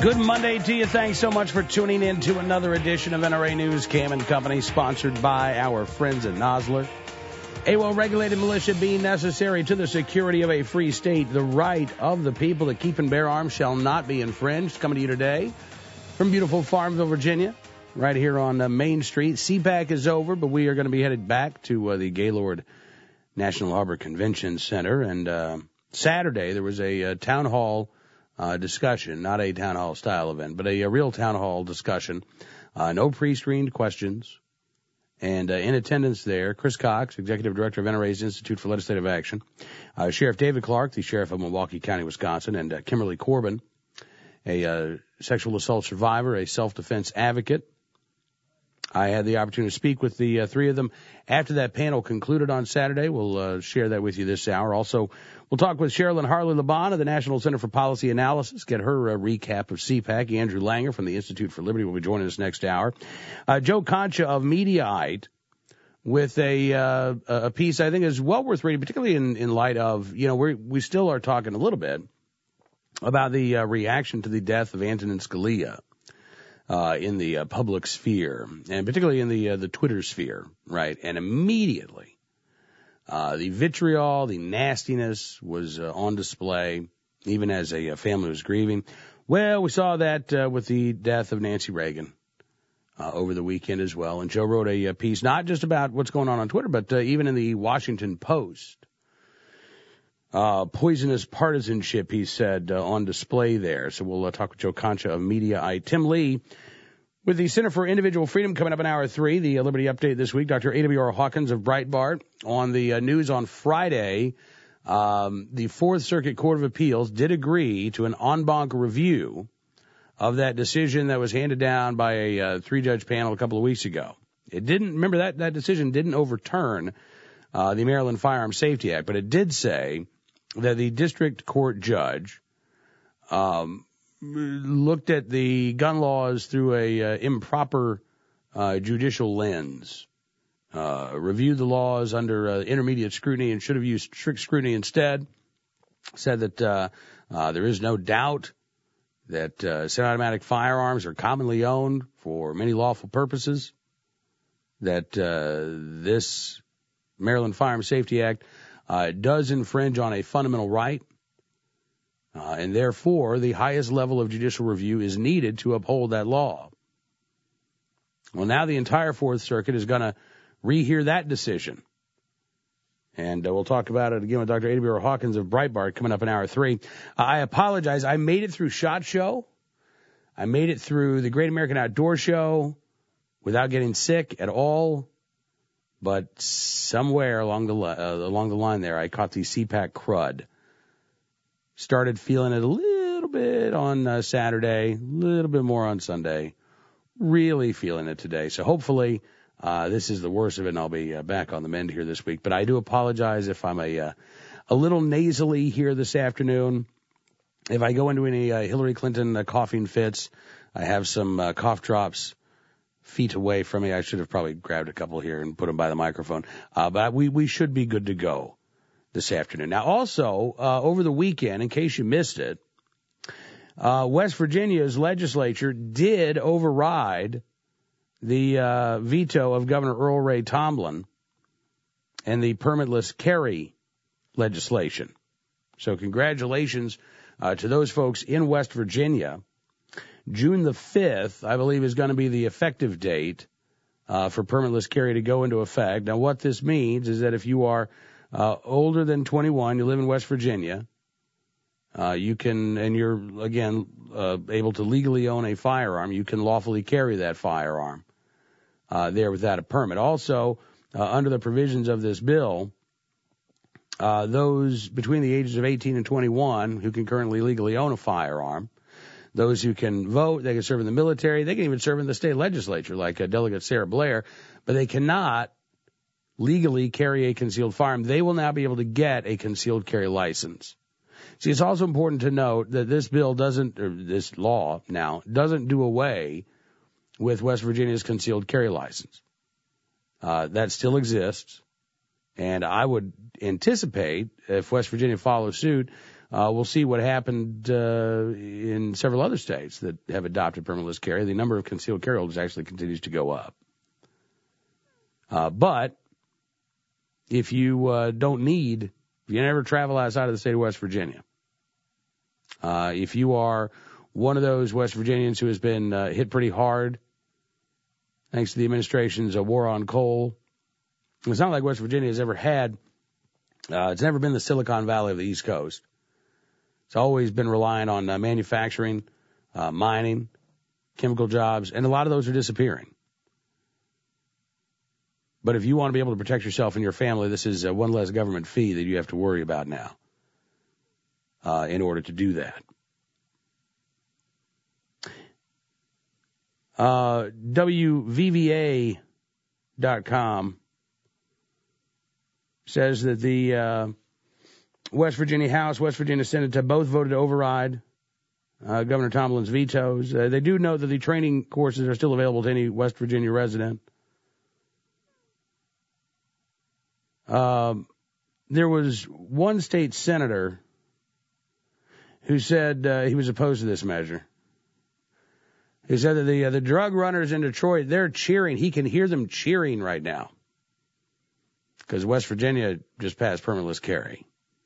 Good Monday to you. Thanks so much for tuning in to another edition of NRA News, Cam and Company, sponsored by our friends at Nosler. A well-regulated militia being necessary to the security of a free state. The right of the people to keep and bear arms shall not be infringed. Coming to you today from beautiful Farmville, Virginia, right here on Main Street. CPAC is over, but we are going to be headed back to the Gaylord National Harbor Convention Center. And Saturday there was a town hall discussion, not a town hall style event, but a real town hall discussion. No pre-screened questions. And in attendance there, Chris Cox, Executive Director of NRA's Institute for Legislative Action, Sheriff David Clark, the Sheriff of Milwaukee County, Wisconsin, and Kimberly Corbin, a sexual assault survivor, a self-defense advocate. I had the opportunity to speak with the three of them after that panel concluded on Saturday. We'll share that with you this hour. Also, we'll talk with Sherilyn Harley-Laban of the National Center for Policy Analysis, get her recap of CPAC. Andrew Langer from the Institute for Liberty will be joining us next hour. Joe Concha of Mediaite with a piece I think is well worth reading, particularly in light of, we still are talking a little bit about the reaction to the death of Antonin Scalia. In the public sphere, and particularly in the Twitter sphere, right? And immediately, the vitriol, the nastiness was on display, even as a family was grieving. Well, we saw that with the death of Nancy Reagan over the weekend as well. And Joe wrote a piece not just about what's going on Twitter, but even in the Washington Post. Poisonous partisanship, he said, on display there. So we'll talk with Joe Concha of Mediaite. Tim Lee with the Center for Individual Freedom coming up in hour 3. The Liberty Update this week. Dr. A.W.R. Hawkins of Breitbart on the news on Friday. The Fourth Circuit Court of Appeals did agree to an en banc review of that decision that was handed down by a 3-judge panel a couple of weeks ago. It didn't, remember that decision didn't overturn the Maryland Firearm Safety Act, but it did say that the district court judge looked at the gun laws through a improper judicial lens, reviewed the laws under intermediate scrutiny and should have used strict scrutiny instead, said that there is no doubt that semi-automatic firearms are commonly owned for many lawful purposes, that this Maryland Firearm Safety Act does infringe on a fundamental right, and therefore the highest level of judicial review is needed to uphold that law. Well, now the entire Fourth Circuit is going to rehear that decision. And we'll talk about it again with Dr. A.W.R. Hawkins of Breitbart coming up in hour 3. I apologize. I made it through SHOT Show. I made it through the Great American Outdoor Show without getting sick at all. But somewhere along the line there, I caught the CPAC crud. Started feeling it a little bit on Saturday, a little bit more on Sunday. Really feeling it today. So hopefully this is the worst of it, and I'll be back on the mend here this week. But I do apologize if I'm a little nasally here this afternoon. If I go into any Hillary Clinton coughing fits, I have some cough drops feet away from me. I should have probably grabbed a couple here and put them by the microphone. But we should be good to go this afternoon. Now, also, over the weekend, in case you missed it, West Virginia's legislature did override the veto of Governor Earl Ray Tomblin and the permitless carry legislation. So congratulations to those folks in West Virginia. June the 5th, I believe, is going to be the effective date for permitless carry to go into effect. Now, what this means is that if you are older than 21, you live in West Virginia, you can, and you're, again, able to legally own a firearm, you can lawfully carry that firearm there without a permit. Also, under the provisions of this bill, those between the ages of 18 and 21 who can currently legally own a firearm, those who can vote, they can serve in the military, they can even serve in the state legislature, like Delegate Sarah Blair, but they cannot legally carry a concealed firearm. They will now be able to get a concealed carry license. See, it's also important to note that this bill doesn't, or this law now, doesn't do away with West Virginia's concealed carry license. That still exists, and I would anticipate, if West Virginia follows suit, We'll see what happened in several other states that have adopted permitless carry. The number of concealed carry holders actually continues to go up. But if you if you never travel outside of the state of West Virginia, if you are one of those West Virginians who has been hit pretty hard thanks to the administration's war on coal, it's not like West Virginia has ever had, it's never been the Silicon Valley of the East Coast. It's always been relying on manufacturing, mining, chemical jobs, and a lot of those are disappearing. But if you want to be able to protect yourself and your family, this is one less government fee that you have to worry about now in order to do that. WVVA.com says that the West Virginia House, West Virginia Senate both voted to override Governor Tomlin's vetoes. They do note that the training courses are still available to any West Virginia resident. There was one state senator who said he was opposed to this measure. He said that the drug runners in Detroit, they're cheering. He can hear them cheering right now because West Virginia just passed permitless carry,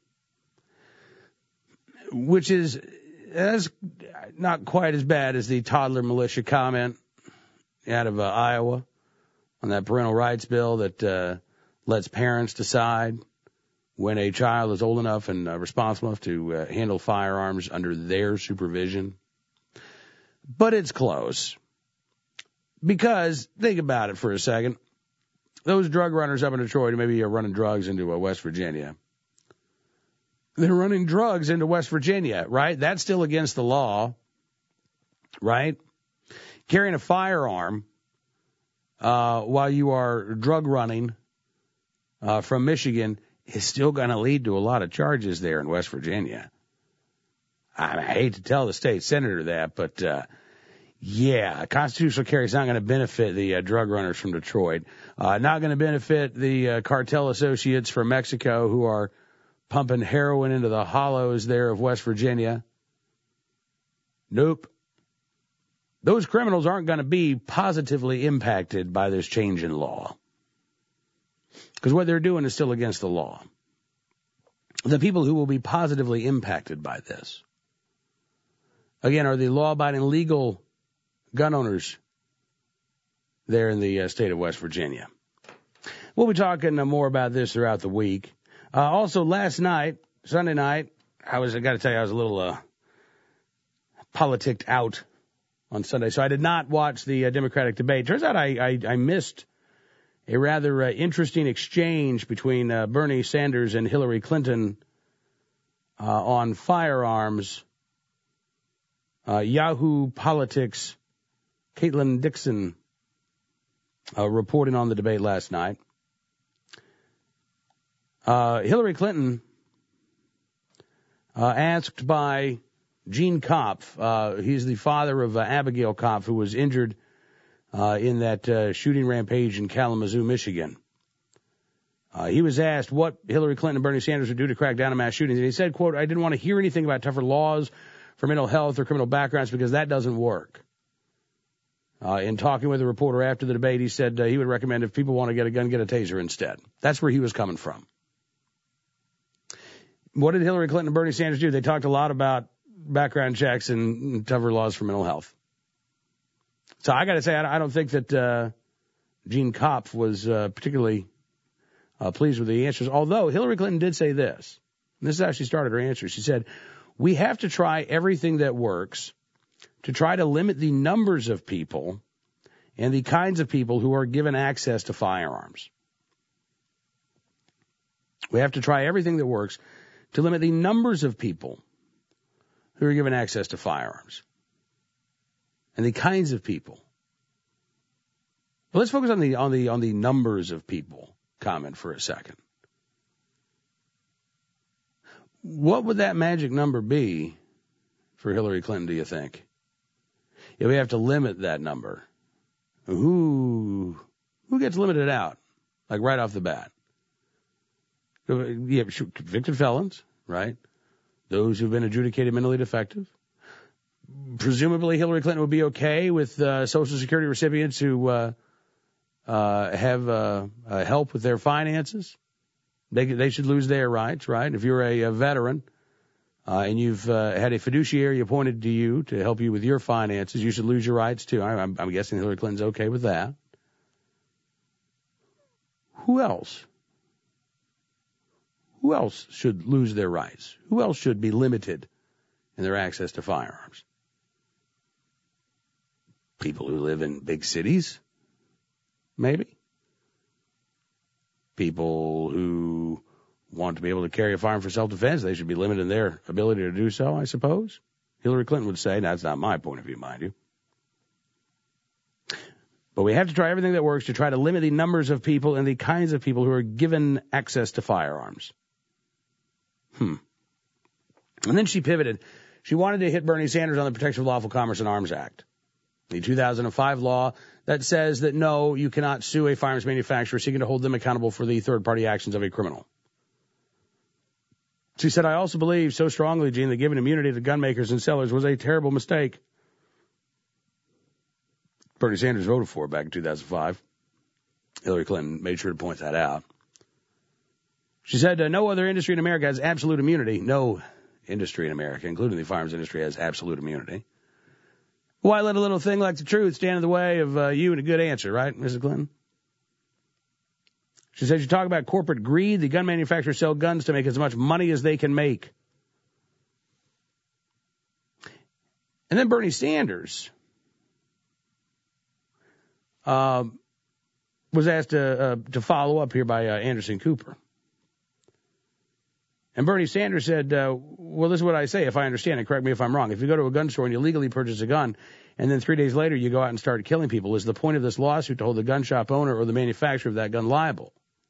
which is that's not quite as bad as the toddler militia comment out of Iowa on that parental rights bill that lets parents decide when a child is old enough and responsible enough to handle firearms under their supervision. But it's close. Because, think about it for a second, those drug runners up in Detroit who maybe are running drugs into West Virginia, they're running drugs into West Virginia, right? That's still against the law, right? Carrying a firearm while you are drug running from Michigan is still going to lead to a lot of charges there in West Virginia. I hate to tell the state senator that, but constitutional carry is not going to benefit the drug runners from Detroit. Not going to benefit the cartel associates from Mexico who are pumping heroin into the hollows there of West Virginia. Nope. Those criminals aren't going to be positively impacted by this change in law, because what they're doing is still against the law. The people who will be positively impacted by this, again, are the law-abiding legal gun owners there in the state of West Virginia. We'll be talking more about this throughout the week. Also, last night, Sunday night, I got to tell you, I was a little politicked out on Sunday, so I did not watch the Democratic debate. Turns out I missed a rather interesting exchange between Bernie Sanders and Hillary Clinton on firearms. Yahoo Politics, Caitlin Dixon, reporting on the debate last night. Hillary Clinton, asked by Gene Kopf, he's the father of Abigail Kopf, who was injured in that shooting rampage in Kalamazoo, Michigan. He was asked what Hillary Clinton and Bernie Sanders would do to crack down on mass shootings, and he said, quote, "I didn't want to hear anything about tougher laws for mental health or criminal backgrounds because that doesn't work." In talking with a reporter after the debate, he said he would recommend if people want to get a gun, get a taser instead. That's where he was coming from. What did Hillary Clinton and Bernie Sanders do? They talked a lot about background checks and tougher laws for mental health. So I got to say, I don't think that Gene Kopf was particularly pleased with the answers, although Hillary Clinton did say this. And this actually started her answer. She said, "We have to try everything that works to try to limit the numbers of people and the kinds of people who are given access to firearms. We have to try everything that works to limit the numbers of people who are given access to firearms and the kinds of people." But let's focus on the numbers of people comment for a second. What would that magic number be for Hillary Clinton, do you think? If we have to limit that number, who gets limited out, like right off the bat? Yeah, convicted felons, right? those who've been adjudicated mentally defective. Presumably Hillary Clinton would be okay with Social Security recipients who have help with their finances. They should lose their rights, right? If you're a veteran and you've had a fiduciary appointed to you to help you with your finances, you should lose your rights too. I'm guessing Hillary Clinton's okay with that. Who else? Who else should lose their rights? Who else should be limited in their access to firearms? People who live in big cities, maybe. People who want to be able to carry a firearm for self-defense, they should be limited in their ability to do so, I suppose. Hillary Clinton would say, that's not my point of view, mind you. But we have to try everything that works to try to limit the numbers of people and the kinds of people who are given access to firearms. And then she pivoted. She wanted to hit Bernie Sanders on the Protection of Lawful Commerce and Arms Act, the 2005 law that says that, no, you cannot sue a firearms manufacturer seeking to hold them accountable for the third-party actions of a criminal. She said, I also believe so strongly, Gene, that giving immunity to gun makers and sellers was a terrible mistake. Bernie Sanders voted for it back in 2005. Hillary Clinton made sure to point that out. She said, no other industry in America has absolute immunity. No industry in America, including the firearms industry, has absolute immunity. Why let a little thing like the truth stand in the way of you and a good answer, right, Mrs. Clinton? She said, you talk about corporate greed. The gun manufacturers sell guns to make as much money as they can make. And then Bernie Sanders was asked to follow up here by Anderson Cooper. And Bernie Sanders said, well, this is what I say, if I understand it. Correct me if I'm wrong. If you go to a gun store and you legally purchase a gun, and then 3 days later you go out and start killing people, is the point of this lawsuit to hold the gun shop owner or the manufacturer of that gun liable?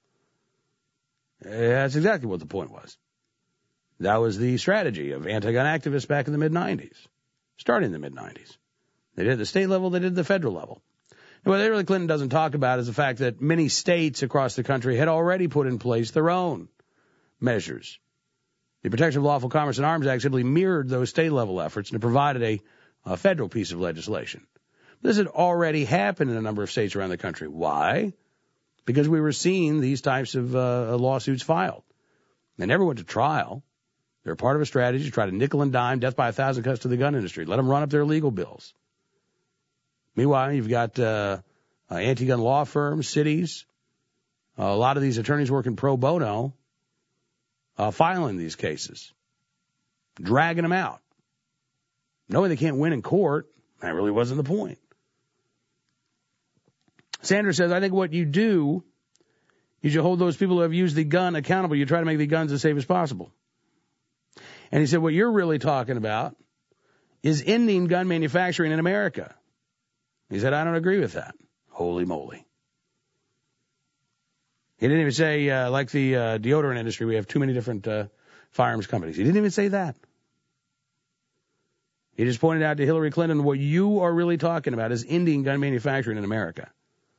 That's exactly what the point was. That was the strategy of anti-gun activists back in the mid-'90s, starting in the mid-'90s. They did it at the state level, they did it at the federal level. And what Hillary Clinton doesn't talk about is the fact that many states across the country had already put in place their own measures. The Protection of Lawful Commerce and Arms Act simply mirrored those state-level efforts and it provided a federal piece of legislation. This had already happened in a number of states around the country. Why? Because we were seeing these types of lawsuits filed. They never went to trial. They're part of a strategy to try to nickel and dime, death by 1,000 cuts to the gun industry. Let them run up their legal bills. Meanwhile, you've got anti-gun law firms, cities, a lot of these attorneys working pro bono, filing these cases, dragging them out. Knowing they can't win in court, that really wasn't the point. Sanders says, I think what you do is you hold those people who have used the gun accountable. You try to make the guns as safe as possible. And he said, what you're really talking about is ending gun manufacturing in America. He said, I don't agree with that. Holy moly. He didn't even say, like the deodorant industry, we have too many different firearms companies. He didn't even say that. He just pointed out to Hillary Clinton, what you are really talking about is ending gun manufacturing in America.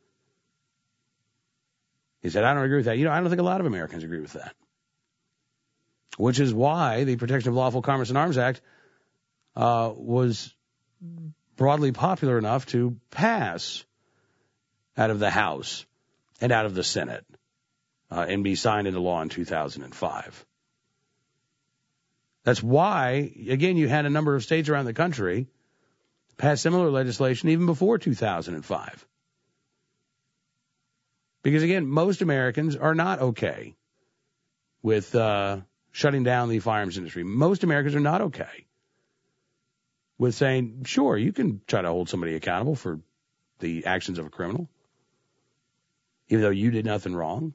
He said, I don't agree with that. I don't think a lot of Americans agree with that. Which is why the Protection of Lawful Commerce and Arms Act was broadly popular enough to pass out of the House and out of the Senate and be signed into law in 2005. That's why, again, you had a number of states around the country pass similar legislation even before 2005. Because, again, most Americans are not okay with shutting down the firearms industry. Most Americans are not okay with saying, sure, you can try to hold somebody accountable for the actions of a criminal, even though you did nothing wrong.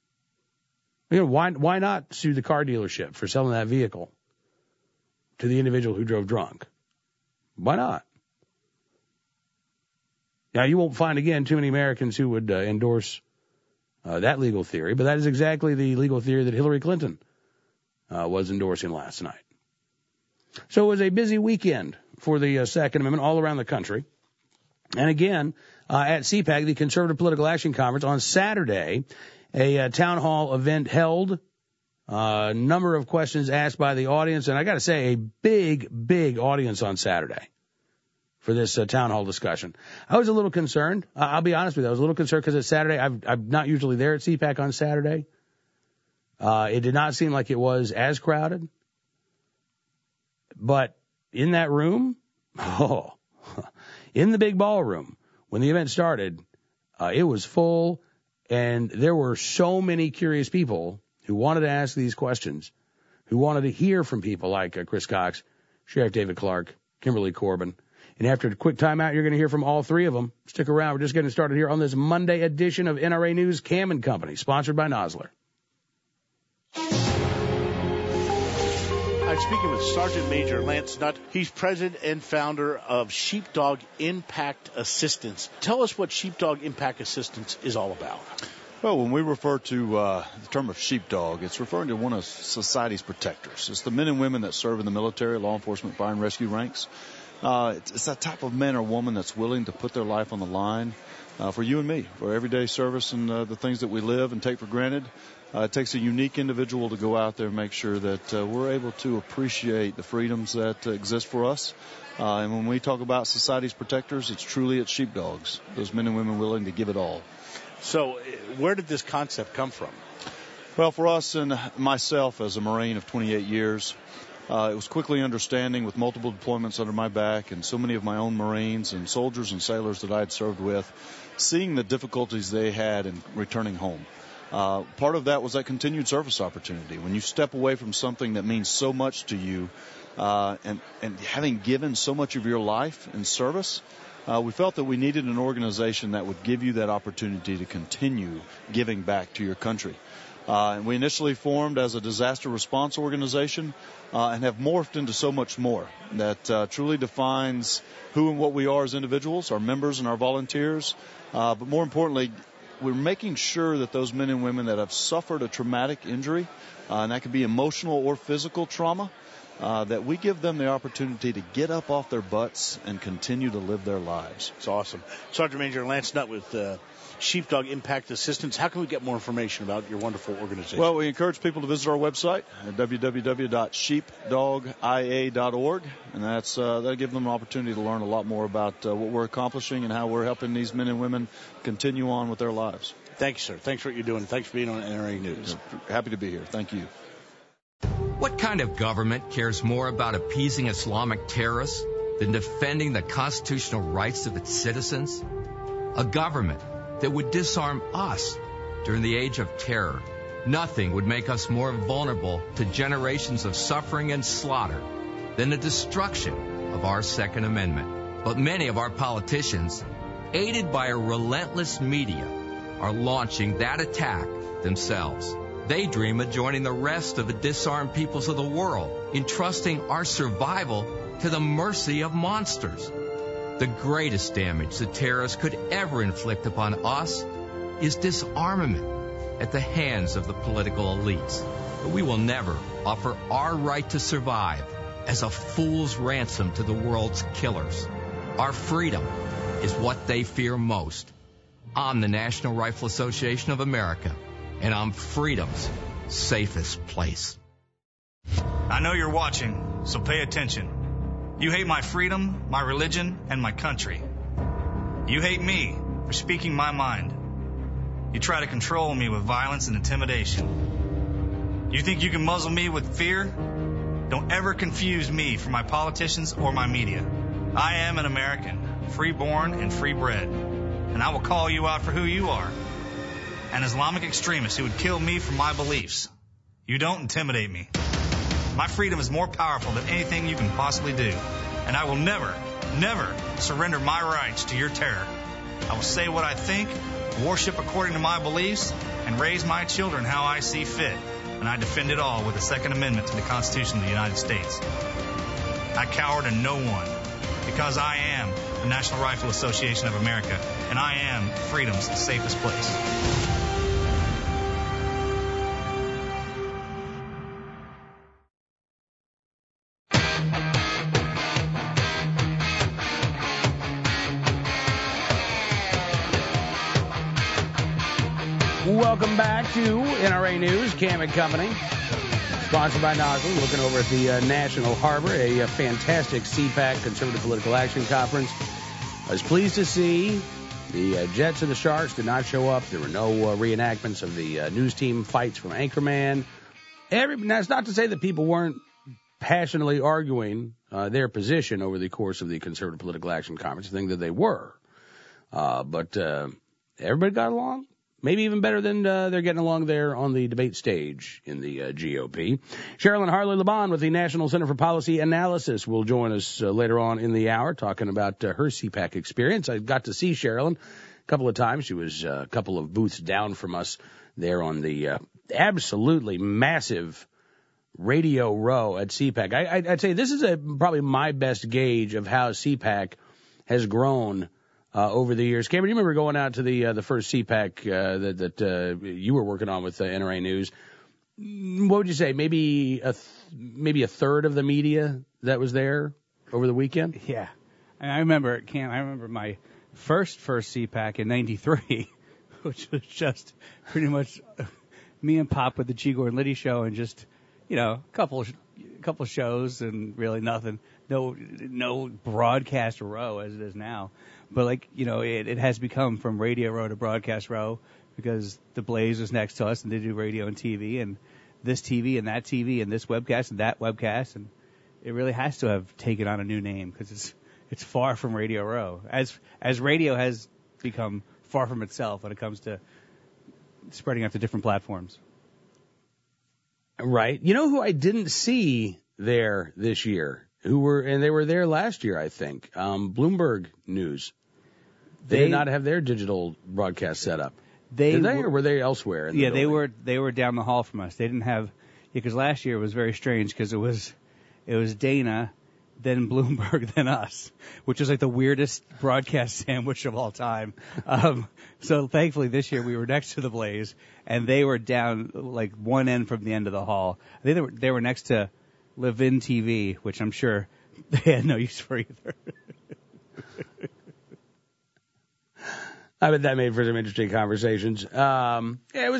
Why not sue the car dealership for selling that vehicle to the individual who drove drunk? Why not? Now, you won't find, again, too many Americans who would endorse that legal theory, but that is exactly the legal theory that Hillary Clinton was endorsing last night. So it was a busy weekend for the Second Amendment all around the country. And again, at CPAC, the Conservative Political Action Conference, on Saturday, a town hall event held Number of questions asked by the audience, and I got to say, a big audience on Saturday for this town hall discussion. I was a little concerned. I'll be honest with you. I was a little concerned because it's Saturday. I'm not usually there at CPAC on Saturday. It did not seem like it was as crowded. But in that room, in the big ballroom, when the event started, it was full, and there were so many curious people who wanted to ask these questions, who wanted to hear from people like Chris Cox, Sheriff David Clark, Kimberly Corbin. And after a quick timeout, you're going to hear from all three of them. Stick around. We're just getting started here on this Monday edition of NRA News Cam and Company, sponsored by Nosler. I'm speaking with Sergeant Major Lance Nutt. He's president and founder of Sheepdog Impact Assistance. Tell us what Sheepdog Impact Assistance is all about. Well, when we refer to the term of sheepdog, it's referring to one of society's protectors. It's the men and women that serve in the military, law enforcement, fire and rescue ranks. It's that type of man or woman that's willing to put their life on the line for you and me, for everyday service and the things that we live and take for granted. It takes a unique individual to go out there and make sure that we're able to appreciate the freedoms that exist for us. And when we talk about society's protectors, it's sheepdogs, those men and women willing to give it all. So where did this concept come from? Well, for us and myself as a Marine of 28 years, it was quickly understanding with multiple deployments under my back and so many of my own Marines and soldiers and sailors that I had served with, seeing the difficulties they had in returning home. Part of that was that continued service opportunity. When you step away from something that means so much to you and having given so much of your life in service, we felt that we needed an organization that would give you that opportunity to continue giving back to your country. And we initially formed as a disaster response organization and have morphed into so much more that truly defines who and what we are as individuals, our members and our volunteers. But more importantly, we're making sure that those men and women that have suffered a traumatic injury, and that could be emotional or physical trauma, that we give them the opportunity to get up off their butts and continue to live their lives. It's awesome. Sergeant Major Lance Nutt with Sheepdog Impact Assistance. How can we get more information about your wonderful organization? Well, we encourage people to visit our website at www.sheepdogia.org, and that'll give them an opportunity to learn a lot more about what we're accomplishing and how we're helping these men and women continue on with their lives. Thank you, sir. Thanks for what you're doing. Thanks for being on NRA News. Happy to be here. Thank you. What kind of government cares more about appeasing Islamic terrorists than defending the constitutional rights of its citizens? A government that would disarm us during the age of terror. Nothing would make us more vulnerable to generations of suffering and slaughter than the destruction of our Second Amendment. But many of our politicians, aided by a relentless media, are launching that attack themselves. They dream of joining the rest of the disarmed peoples of the world, entrusting our survival to the mercy of monsters. The greatest damage the terrorists could ever inflict upon us is disarmament at the hands of the political elites. But we will never offer our right to survive as a fool's ransom to the world's killers. Our freedom is what they fear most. I'm the National Rifle Association of America, and I'm freedom's safest place. I know you're watching, so pay attention. You hate my freedom, my religion, and my country. You hate me for speaking my mind. You try to control me with violence and intimidation. You think you can muzzle me with fear? Don't ever confuse me for my politicians or my media. I am an American, free-born and free-bred, and I will call you out for who you are. An Islamic extremist who would kill me for my beliefs. You don't intimidate me. My freedom is more powerful than anything you can possibly do, and I will never surrender my rights to your terror. I will say what I think, worship according to my beliefs, and raise my children how I see fit, and I defend it all with the Second Amendment to the Constitution of the United States. I cower to no one, because I am the National Rifle Association of America, and I am freedom's safest place. Welcome back to NRA News, Cam and Company. Sponsored by Nosley. Looking over at the National Harbor, a fantastic CPAC, Conservative Political Action Conference. I was pleased to see the Jets and the Sharks did not show up. There were no reenactments of the news team fights from Anchorman. Now, it's not to say that people weren't passionately arguing their position over the course of the Conservative Political Action Conference, the thing that they were. But everybody got along. Maybe even better than they're getting along there on the debate stage in the GOP. Sherilyn Harley-Laban with the National Center for Policy Analysis will join us later on in the hour talking about her CPAC experience. I got to see Sherilyn a couple of times. She was a couple of booths down from us there on the absolutely massive Radio Row at CPAC. I'd say this is probably my best gauge of how CPAC has grown over the years. Cameron, you remember going out to the first CPAC that you were working on with NRA News? What would you say? Maybe a third of the media that was there over the weekend? Yeah. And I remember, Cam, my first CPAC in '93, which was just pretty much me and Pop with the G. Gordon Liddy show and just, a couple shows and really nothing. No broadcast row as it is now. But it has become from Radio Row to Broadcast Row because the Blaze is next to us and they do radio and TV and this TV and that TV and this webcast and that webcast, and it really has to have taken on a new name because it's far from Radio Row as radio has become far from itself when it comes to spreading out to different platforms. Right. You know who I didn't see there this year? They were there last year, I think. Bloomberg News. They did not have their digital broadcast set up. Did they, or were they elsewhere? Yeah, they were down the hall from us. They didn't have, because last year was very strange because it was Dana, then Bloomberg, then us, which is like the weirdest broadcast sandwich of all time. So thankfully this year we were next to the Blaze, and they were down like one end from the end of the hall. I think they were next to Levin TV, which I'm sure they had no use for either. I bet that made for some interesting conversations. It was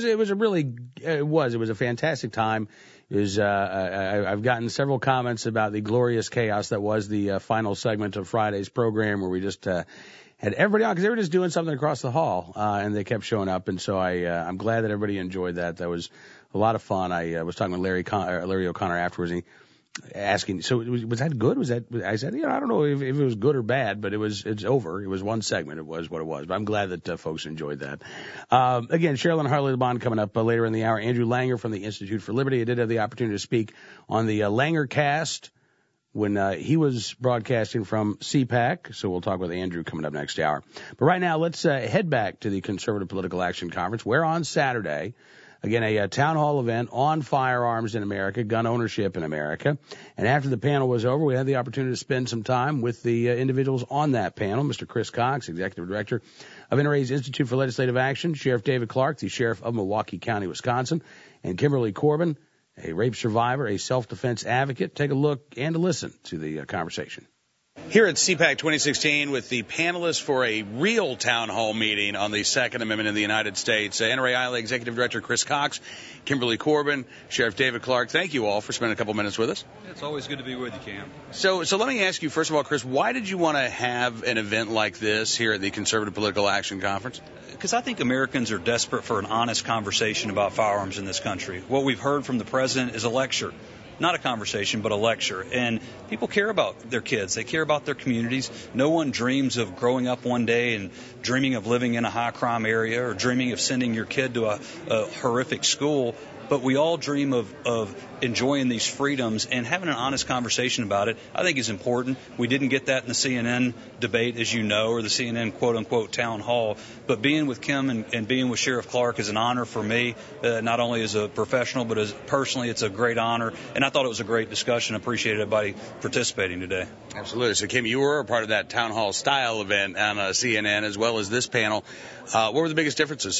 a fantastic time. It was, I've gotten several comments about the glorious chaos that was the final segment of Friday's program where we just had everybody on because they were just doing something across the hall, and they kept showing up. And so I'm glad that everybody enjoyed that. That was a lot of fun. I was talking with Larry O'Connor afterwards, and he asking, so was that good? I said, I don't know if it was good or bad, but it's over. It was one segment. It was what it was. But I'm glad that folks enjoyed that. Again, Sherilyn Harley-Laban coming up later in the hour. Andrew Langer from the Institute for Liberty. I did have the opportunity to speak on the Langer cast when he was broadcasting from CPAC. So we'll talk with Andrew coming up next hour. But right now, let's head back to the Conservative Political Action Conference, where on Saturday, again, a town hall event on firearms in America, gun ownership in America. And after the panel was over, we had the opportunity to spend some time with the individuals on that panel. Mr. Chris Cox, Executive Director of NRA's Institute for Legislative Action, Sheriff David Clark, the Sheriff of Milwaukee County, Wisconsin, and Kimberly Corbin, a rape survivor, a self-defense advocate. Take a look and a listen to the conversation. Here at CPAC 2016 with the panelists for a real town hall meeting on the Second Amendment in the United States. NRA ILA Executive Director Chris Cox, Kimberly Corbin, Sheriff David Clark, thank you all for spending a couple minutes with us. It's always good to be with you, Cam. So let me ask you, first of all, Chris, why did you want to have an event like this here at the Conservative Political Action Conference? Because I think Americans are desperate for an honest conversation about firearms in this country. What we've heard from the president is a lecture. Not a conversation, but a lecture. And people care about their kids. They care about their communities. No one dreams of growing up one day and dreaming of living in a high-crime area or dreaming of sending your kid to a horrific school. But we all dream of enjoying these freedoms, and having an honest conversation about it, I think, is important. We didn't get that in the CNN debate, as you know, or the CNN quote-unquote town hall. But being with Kim and being with Sheriff Clark is an honor for me, not only as a professional, but as personally, it's a great honor. And I thought it was a great discussion. I appreciate everybody participating today. Absolutely. So, Kim, you were a part of that town hall style event on CNN as well as this panel. What were the biggest differences?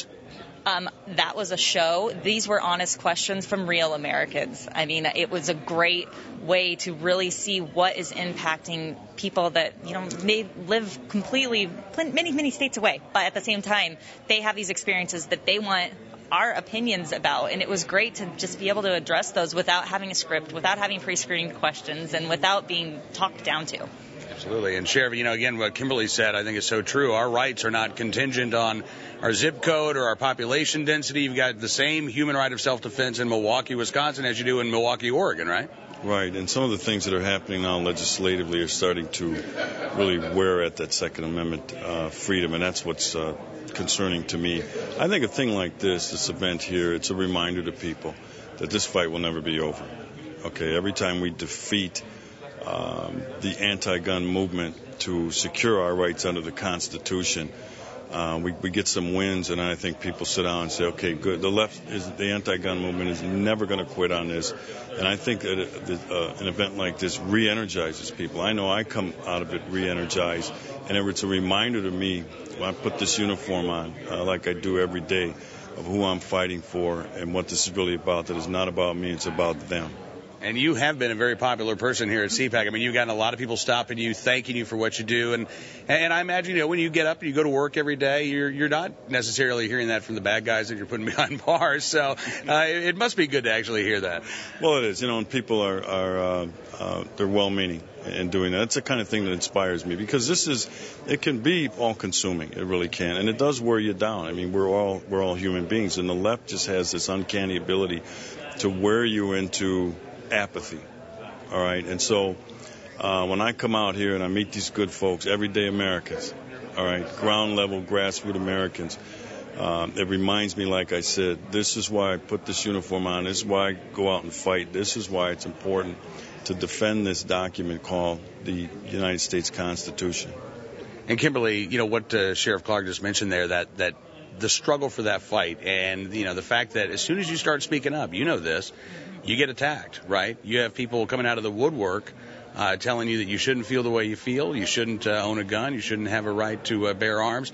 That was a show. These were honest questions from real Americans. I mean, it was a great way to really see what is impacting people that, may live completely many, many states away. But at the same time, they have these experiences that they want our opinions about. And it was great to just be able to address those without having a script, without having pre-screened questions, and without being talked down to. Absolutely. And Sheriff, again, what Kimberly said, I think is so true. Our rights are not contingent on our zip code or our population density. You've got the same human right of self-defense in Milwaukee, Wisconsin, as you do in Milwaukee, Oregon, right? Right. And some of the things that are happening now legislatively are starting to really wear at that Second Amendment freedom, and that's what's concerning to me. I think a thing like this event here, it's a reminder to people that this fight will never be over. Okay, every time we defeat the anti-gun movement to secure our rights under the Constitution, we get some wins, and I think people sit down and say, okay, good. The anti-gun movement is never going to quit on this, and I think that an event like this re-energizes people. I know I come out of it re-energized, and it's a reminder to me when I put this uniform on, like I do every day, of who I'm fighting for and what this is really about. That it's not about me, it's about them. And you have been a very popular person here at CPAC. I mean, you've gotten a lot of people stopping you, thanking you for what you do. And I imagine, when you get up and you go to work every day, you're not necessarily hearing that from the bad guys that you're putting behind bars. So it must be good to actually hear that. Well, it is. And people are they're well-meaning in doing that. It's the kind of thing that inspires me, because it can be all-consuming. It really can. And it does wear you down. I mean, we're all human beings. And the left just has this uncanny ability to wear you into apathy. All right. And so when I come out here and I meet these good folks, everyday Americans, all right, ground level, grassroots Americans, it reminds me, like I said, this is why I put this uniform on. This is why I go out and fight. This is why it's important to defend this document called the United States Constitution. And Kimberly, what Sheriff Clark just mentioned there, that the struggle for that fight, and the fact that as soon as you start speaking up, this, you get attacked, right? You have people coming out of the woodwork telling you that you shouldn't feel the way you feel, you shouldn't own a gun, you shouldn't have a right to bear arms.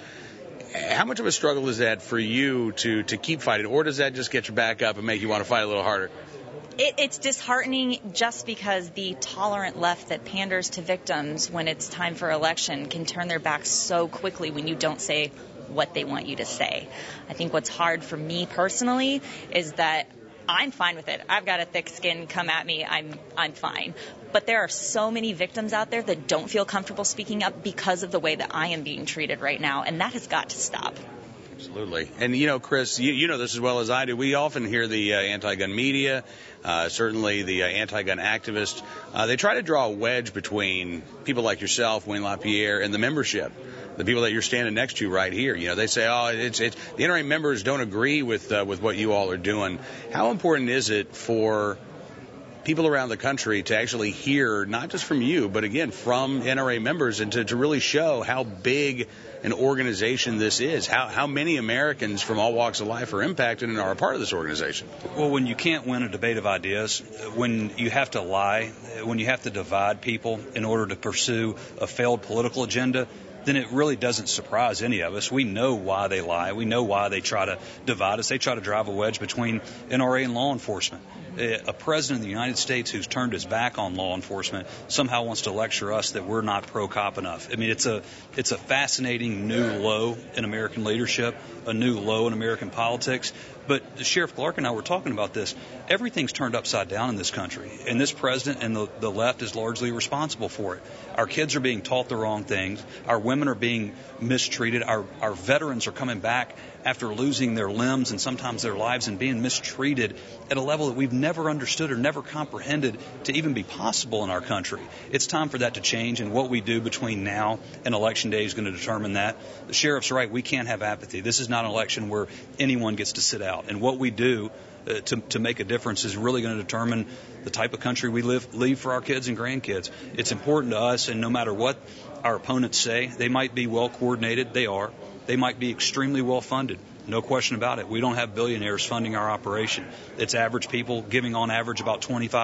How much of a struggle is that for you to keep fighting, or does that just get you back up and make you want to fight a little harder? It's disheartening, just because the tolerant left that panders to victims when it's time for election can turn their backs so quickly when you don't say what they want you to say. I think what's hard for me personally is that I'm fine with it. I've got a thick skin. Come at me. I'm fine. But there are so many victims out there that don't feel comfortable speaking up because of the way that I am being treated right now, and that has got to stop. Absolutely. And, Chris, you know this as well as I do. We often hear the anti-gun media, certainly the anti-gun activists. They try to draw a wedge between people like yourself, Wayne LaPierre, and the membership, the people that you're standing next to right here. They say, it's the NRA members don't agree with what you all are doing. How important is it for people around the country to actually hear, not just from you, but again, from NRA members, and to really show how big an organization this is, how many Americans from all walks of life are impacted and are a part of this organization? Well, when you can't win a debate of ideas, when you have to lie, when you have to divide people in order to pursue a failed political agenda, then it really doesn't surprise any of us. We know why they lie. We know why they try to divide us. They try to drive a wedge between NRA and law enforcement. A president of the United States who's turned his back on law enforcement somehow wants to lecture us that we're not pro-cop enough. I mean, it's a fascinating new low in American leadership, a new low in American politics. But Sheriff Clark and I were talking about this. Everything's turned upside down in this country, and this president and the left is largely responsible for it. Our kids are being taught the wrong things. Our women are being mistreated. Our veterans are coming back after losing their limbs and sometimes their lives and being mistreated at a level that we've never understood or never comprehended to even be possible in our country. It's time for that to change, and what we do between now and Election Day is going to determine that. The sheriff's right. We can't have apathy. This is not an election where anyone gets to sit out. And what we do to make a difference is really going to determine the type of country we leave for our kids and grandkids. It's important to us, and no matter what our opponents say, they might be well coordinated. They are. They might be extremely well funded. No question about it. We don't have billionaires funding our operation. It's average people giving on average about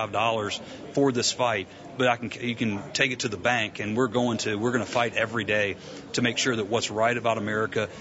$25 for this fight. But you can take it to the bank, and we're going to fight every day to make sure that what's right about America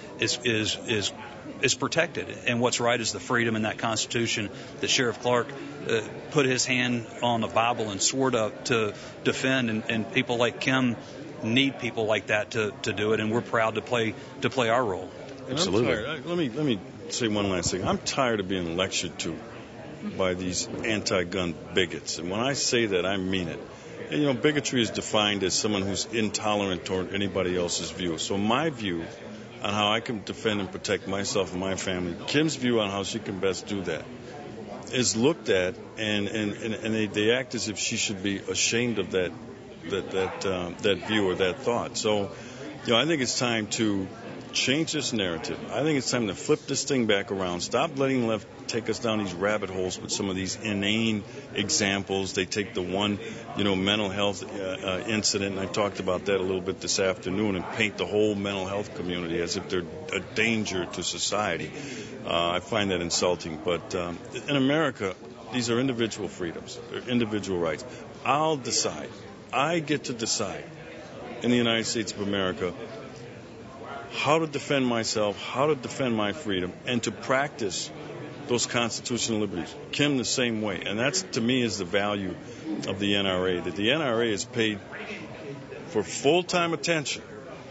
is protected, and what's right is the freedom in that Constitution that Sheriff Clark put his hand on the Bible and swore to defend, and people like Kim need people like that to do it, and we're proud to play our role. Absolutely. Let me say one last thing. I'm tired of being lectured to by these anti-gun bigots. And when I say that, I mean it. And, bigotry is defined as someone who's intolerant toward anybody else's view. So my view on how I can defend and protect myself and my family, Kim's view on how she can best do that, is looked at, and they act as if she should be ashamed of that view or that thought. So, I think it's time to change this narrative. I think it's time to flip this thing back around. Stop letting the left take us down these rabbit holes with some of these inane examples. They take the one, mental health incident, and I talked about that a little bit this afternoon, and paint the whole mental health community as if they're a danger to society. I find that insulting. But in America, these are individual freedoms. They're individual rights. I'll decide. I get to decide in the United States of America how to defend myself, how to defend my freedom, and to practice those constitutional liberties. Kim, the same way. And that's, to me, is the value of the NRA, that the NRA is paid for full-time attention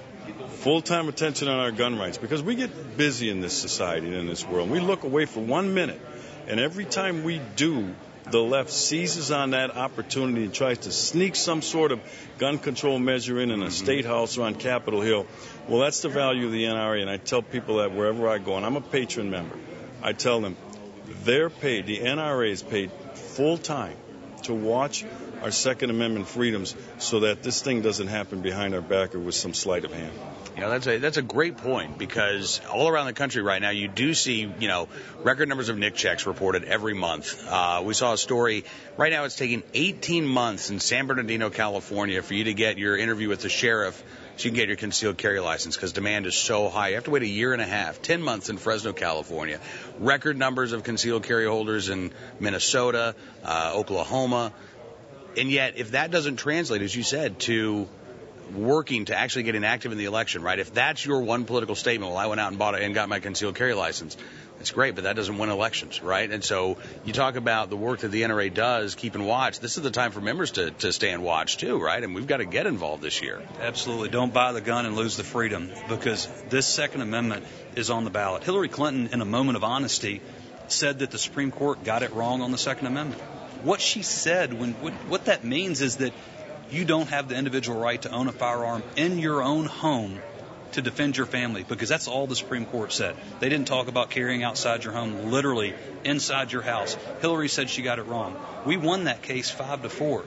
on our gun rights, because we get busy in this society and in this world. We look away for 1 minute, and every time we do, the left seizes on that opportunity and tries to sneak some sort of gun control measure in a state house or on Capitol Hill. Well, that's the value of the NRA, and I tell people that wherever I go, and I'm a patron member, I tell them they're paid, the NRA is paid full-time to watch our Second Amendment freedoms so that this thing doesn't happen behind our back or with some sleight of hand. That's a great point, because all around the country right now you do see, record numbers of NICS checks reported every month. We saw a story. Right now it's taking 18 months in San Bernardino, California for you to get your interview with the sheriff so you can get your concealed carry license, because demand is so high. You have to wait a year and a half, 10 months in Fresno, California. Record numbers of concealed carry holders in Minnesota, Oklahoma. And yet, if that doesn't translate, as you said, to working to actually getting active in the election, right? If that's your one political statement, well, I went out and bought it and got my concealed carry license, it's great, but that doesn't win elections, right? And so you talk about the work that the NRA does, keep and watch. This is the time for members to stay and watch too, right? And we've got to get involved this year. Absolutely. Don't buy the gun and lose the freedom, because this Second Amendment is on the ballot. Hillary Clinton, in a moment of honesty, said that the Supreme Court got it wrong on the Second Amendment. What she said, what that means is that you don't have the individual right to own a firearm in your own home to defend your family, because that's all the Supreme Court said. They didn't talk about carrying outside your home, literally inside your house. Hillary said she got it wrong. We won that case 5-4.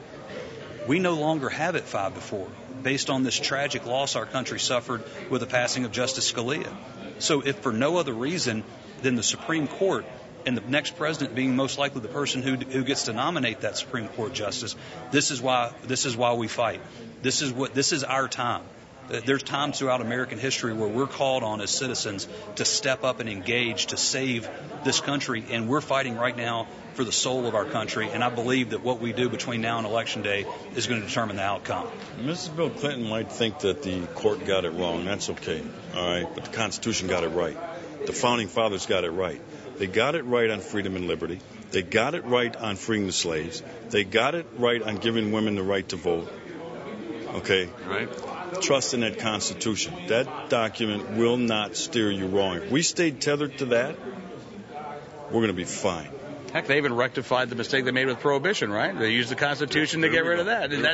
We no longer have it 5-4, based on this tragic loss our country suffered with the passing of Justice Scalia. So if for no other reason than the Supreme Court, and the next president being most likely the person who gets to nominate that Supreme Court justice, this is why we fight. This is our time. There's times throughout American history where we're called on as citizens to step up and engage to save this country, and we're fighting right now for the soul of our country, and I believe that what we do between now and Election Day is going to determine the outcome. Mrs. Bill Clinton might think that the court got it wrong. That's okay, all right? But the Constitution got it right. The Founding Fathers got it right. They got it right on freedom and liberty. They got it right on freeing the slaves. They got it right on giving women the right to vote. Okay? Right. Trust in that Constitution. That document will not steer you wrong. If we stayed tethered to that, we're going to be fine. Heck, they even rectified the mistake they made with Prohibition, right? They used the Constitution to get rid of that. And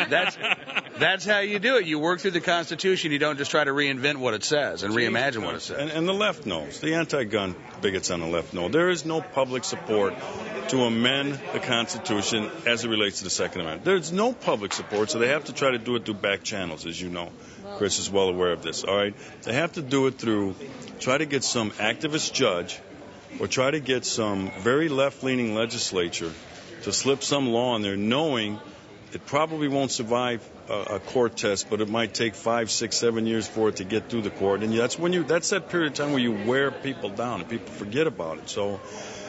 that's how you do it. You work through the Constitution. You don't just try to reinvent what it says and reimagine what it says. And the left knows. The anti-gun bigots on the left know. There is no public support to amend the Constitution as it relates to the Second Amendment. There's no public support, so they have to try to do it through back channels, as you know. Chris is well aware of this, all right? They have to do it through, try to get some activist judge or try to get some very left-leaning legislature to slip some law in there, knowing it probably won't survive a court test, but it might take 5, 6, 7 years for it to get through the court. And that's that period of time where you wear people down and people forget about it. So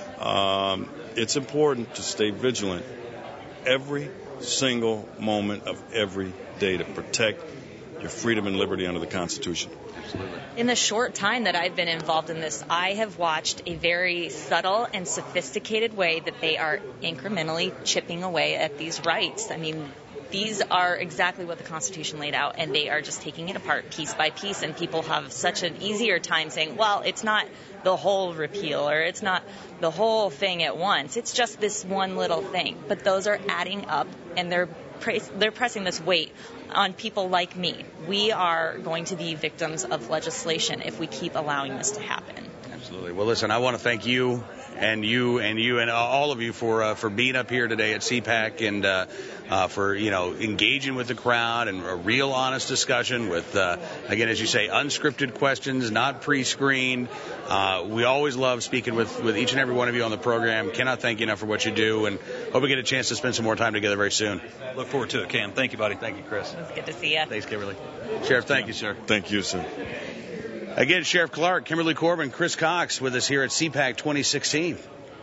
it's important to stay vigilant every single moment of every day to protect your freedom and liberty under the Constitution. Absolutely. In the short time that I've been involved in this, I have watched a very subtle and sophisticated way that they are incrementally chipping away at these rights. I mean, these are exactly what the Constitution laid out, and they are just taking it apart piece by piece, and people have such an easier time saying, well, it's not the whole repeal, or it's not the whole thing at once. It's just this one little thing. But those are adding up, and they're pressing this weight on people like me. We are going to be victims of legislation if we keep allowing this to happen. Absolutely. Well, listen, I want to thank you and all of you for being up here today at CPAC and for engaging with the crowd and a real honest discussion with again, as you say, unscripted questions, not pre-screened. We always love speaking with each and every one of you on the program. Cannot thank you enough for what you do, and hope we get a chance to spend some more time together very soon. Look forward to it, Cam. Thank you, buddy. Thank you, Chris. It was good to see you. Thanks, Kimberly. Sheriff, thank you, sir. Thank you, sir. Again, Sheriff Clark, Kimberly Corbin, Chris Cox with us here at CPAC 2016.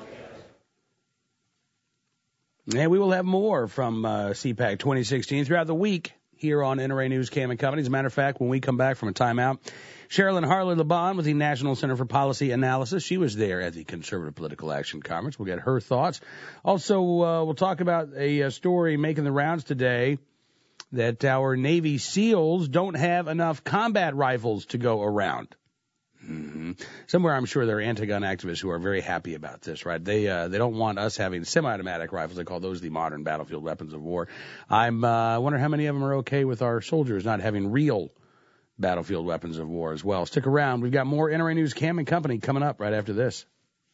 And we will have more from CPAC 2016 throughout the week here on NRA News Cam and Company. As a matter of fact, when we come back from a timeout, Sherilyn Harley-Lebon with the National Center for Policy Analysis. She was there at the Conservative Political Action Conference. We'll get her thoughts. Also, we'll talk about a story making the rounds today that our Navy SEALs don't have enough combat rifles to go around. Mm-hmm. Somewhere I'm sure there are anti-gun activists who are very happy about this, right? They don't want us having semi-automatic rifles. They call those the modern battlefield weapons of war. I wonder how many of them are okay with our soldiers not having real battlefield weapons of war as well. Stick around. We've got more NRA News Cam and Company coming up right after this.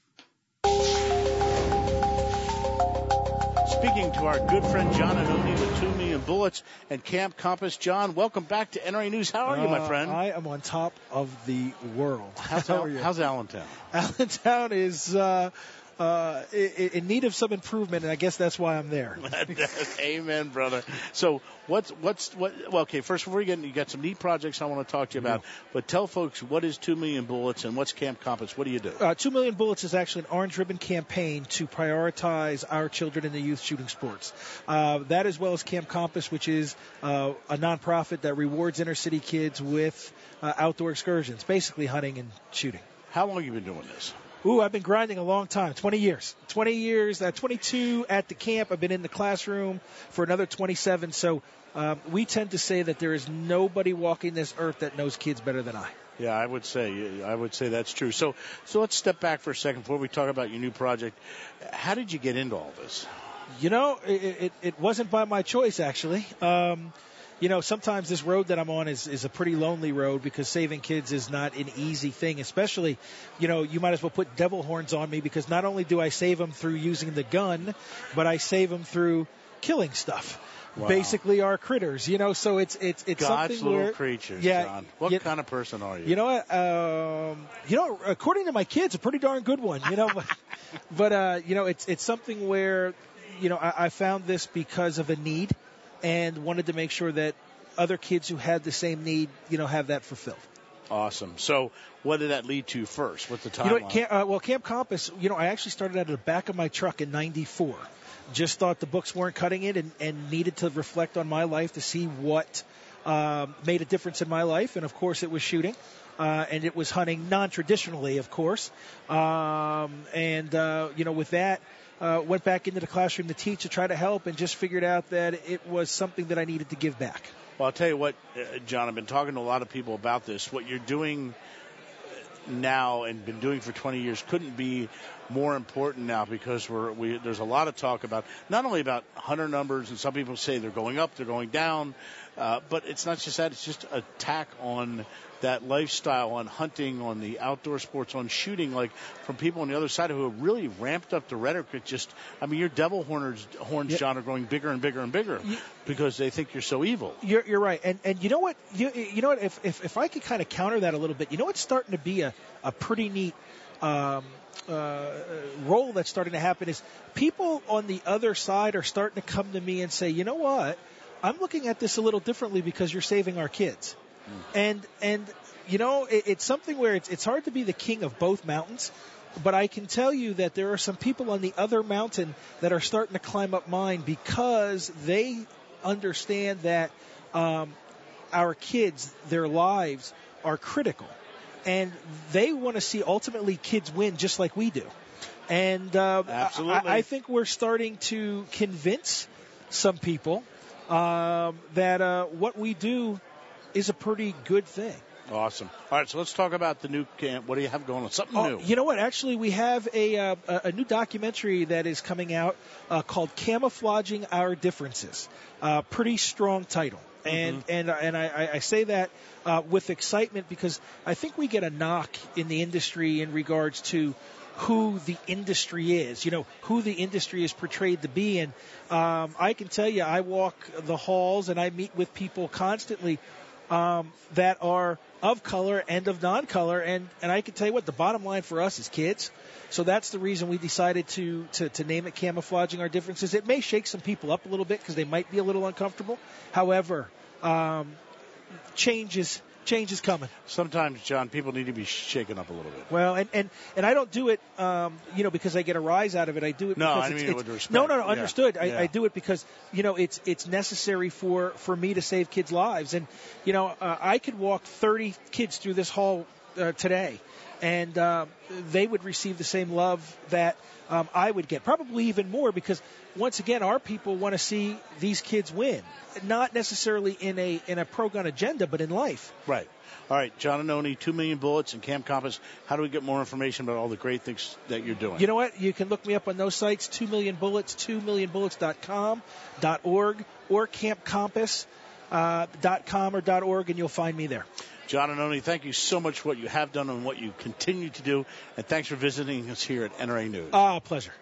Speaking to our good friend John Anoni with 2 Million Bullets and Camp Compass. John, welcome back to NRA News. How are you, my friend? I am on top of the world. How's Allentown? Allentown is in need of some improvement, and I guess that's why I'm there. Amen, brother. So well, okay, first before you got some neat projects I want to talk to you about, but tell folks what is 2 Million Bullets and what's Camp Compass? What do you do? 2 Million Bullets is actually an orange ribbon campaign to prioritize our children in the youth shooting sports. That as well as Camp Compass, which is a nonprofit that rewards inner city kids with outdoor excursions, basically hunting and shooting. How long have you been doing this? I've been grinding a long time, 20 years. 22 at the camp. I've been in the classroom for another 27. So we tend to say that there is nobody walking this earth that knows kids better than I. Yeah, I would say that's true. So let's step back for a second before we talk about your new project. How did you get into all this? It wasn't by my choice, actually. Sometimes this road that I'm on is a pretty lonely road because saving kids is not an easy thing, especially, you might as well put devil horns on me because not only do I save them through using the gun, but I save them through killing stuff. Wow. Basically our critters, so it's God's something little where, creatures, yeah, John. What kind of person are you? You know what, according to my kids, a pretty darn good one, but it's something where, I found this because of a need. And wanted to make sure that other kids who had the same need, have that fulfilled. Awesome. So what did that lead to first? What's the timeline? Camp Compass, I actually started out at the back of my truck in '94. Just thought the books weren't cutting it and needed to reflect on my life to see what made a difference in my life. And, of course, it was shooting. And it was hunting non-traditionally, of course. With that, went back into the classroom to teach, to try to help, and just figured out that it was something that I needed to give back. Well, I'll tell you what, John, I've been talking to a lot of people about this. What you're doing now and been doing for 20 years couldn't be more important now because there's a lot of talk about not only about hunter numbers, and some people say they're going up, they're going down, but it's not just that. It's just an attack on that lifestyle, on hunting, on the outdoor sports, on shooting, like from people on the other side who have really ramped up the rhetoric. Your devil horns, yep, John, are growing bigger and bigger and bigger because they think you're so evil. You're right. And you know what? You know what? If I could kind of counter that a little bit, it's starting to be a pretty neat role that's starting to happen is people on the other side are starting to come to me and say, you know what? I'm looking at this a little differently because you're saving our kids. And it's something where it's hard to be the king of both mountains, but I can tell you that there are some people on the other mountain that are starting to climb up mine because they understand that our kids, their lives are critical. And they want to see ultimately kids win just like we do. And Absolutely. I think we're starting to convince some people that what we do is a pretty good thing. Awesome. All right, so let's talk about the new camp. What do you have going on? Something new. You know what? Actually, we have a new documentary that is coming out called Camouflaging Our Differences. Pretty strong title. And I say that with excitement because I think we get a knock in the industry in regards to who the industry is, who the industry is portrayed to be. And I can tell you, I walk the halls and I meet with people constantly that are of color and of non-color. And I can tell you what, the bottom line for us is kids. So that's the reason we decided to name it Camouflaging Our Differences. It may shake some people up a little bit because they might be a little uncomfortable. However, change is coming. Sometimes, John, people need to be shaken up a little bit. Well, and I don't do it, because I get a rise out of it. I do it because I mean it with respect. No, understood. Yeah. I do it because, it's necessary for me to save kids' lives. And, I could walk 30 kids through this hall today, and they would receive the same love that I would get, probably even more, because once again, our people want to see these kids win, not necessarily in a pro-gun agenda, but in life. Right. All right, John Annoni, 2 Million Bullets and Camp Compass. How do we get more information about all the great things that you're doing? You know what? You can look me up on those sites, 2 Million Bullets, 2millionbullets.com, .org, or campcompass.com or .org, and you'll find me there. John Annoni, thank you so much for what you have done and what you continue to do, and thanks for visiting us here at NRA News. Pleasure.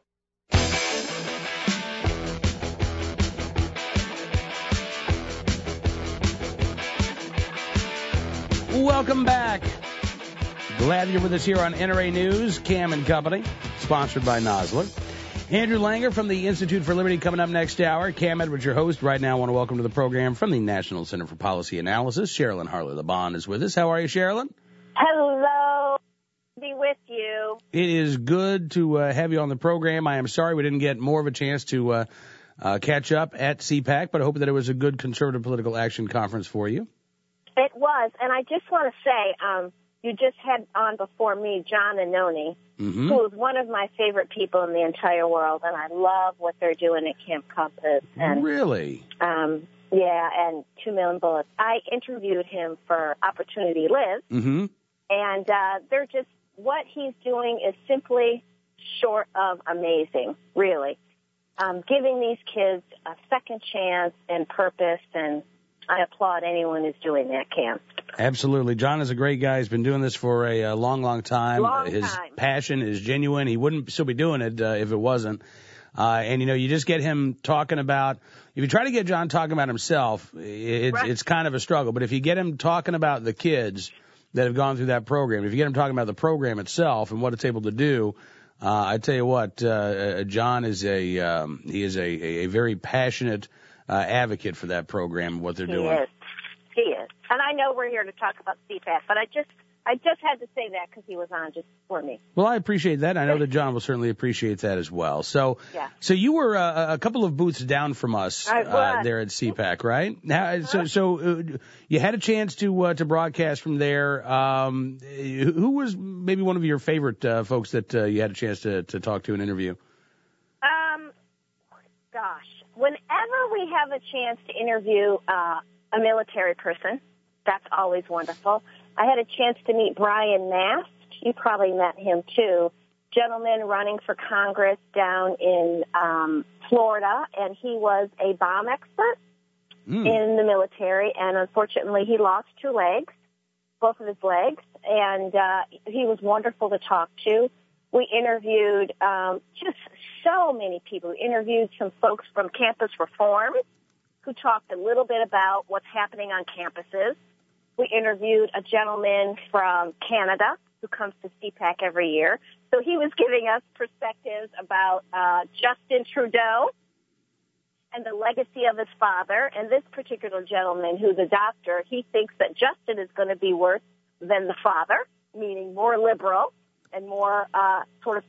Welcome back. Glad you're with us here on NRA News, Cam and Company, sponsored by Nosler. Andrew Langer from the Institute for Liberty coming up next hour. Cam Edwards, your host. Right now, I want to welcome to the program from the National Center for Policy Analysis, Sherilyn Harley-LeBon is with us. How are you, Sherilyn? Hello. Be with you. It is good to have you on the program. I am sorry we didn't get more of a chance to catch up at CPAC, but I hope that it was a good conservative political action conference for you. It was, and I just want to say, you just had on before me John Annoni, who is one of my favorite people in the entire world, and I love what they're doing at Camp Compass. And, really? Yeah, and 2 Million Bullets. I interviewed him for Opportunity Live, and they're just, what he's doing is simply short of amazing, really. Giving these kids a second chance and purpose, and I applaud anyone who's doing that, Cam. Absolutely. John is a great guy. He's been doing this for a long, long time. His passion is genuine. He wouldn't still be doing it if it wasn't. And, you just get him talking about, if you try to get John talking about himself, it's kind of a struggle. But if you get him talking about the kids that have gone through that program, if you get him talking about the program itself and what it's able to do, I tell you what, John is he is a very passionate advocate for that program and what they're doing. He is. And I know we're here to talk about CPAC, but I just had to say that because he was on just for me. Well, I appreciate that. I know that John will certainly appreciate that as well. So you were a couple of booths down from us there at CPAC, right? Now, so you had a chance to broadcast from there. Who was maybe one of your favorite folks that you had a chance to talk to and interview? Whenever we have a chance to interview a military person, that's always wonderful. I had a chance to meet Brian Mast. You probably met him, too. Gentleman running for Congress down in Florida, and he was a bomb expert in the military, and unfortunately he lost both of his legs, and he was wonderful to talk to. We interviewed just so many people. We interviewed some folks from Campus Reform who talked a little bit about what's happening on campuses. We interviewed a gentleman from Canada who comes to CPAC every year. So he was giving us perspectives about Justin Trudeau and the legacy of his father. And this particular gentleman, who's a doctor, he thinks that Justin is going to be worse than the father, meaning more liberal and more sort of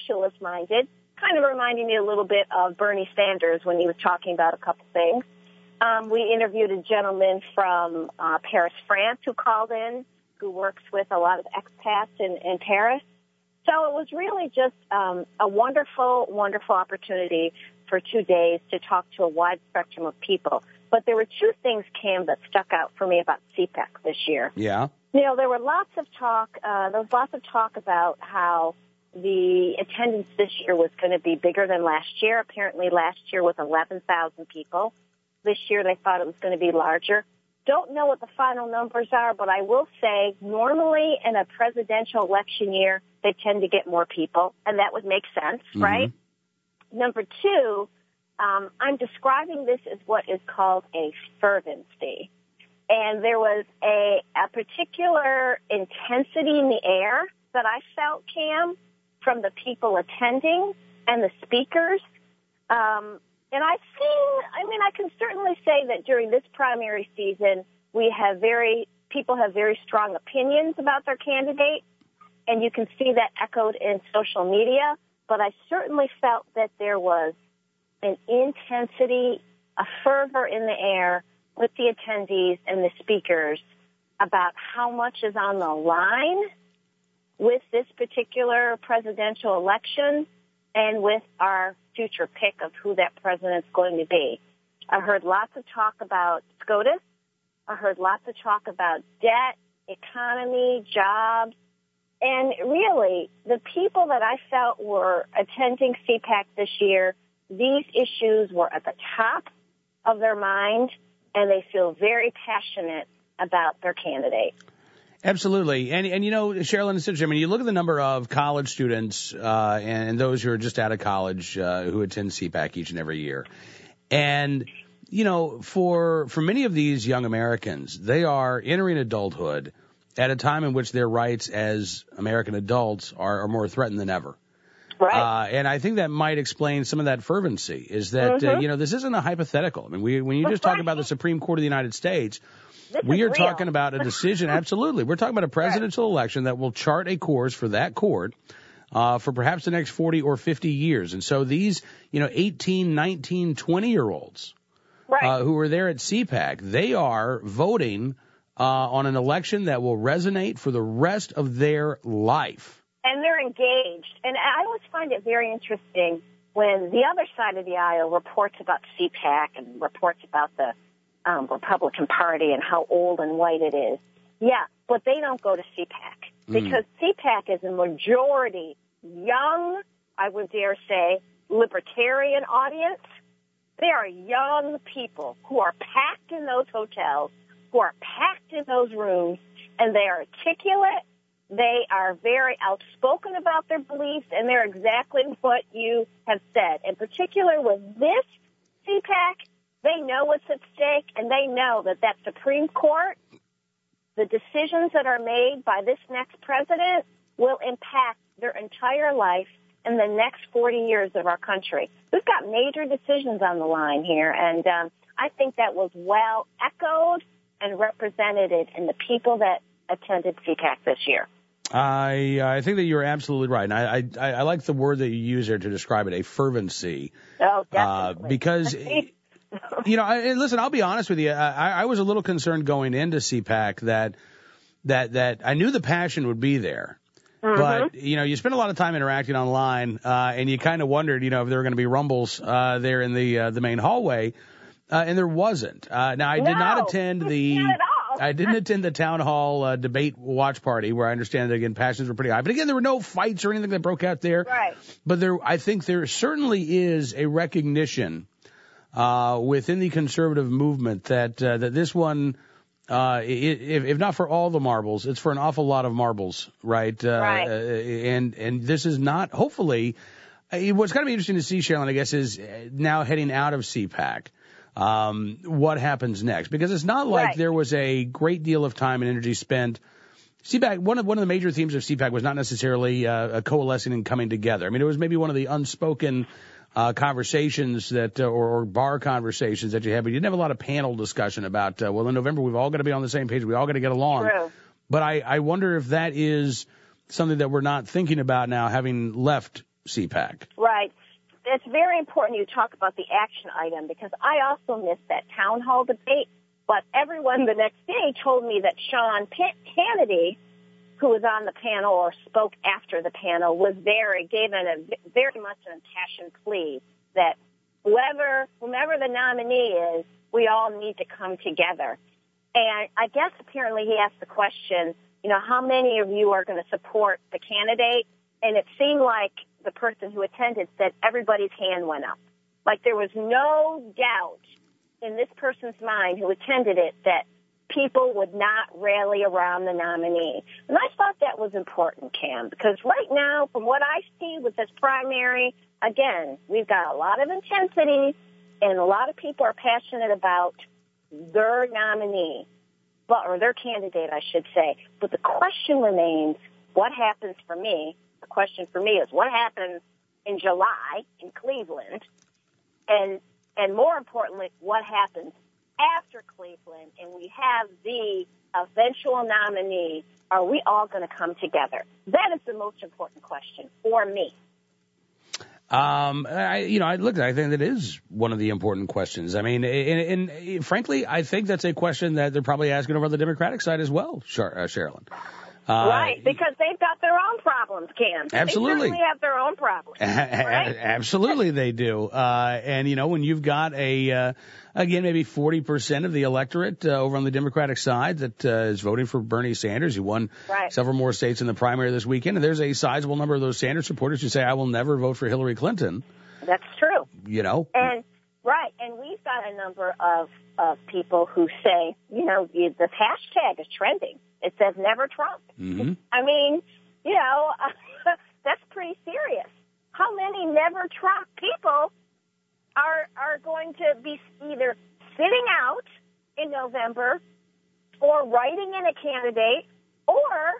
socialist-minded, kind of reminding me a little bit of Bernie Sanders when he was talking about a couple things. We interviewed a gentleman from Paris, France, who called in, who works with a lot of expats in Paris. So it was really just a wonderful, wonderful opportunity for 2 days to talk to a wide spectrum of people. But there were two things, Cam, that stuck out for me about CPAC this year. Yeah. You know, there was lots of talk about how the attendance this year was going to be bigger than last year. Apparently last year was 11,000 people. This year they thought it was going to be larger. Don't know what the final numbers are, but I will say normally in a presidential election year, they tend to get more people, and that would make sense, right? Number two, I'm describing this as what is called a fervency. And there was a particular intensity in the air that I felt, Cam, from the people attending and the speakers. And I can certainly say that during this primary season, people have very strong opinions about their candidate, and you can see that echoed in social media. But I certainly felt that there was an intensity, a fervor in the air with the attendees and the speakers about how much is on the line with this particular presidential election and with our future pick of who that president's going to be. I heard lots of talk about SCOTUS. I heard lots of talk about debt, economy, jobs. And really, the people that I felt were attending CPAC this year, these issues were at the top of their mind, and they feel very passionate about their candidate. Absolutely. And you know, Sherilyn, it's interesting. I mean, you look at the number of college students and those who are just out of college who attend CPAC each and every year. And, you know, for many of these young Americans, they are entering adulthood at a time in which their rights as American adults are more threatened than ever. Right. And I think that might explain some of that fervency, is that, you know, this isn't a hypothetical. I mean, when you just talk about the Supreme Court of the United States, we are talking about a decision. Absolutely. We're talking about a presidential election that will chart a course for that court for perhaps the next 40 or 50 years. And so these, you know, 18, 19, 20-year-olds who are there at CPAC, they are voting on an election that will resonate for the rest of their life. And they're engaged. And I always find it very interesting when the other side of the aisle reports about CPAC and reports about the Republican Party and how old and white it is. Yeah, but they don't go to CPAC because CPAC is a majority young, I would dare say, libertarian audience. They are young people who are packed in those hotels, who are packed in those rooms, and they are articulate. They are very outspoken about their beliefs, and they're exactly what you have said. In particular with this CPAC, they know what's at stake, and they know that Supreme Court, the decisions that are made by this next president will impact their entire life in the next 40 years of our country. We've got major decisions on the line here, and I think that was well echoed and represented in the people that attended CPAC this year. I think that you're absolutely right. And I like the word that you use there to describe it, a fervency. Oh, definitely. Because, you know, listen, I'll be honest with you. I was a little concerned going into CPAC that I knew the passion would be there. But, you know, you spend a lot of time interacting online, and you kind of wondered, you know, if there were going to be rumbles there in the main hallway. And there wasn't. Now, I did not attend I didn't attend the town hall debate watch party, where I understand that, again, passions were pretty high. But again, there were no fights or anything that broke out there. Right. But I think there certainly is a recognition within the conservative movement that this one, if not for all the marbles, it's for an awful lot of marbles, right? And this is not, hopefully, what's going to be interesting to see, Sherilyn, I guess, is now heading out of CPAC. What happens next? Because it's not like there was a great deal of time and energy spent. CPAC, one of the major themes of CPAC was not necessarily coalescing and coming together. I mean, it was maybe one of the unspoken conversations that, or bar conversations that you had, but you didn't have a lot of panel discussion about, well, in November, we've all got to be on the same page. We all got to get along. True. But I wonder if that is something that we're not thinking about now, having left CPAC. Right. it's very important you talk about the action item because I also missed that town hall debate. But everyone the next day told me that Sean Hannity, who was on the panel or spoke after the panel, was there and gave very much an impassioned plea that whomever the nominee is, we all need to come together. And I guess apparently he asked the question, how many of you are going to support the candidate? And it seemed like the person who attended said everybody's hand went up. Like there was no doubt in this person's mind who attended it that people would not rally around the nominee. And I thought that was important, Cam, because right now, from what I see with this primary, again, we've got a lot of intensity and a lot of people are passionate about their nominee, or their candidate, I should say. But the question remains, what happens for me? The question for me is what happens in July in Cleveland? And more importantly, what happens after Cleveland and we have the eventual nominee? Are we all going to come together? That is the most important question for me. I think that is one of the important questions. I mean, and frankly, I think that's a question that they're probably asking over on the Democratic side as well, Sherilyn. Right, because they've got their own problems, Cam. Absolutely. They certainly have their own problems. Right? Absolutely they do. And when you've got again, maybe 40% of the electorate over on the Democratic side that is voting for Bernie Sanders, who won several more states in the primary this weekend, and there's a sizable number of those Sanders supporters who say, I will never vote for Hillary Clinton. That's true. And we've got a number of people who say, the hashtag is trending. It says never Trump. Mm-hmm. I mean, that's pretty serious. How many never Trump people are going to be either sitting out in November or writing in a candidate or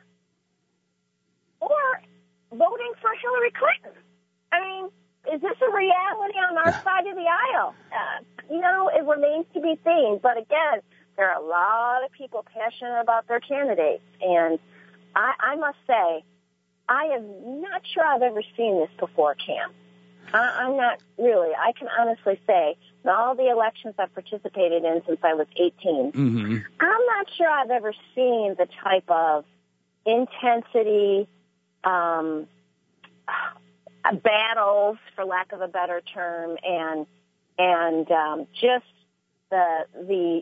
voting for Hillary Clinton? I mean, is this a reality on our side of the aisle? It remains to be seen. But again, there are a lot of people passionate about their candidates. And I must say, I am not sure I've ever seen this before, Cam. I'm not really. I can honestly say, in all the elections I've participated in since I was 18, mm-hmm. I'm not sure I've ever seen the type of intensity, battles, for lack of a better term, and just the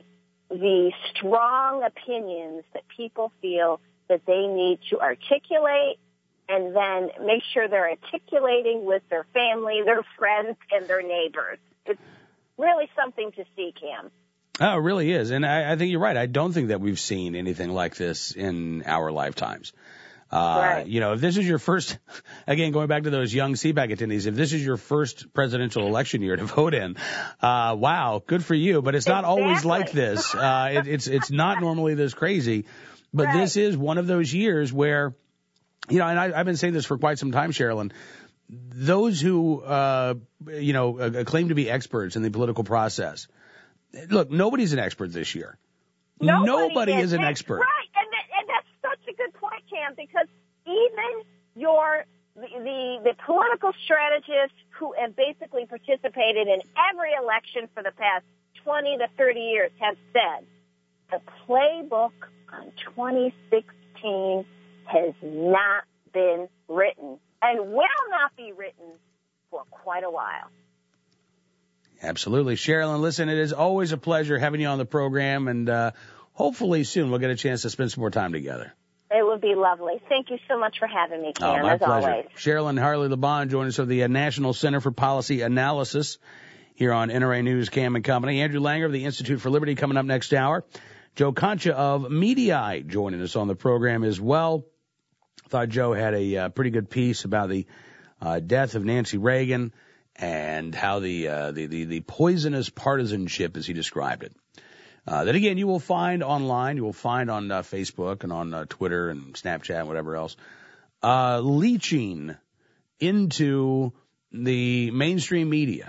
strong opinions that people feel that they need to articulate and then make sure they're articulating with their family, their friends, and their neighbors. It's really something to see, Cam. Oh, it really is. And I think you're right. I don't think that we've seen anything like this in our lifetimes. Right. If this is your first, again, going back to those young CPAC attendees, if this is your first presidential election year to vote in, wow, good for you. But it's not always like this. It's not normally this crazy. But this is one of those years where, and I've been saying this for quite some time, Sherilyn, those who, claim to be experts in the political process. Look, nobody's an expert this year. Nobody is an expert. Right. And that's such a good point, Cam, because even the political strategists who have basically participated in every election for the past 20 to 30 years have said the playbook on 2016 has not been written and will not be written for quite a while. Absolutely. Sherilyn, listen, it is always a pleasure having you on the program, and hopefully soon we'll get a chance to spend some more time together. It would be lovely. Thank you so much for having me, Cam, my as pleasure. always. Sherilyn Harley-LeBon joining us of the National Center for Policy Analysis here on NRA News, Cam and Company. Andrew Langer of the Institute for Liberty coming up next hour. Joe Concha of Mediaite joining us on the program as well. I thought Joe had a pretty good piece about the death of Nancy Reagan and how the poisonous partisanship, as he described it. That again, you will find online. You will find on Facebook and on Twitter and Snapchat and whatever else, leaching into the mainstream media.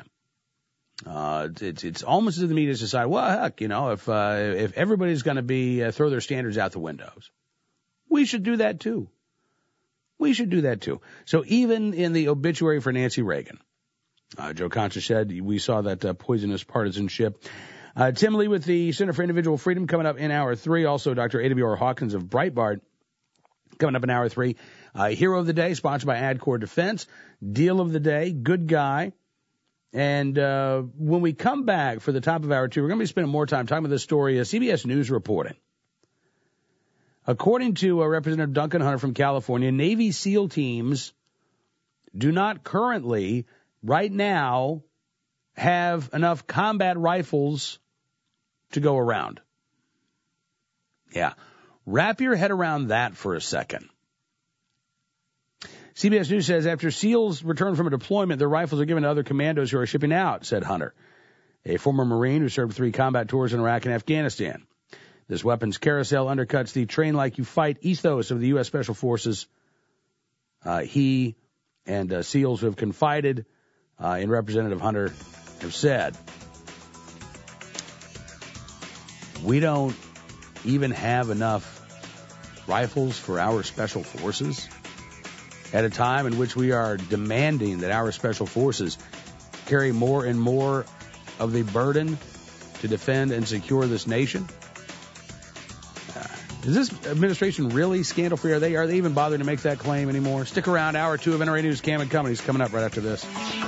It's almost as if the media decide, well, heck, if everybody's going to be throw their standards out the windows, we should do that too. We should do that too. So even in the obituary for Nancy Reagan, Joe Concha said we saw that poisonous partisanship. Tim Lee with the Center for Individual Freedom coming up in hour 3. Also, Dr. A.W.R. Hawkins of Breitbart coming up in hour 3. Hero of the Day, sponsored by AdCore Defense. Deal of the Day, good guy. And when we come back for the top of hour 2, we're going to be spending more time talking about this story. CBS News reporting. According to Representative Duncan Hunter from California, Navy SEAL teams do not currently, right now, have enough combat rifles to go around. Yeah. Wrap your head around that for a second. CBS News says after SEALs return from a deployment, their rifles are given to other commandos who are shipping out, said Hunter, a former Marine who served 3 combat tours in Iraq and Afghanistan. This weapons carousel undercuts the train like you fight ethos of the U.S. Special Forces. He and SEALs who have confided in Representative Hunter have said, we don't even have enough rifles for our special forces at a time in which we are demanding that our special forces carry more and more of the burden to defend and secure this nation. Is this administration really scandal-free? Are they even bothering to make that claim anymore? Stick around. Hour 2 of NRA News. Cam and Company's coming up right after this.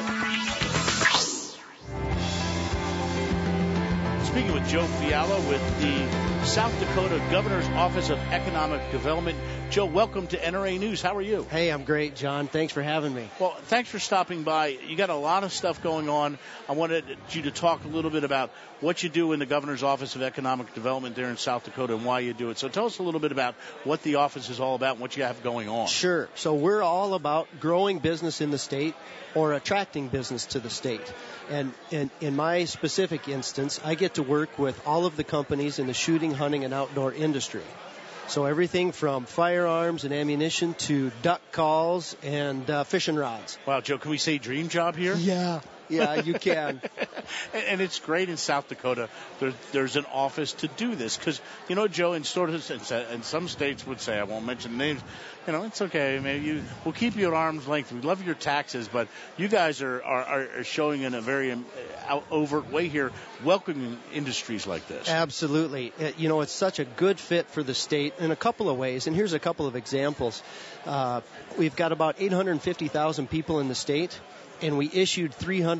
Speaking with Joe Fiala with the South Dakota Governor's Office of Economic Development. Joe, welcome to NRA News. How are you? Hey, I'm great, John. Thanks for having me. Well, thanks for stopping by. You got a lot of stuff going on. I wanted you to talk a little bit about what you do in the Governor's Office of Economic Development there in South Dakota and why you do it. So tell us a little bit about what the office is all about and what you have going on. Sure. So we're all about growing business in the state or attracting business to the state. And in my specific instance, I get to work with all of the companies in the shooting, hunting, and outdoor industry. So everything from firearms and ammunition to duck calls and fishing rods. Wow, Joe, can we say dream job here? Yeah, you can. And it's great in South Dakota. There's an office to do this because, you know, Joe, in some states would say, I won't mention names, you know, it's okay. Maybe we'll keep you at arm's length. We love your taxes, but you guys are showing in a very overt way here, welcoming industries like this. Absolutely. It's such a good fit for the state in a couple of ways, and here's a couple of examples. We've got about 850,000 people in the state, and we issued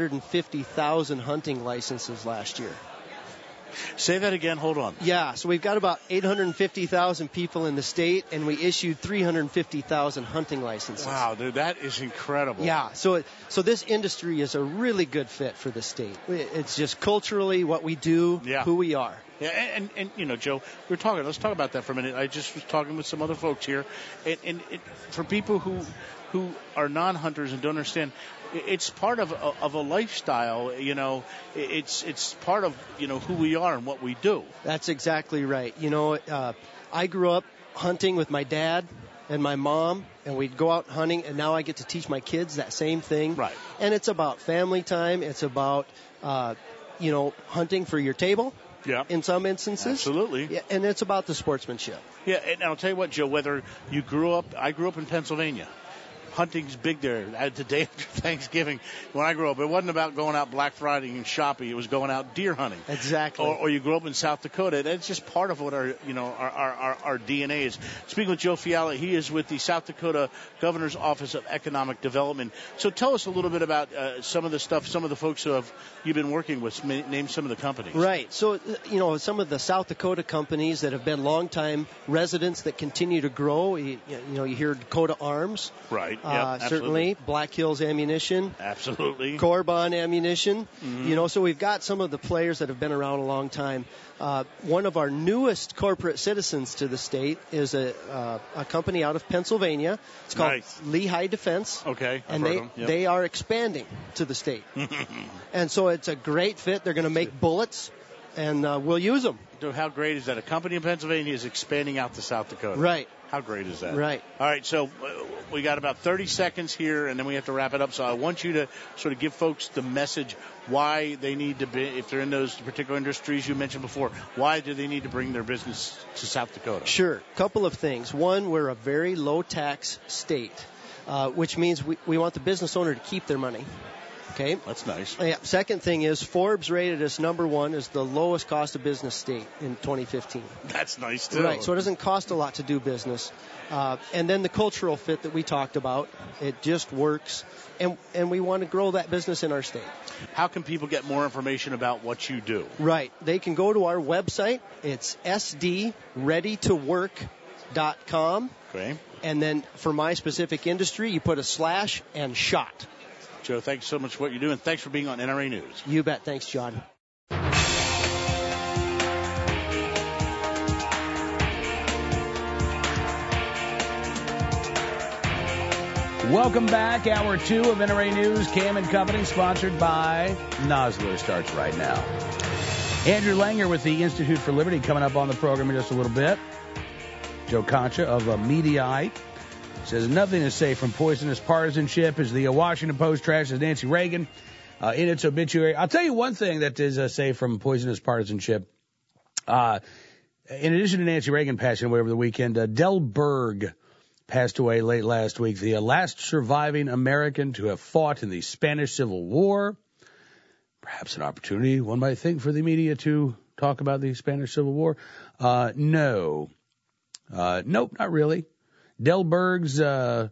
350,000 hunting licenses last year. Say that again. Hold on. Yeah, so we've got about 850,000 people in the state, and we issued 350,000 hunting licenses. Wow, dude, that is incredible. Yeah, so this industry is a really good fit for the state. It's just culturally what we do, who we are. Yeah, and you know, Joe, let's talk about that for a minute. I just was talking with some other folks here, and for people who are non-hunters and don't understand, it's part of a lifestyle, you know. It's part of, you know, who we are and what we do. That's exactly right. You know, I grew up hunting with my dad and my mom, and we'd go out hunting, and now I get to teach my kids that same thing. Right. And it's about family time. It's about, hunting for your table. Yeah. In some instances. Absolutely. Yeah, and it's about the sportsmanship. Yeah, and I'll tell you what, Joe, whether I grew up in Pennsylvania. Hunting's big there. The day after Thanksgiving, when I grew up, it wasn't about going out Black Friday and shopping. It was going out deer hunting. Exactly. Or you grew up in South Dakota. That's just part of what our DNA is. Speaking with Joe Fiala, he is with the South Dakota Governor's Office of Economic Development. So tell us a little bit about some of the stuff, some of the folks who you've been working with. Name some of the companies. Right. So, some of the South Dakota companies that have been longtime residents that continue to grow. You hear Dakota Arms. Right. Certainly, Black Hills Ammunition. Absolutely. Corbon Ammunition. Mm-hmm. So we've got some of the players that have been around a long time. One of our newest corporate citizens to the state is a company out of Pennsylvania. It's called Lehigh Defense. Okay. And they are expanding to the state. And so it's a great fit. They're going to make bullets, and we'll use them. So how great is that? A company in Pennsylvania is expanding out to South Dakota. Right. How great is that? Right. All right, so we got about 30 seconds here, and then we have to wrap it up. So I want you to sort of give folks the message why they need to be, if they're in those particular industries you mentioned before, why do they need to bring their business to South Dakota? Sure. Couple of things. One, we're a very low-tax state, which means we want the business owner to keep their money. Okay. That's nice. Yeah. Second thing is Forbes rated us number 1 as the lowest cost of business state in 2015. That's nice, too. Right. So it doesn't cost a lot to do business. And then the cultural fit that we talked about, it just works. And we want to grow that business in our state. How can people get more information about what you do? Right. They can go to our website. It's sdreadytowork.com. Okay. And then for my specific industry, you put a slash and shot. Joe, thanks so much for what you're doing. Thanks for being on NRA News. You bet. Thanks, John. Welcome back. Hour 2 of NRA News. Cam and Company, sponsored by Nosler, starts right now. Andrew Langer with the Institute for Liberty coming up on the program in just a little bit. Joe Concha of Mediaite says nothing is safe from poisonous partisanship as the Washington Post trashes Nancy Reagan in its obituary. I'll tell you one thing that is safe from poisonous partisanship. In addition to Nancy Reagan passing away over the weekend, Del Berg passed away late last week, the last surviving American to have fought in the Spanish Civil War. Perhaps an opportunity, one might think, for the media to talk about the Spanish Civil War. No. Nope, not really. Del Berg's becoming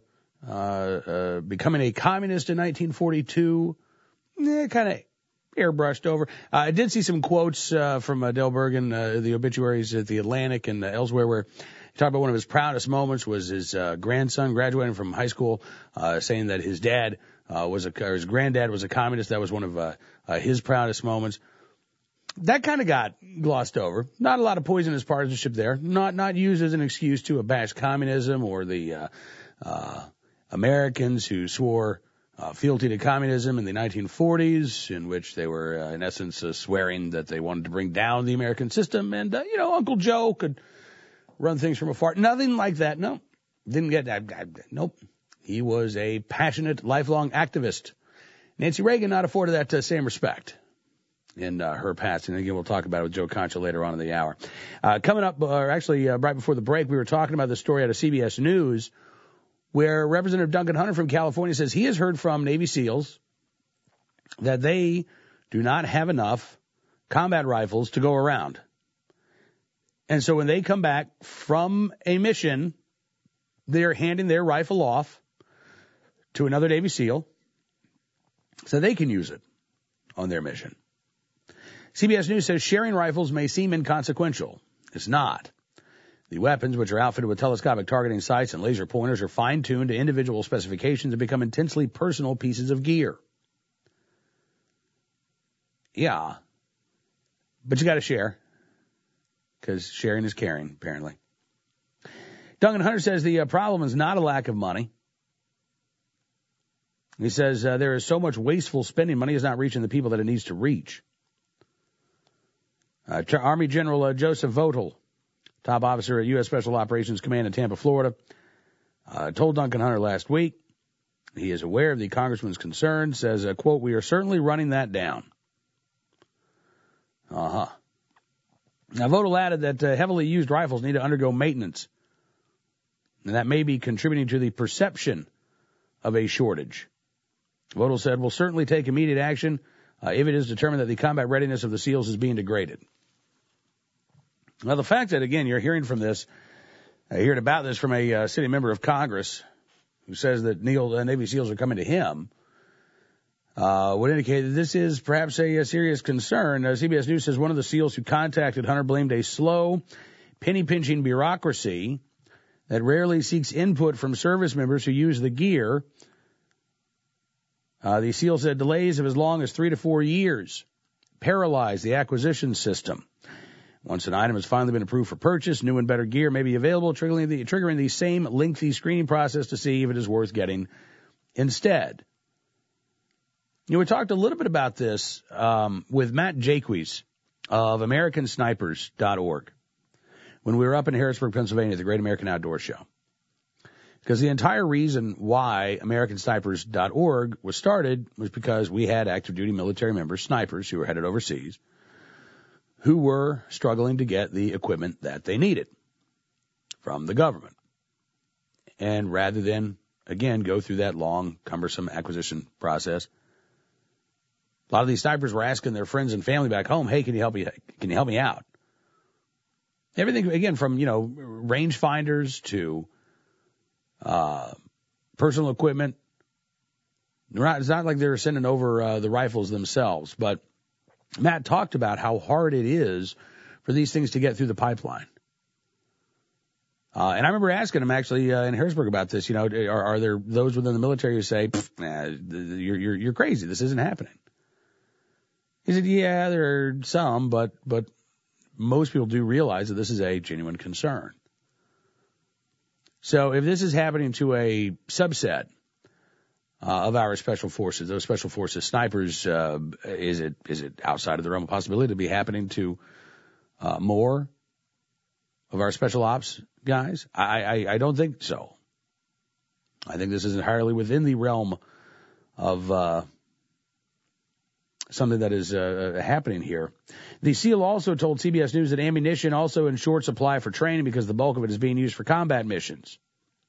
a communist in 1942, kind of airbrushed over. I did see some quotes from Del Berg in the obituaries at the Atlantic and elsewhere where he talked about one of his proudest moments was his grandson graduating from high school, saying that his dad his granddad was a communist. That was one of his proudest moments. That kind of got glossed over. Not a lot of poisonous partisanship there. Not used as an excuse to bash communism or the Americans who swore fealty to communism in the 1940s, in which they were, in essence, swearing that they wanted to bring down the American system. And, Uncle Joe could run things from afar. Nothing like that. No. Didn't get that. Nope. He was a passionate, lifelong activist. Nancy Reagan not afforded that same respect in her passing. Again, we'll talk about it with Joe Concha later on in the hour. Coming up, right before the break, we were talking about the story out of CBS News where Representative Duncan Hunter from California says he has heard from Navy SEALs that they do not have enough combat rifles to go around. And so when they come back from a mission, they're handing their rifle off to another Navy SEAL so they can use it on their mission. CBS News says sharing rifles may seem inconsequential. It's not. The weapons, which are outfitted with telescopic targeting sights and laser pointers, are fine-tuned to individual specifications and become intensely personal pieces of gear. Yeah. But you got to share, because sharing is caring, apparently. Duncan Hunter says the problem is not a lack of money. He says there is so much wasteful spending. Money is not reaching the people that it needs to reach. Army General Joseph Votel, top officer at U.S. Special Operations Command in Tampa, Florida, told Duncan Hunter last week he is aware of the congressman's concern, says, quote, "We are certainly running that down." Now, Votel added that heavily used rifles need to undergo maintenance, and that may be contributing to the perception of a shortage. Votel said, "We'll certainly take immediate action if it is determined that the combat readiness of the SEALs is being degraded." Now, the fact that, again, you're hearing about this from a sitting member of Congress who says that Navy SEALs are coming to him would indicate that this is perhaps a serious concern. CBS News says one of the SEALs who contacted Hunter blamed a slow, penny-pinching bureaucracy that rarely seeks input from service members who use the gear. The SEAL said delays of as long as 3 to 4 years paralyze the acquisition system. Once an item has finally been approved for purchase, new and better gear may be available, triggering the same lengthy screening process to see if it is worth getting instead. We talked a little bit about this with Matt Jaques of AmericanSnipers.org when we were up in Harrisburg, Pennsylvania at the Great American Outdoor Show. Because the entire reason why AmericanSnipers.org was started was because we had active duty military members, snipers, who were headed overseas, who were struggling to get the equipment that they needed from the government. And rather than, again, go through that long, cumbersome acquisition process, A lot of these snipers were asking their friends and family back home, hey, can you help me out? Everything, again, from, range finders to personal equipment. It's not like they're sending over the rifles themselves, but Matt talked about how hard it is for these things to get through the pipeline. And I remember asking him actually in Harrisburg about this. Are there those within the military who say, you're crazy, this isn't happening? He said, yeah, there are some, but most people do realize that this is a genuine concern. So if this is happening to a subset of our special forces, those special forces snipers, is it outside of the realm of possibility to be happening to more of our special ops guys? I don't think so. I think this is entirely within the realm of something that is happening here. The SEAL also told CBS News that ammunition also in short supply for training because the bulk of it is being used for combat missions.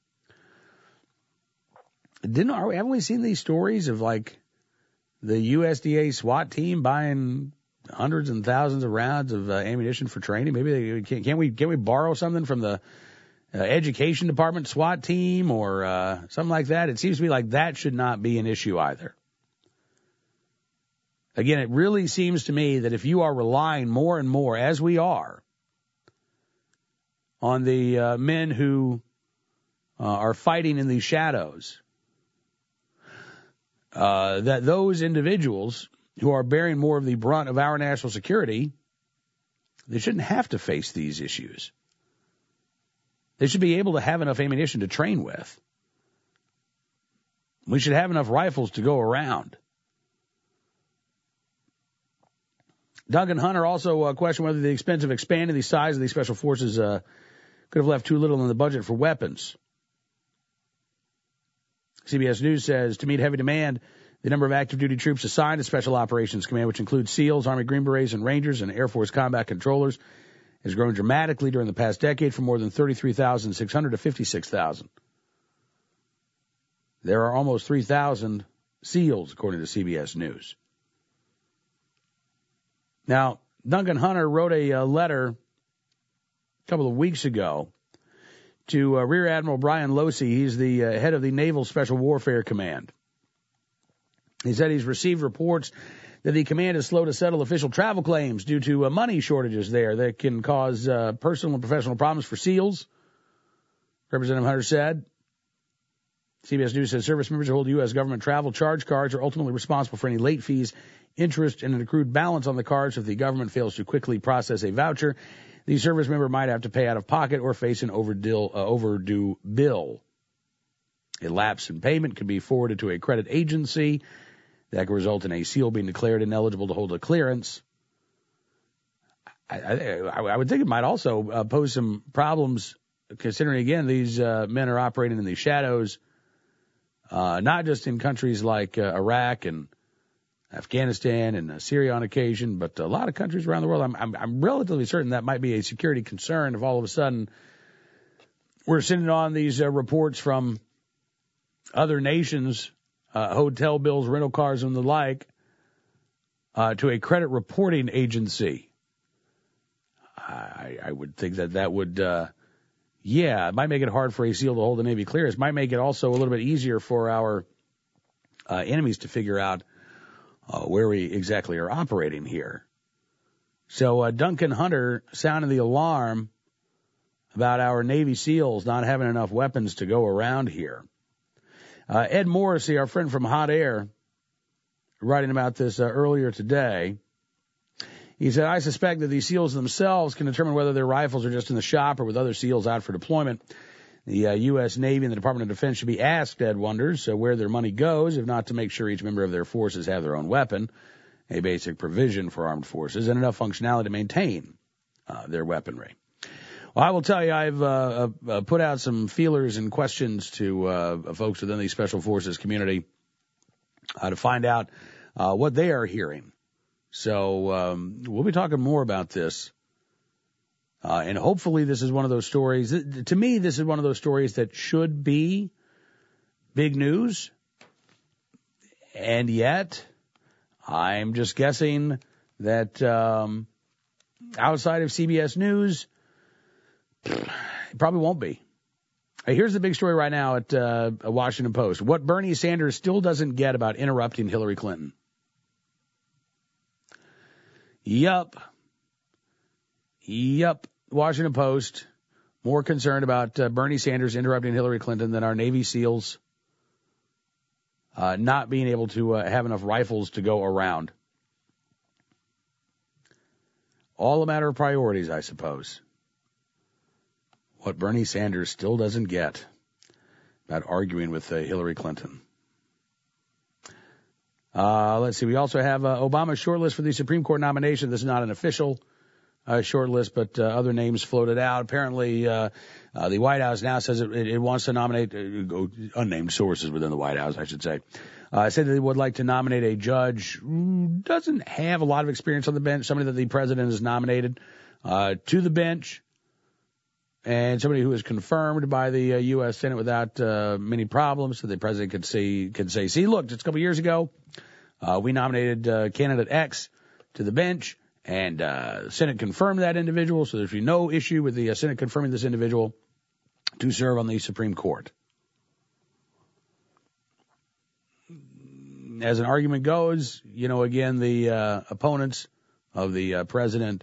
Haven't we seen these stories of like the USDA SWAT team buying hundreds and thousands of rounds of ammunition for training? Maybe can't we borrow something from the education department SWAT team or something like that? It seems to me like that should not be an issue either. Again, it really seems to me that if you are relying more and more, as we are, on the men who are fighting in these shadows, that those individuals who are bearing more of the brunt of our national security, they shouldn't have to face these issues. They should be able to have enough ammunition to train with. We should have enough rifles to go around. Duncan Hunter also questioned whether the expense of expanding the size of these special forces could have left too little in the budget for weapons. CBS News says, to meet heavy demand, the number of active duty troops assigned to Special Operations Command, which includes SEALs, Army Green Berets, and Rangers, and Air Force combat controllers, has grown dramatically during the past decade from more than 33,600 to 56,000. There are almost 3,000 SEALs, according to CBS News. Now, Duncan Hunter wrote a letter a couple of weeks ago to Rear Admiral Brian Losey. He's the head of the Naval Special Warfare Command. He said he's received reports that the command is slow to settle official travel claims due to money shortages there that can cause personal and professional problems for SEALs, Representative Hunter said. CBS News says service members who hold U.S. government travel charge cards are ultimately responsible for any late fees, interest, and an accrued balance on the cards. If the government fails to quickly process a voucher, the service member might have to pay out of pocket or face an overdue bill. A lapse in payment can be forwarded to a credit agency. That can result in a SEAL being declared ineligible to hold a clearance. I would think it might also pose some problems, considering, again, these men are operating in the shadows, not just in countries like Iraq and Afghanistan and Syria on occasion, but a lot of countries around the world. I'm relatively certain that might be a security concern if all of a sudden we're sending on these reports from other nations, hotel bills, rental cars, and the like, to a credit reporting agency. I would think that would, it might make it hard for a SEAL to hold a Navy clearance. It might make it also a little bit easier for our enemies to figure out where we exactly are operating here. So Duncan Hunter sounded the alarm about our Navy SEALs not having enough weapons to go around here. Ed Morrissey, our friend from Hot Air, writing about this earlier today, he said, I suspect that these SEALs themselves can determine whether their rifles are just in the shop or with other SEALs out for deployment. The U.S. Navy and the Department of Defense should be asked, Ed wonders, where their money goes, if not to make sure each member of their forces have their own weapon, a basic provision for armed forces, and enough functionality to maintain their weaponry. Well, I will tell you, I've put out some feelers and questions to folks within the Special Forces community to find out what they are hearing. So we'll be talking more about this. And hopefully this is one of those stories. To me, this is one of those stories that should be big news. And yet, I'm just guessing that outside of CBS News, it probably won't be. Here's the big story right now at Washington Post. What Bernie Sanders still doesn't get about interrupting Hillary Clinton. Yup. Washington Post, more concerned about Bernie Sanders interrupting Hillary Clinton than our Navy SEALs not being able to have enough rifles to go around. All a matter of priorities, I suppose. What Bernie Sanders still doesn't get about arguing with Hillary Clinton. Let's see. We also have Obama's shortlist for the Supreme Court nomination. This is not an official shortlist, but other names floated out. Apparently, the White House now says it wants to nominate unnamed sources within the White House, I should say. Said that they would like to nominate a judge who doesn't have a lot of experience on the bench, somebody that the president has nominated to the bench, and somebody who is confirmed by the U.S. Senate without many problems, so the president could say, see, look, just a couple years ago, we nominated candidate X to the bench, and the Senate confirmed that individual, so there's no issue with the Senate confirming this individual to serve on the Supreme Court. As an argument goes, again, the opponents of the president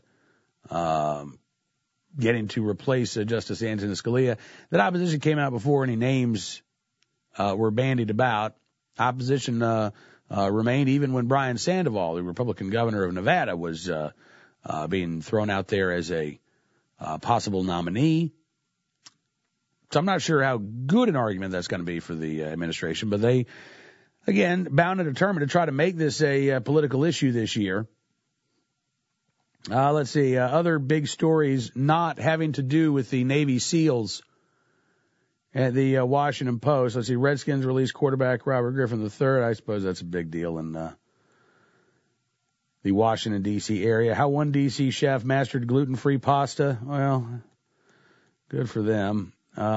getting to replace Justice Antonin Scalia, that opposition came out before any names were bandied about. Opposition remained even when Brian Sandoval, the Republican governor of Nevada, was being thrown out there as a possible nominee. So I'm not sure how good an argument that's going to be for the administration, but they, again, bound and determined to try to make this a political issue this year. Let's see, other big stories not having to do with the Navy SEALs at the Washington Post. Let's see, Redskins released quarterback Robert Griffin III. I suppose that's a big deal in the Washington, D.C. area. How one D.C. chef mastered gluten-free pasta. Well, good for them.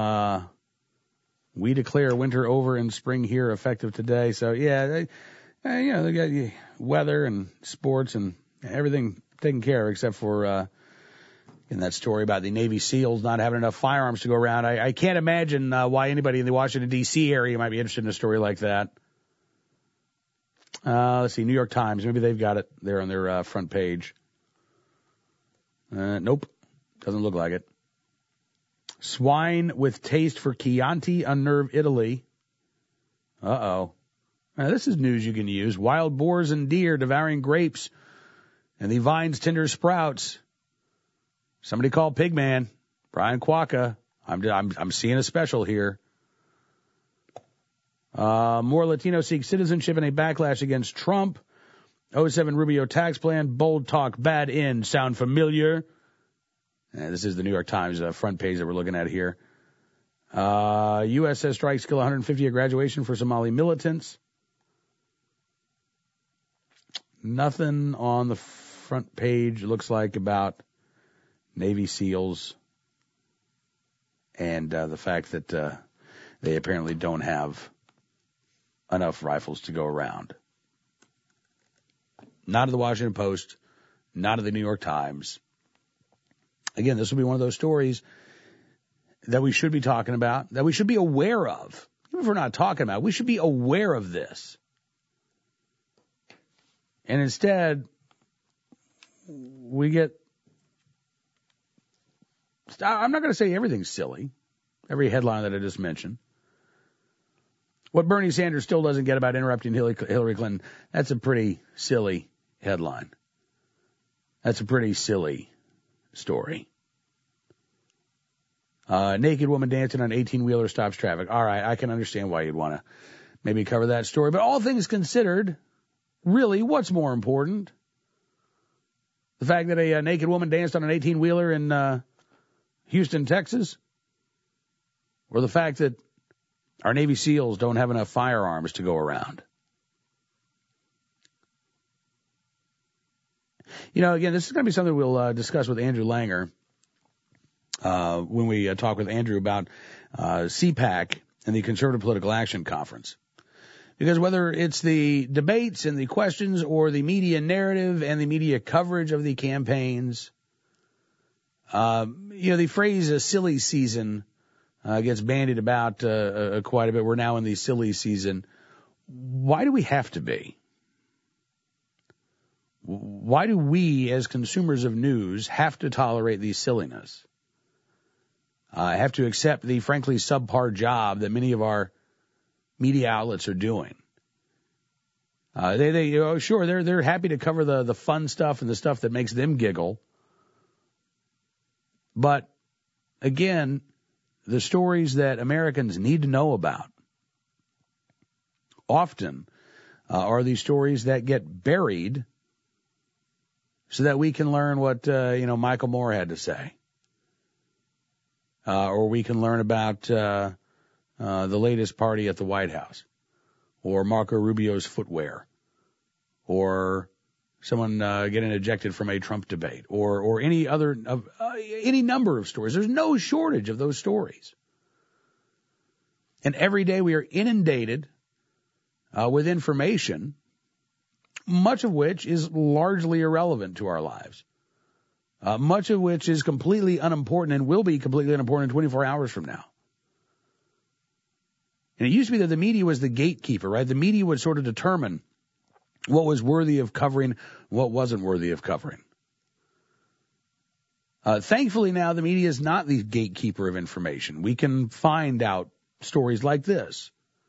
We declare winter over and spring here effective today. So, yeah, they got weather and sports and everything taken care of except for in that story about the Navy SEALs not having enough firearms to go around. I can't imagine why anybody in the Washington, D.C. area might be interested in a story like that. Let's see, New York Times. Maybe they've got it there on their front page. Nope. Doesn't look like it. Swine with taste for Chianti unnerve Italy. Uh-oh. Now, this is news you can use. Wild boars and deer devouring grapes and the vine's tender sprouts. Somebody call Pigman. Brian Quacca. I'm seeing a special here. More Latinos seek citizenship in a backlash against Trump. 07 Rubio tax plan. Bold talk, bad end. Sound familiar? This is the New York Times front page that we're looking at here. U.S. says strikes kill 150 at graduation for Somali militants. Nothing on the front page, looks like, about Navy SEALs and the fact that they apparently don't have enough rifles to go around. Not at the Washington Post, not at the New York Times. Again, this will be one of those stories that we should be talking about, that we should be aware of. Even if we're not talking about it, we should be aware of this. And instead, we get, I'm not going to say everything's silly, every headline that I just mentioned. What Bernie Sanders still doesn't get about interrupting Hillary Clinton, that's a pretty silly headline. That's a pretty silly story. Naked woman dancing on 18-wheeler stops traffic. All right, I can understand why you'd want to maybe cover that story. But all things considered, really, what's more important? The fact that a naked woman danced on an 18-wheeler in Houston, Texas? Or the fact that our Navy SEALs don't have enough firearms to go around? Again, this is going to be something we'll discuss with Andrew Langer when we talk with Andrew about CPAC and the Conservative Political Action Conference. Because whether it's the debates and the questions or the media narrative and the media coverage of the campaigns, the phrase "a silly season" gets bandied about quite a bit. We're now in the silly season. Why do we have to be? Why do we, as consumers of news, have to tolerate the silliness? Have to accept the frankly subpar job that many of our media outlets are doing? They're happy to cover the fun stuff and the stuff that makes them giggle. But again, the stories that Americans need to know about often are these stories that get buried so that we can learn what, Michael Moore had to say. Or we can learn about the latest party at the White House, or Marco Rubio's footwear, or someone getting ejected from a Trump debate, or any other any number of stories. There's no shortage of those stories. And every day we are inundated with information, much of which is largely irrelevant to our lives. Much of which is completely unimportant and will be completely unimportant in 24 hours from now. And it used to be that the media was the gatekeeper, right? The media would sort of determine what was worthy of covering, what wasn't worthy of covering. Thankfully now the media is not the gatekeeper of information. We can find out stories like this.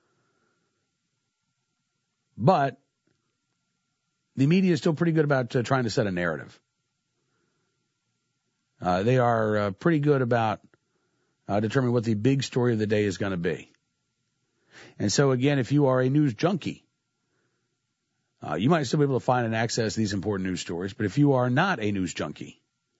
But the media is still pretty good about trying to set a narrative. They are pretty good about determining what the big story of the day is going to be. And so, again, if you are a news junkie, you might still be able to find and access these important news stories. But if you are not a news junkie,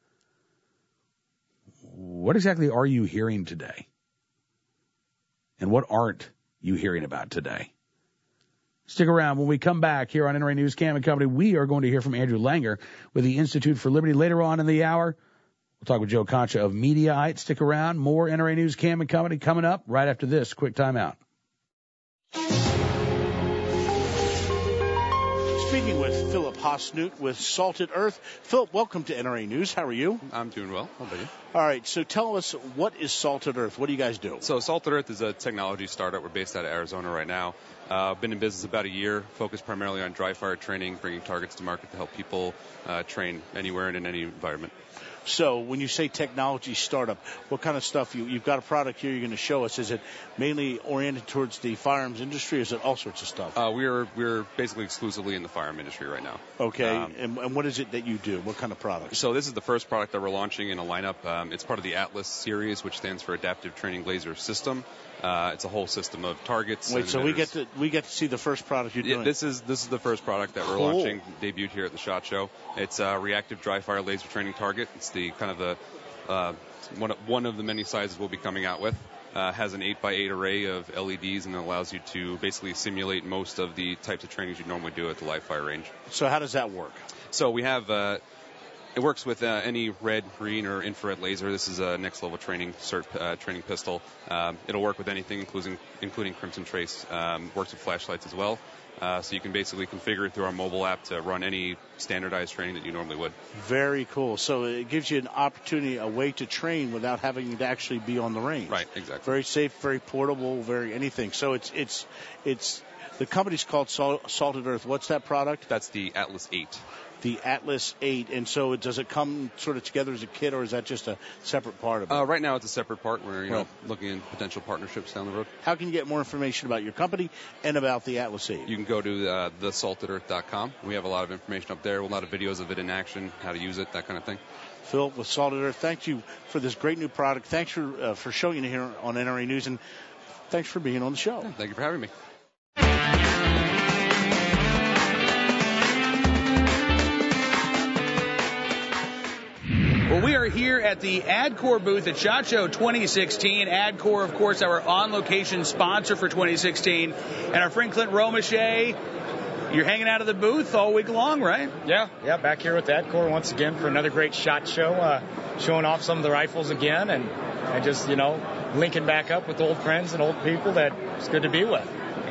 what exactly are you hearing today? And what aren't you hearing about today? Stick around. When we come back here on NRA News Cam and Company, we are going to hear from Andrew Langer with the Institute for Liberty. Later on in the hour, we'll talk with Joe Concha of Mediaite. Stick around. More NRA News Cam and Company coming up right after this quick timeout. Speaking with Philip Hosnut with Salted Earth. Philip, welcome to NRA News. How are you? I'm doing well. How about you? All right, so tell us, what is Salted Earth? What do you guys do? So Salted Earth is a technology startup. We're based out of Arizona right now. Been in business about a year, focused primarily on dry fire training, bringing targets to market to help people train anywhere and in any environment. So when you say technology startup, what kind of stuff? You've got a product here you're going to show us. Is it mainly oriented towards the firearms industry, or is it all sorts of stuff? We're basically exclusively in the firearm industry right now. Okay, and what is it that you do? What kind of products? So this is the first product that we're launching in a lineup. It's part of the Atlas series, which stands for Adaptive Training Laser System. It's a whole system of targets. Wait, so we get to see the first product you're doing? Yeah, this is the first product that we're launching, debuted here at the SHOT Show. It's a reactive dry fire laser training target. It's the kind of the one of the many sizes we'll be coming out with. Has an 8x8 array of LEDs, and it allows you to basically simulate most of the types of trainings you normally do at the live fire range. So how does that work? So we have it works with any red, green, or infrared laser. This is a next-level training training pistol. It'll work with anything, including Crimson Trace. Works with flashlights as well. So you can basically configure it through our mobile app to run any standardized training that you normally would. Very cool. So it gives you an opportunity, a way to train without having to actually be on the range. Right, exactly. Very safe, very portable, very anything. So it's the company's called Salted Earth. What's that product? That's the Atlas 8. The Atlas 8. And so does it come sort of together as a kit, or is that just a separate part of it? Right now it's a separate part. We're looking at potential partnerships down the road. How can you get more information about your company and about the Atlas 8? You can go to thesaltedearth.com. We have a lot of information up there, a lot of videos of it in action, how to use it, that kind of thing. Phil with Salted Earth, thank you for this great new product. Thanks for showing it here on NRA News, and thanks for being on the show. Yeah, thank you for having me. Well, we are here at the AdCore booth at SHOT Show 2016. AdCore, of course, our on-location sponsor for 2016. And our friend Clint Romeshay, you're hanging out at the booth all week long, right? Yeah, back here with AdCore once again for another great SHOT Show, showing off some of the rifles again and just, linking back up with old friends and old people that it's good to be with.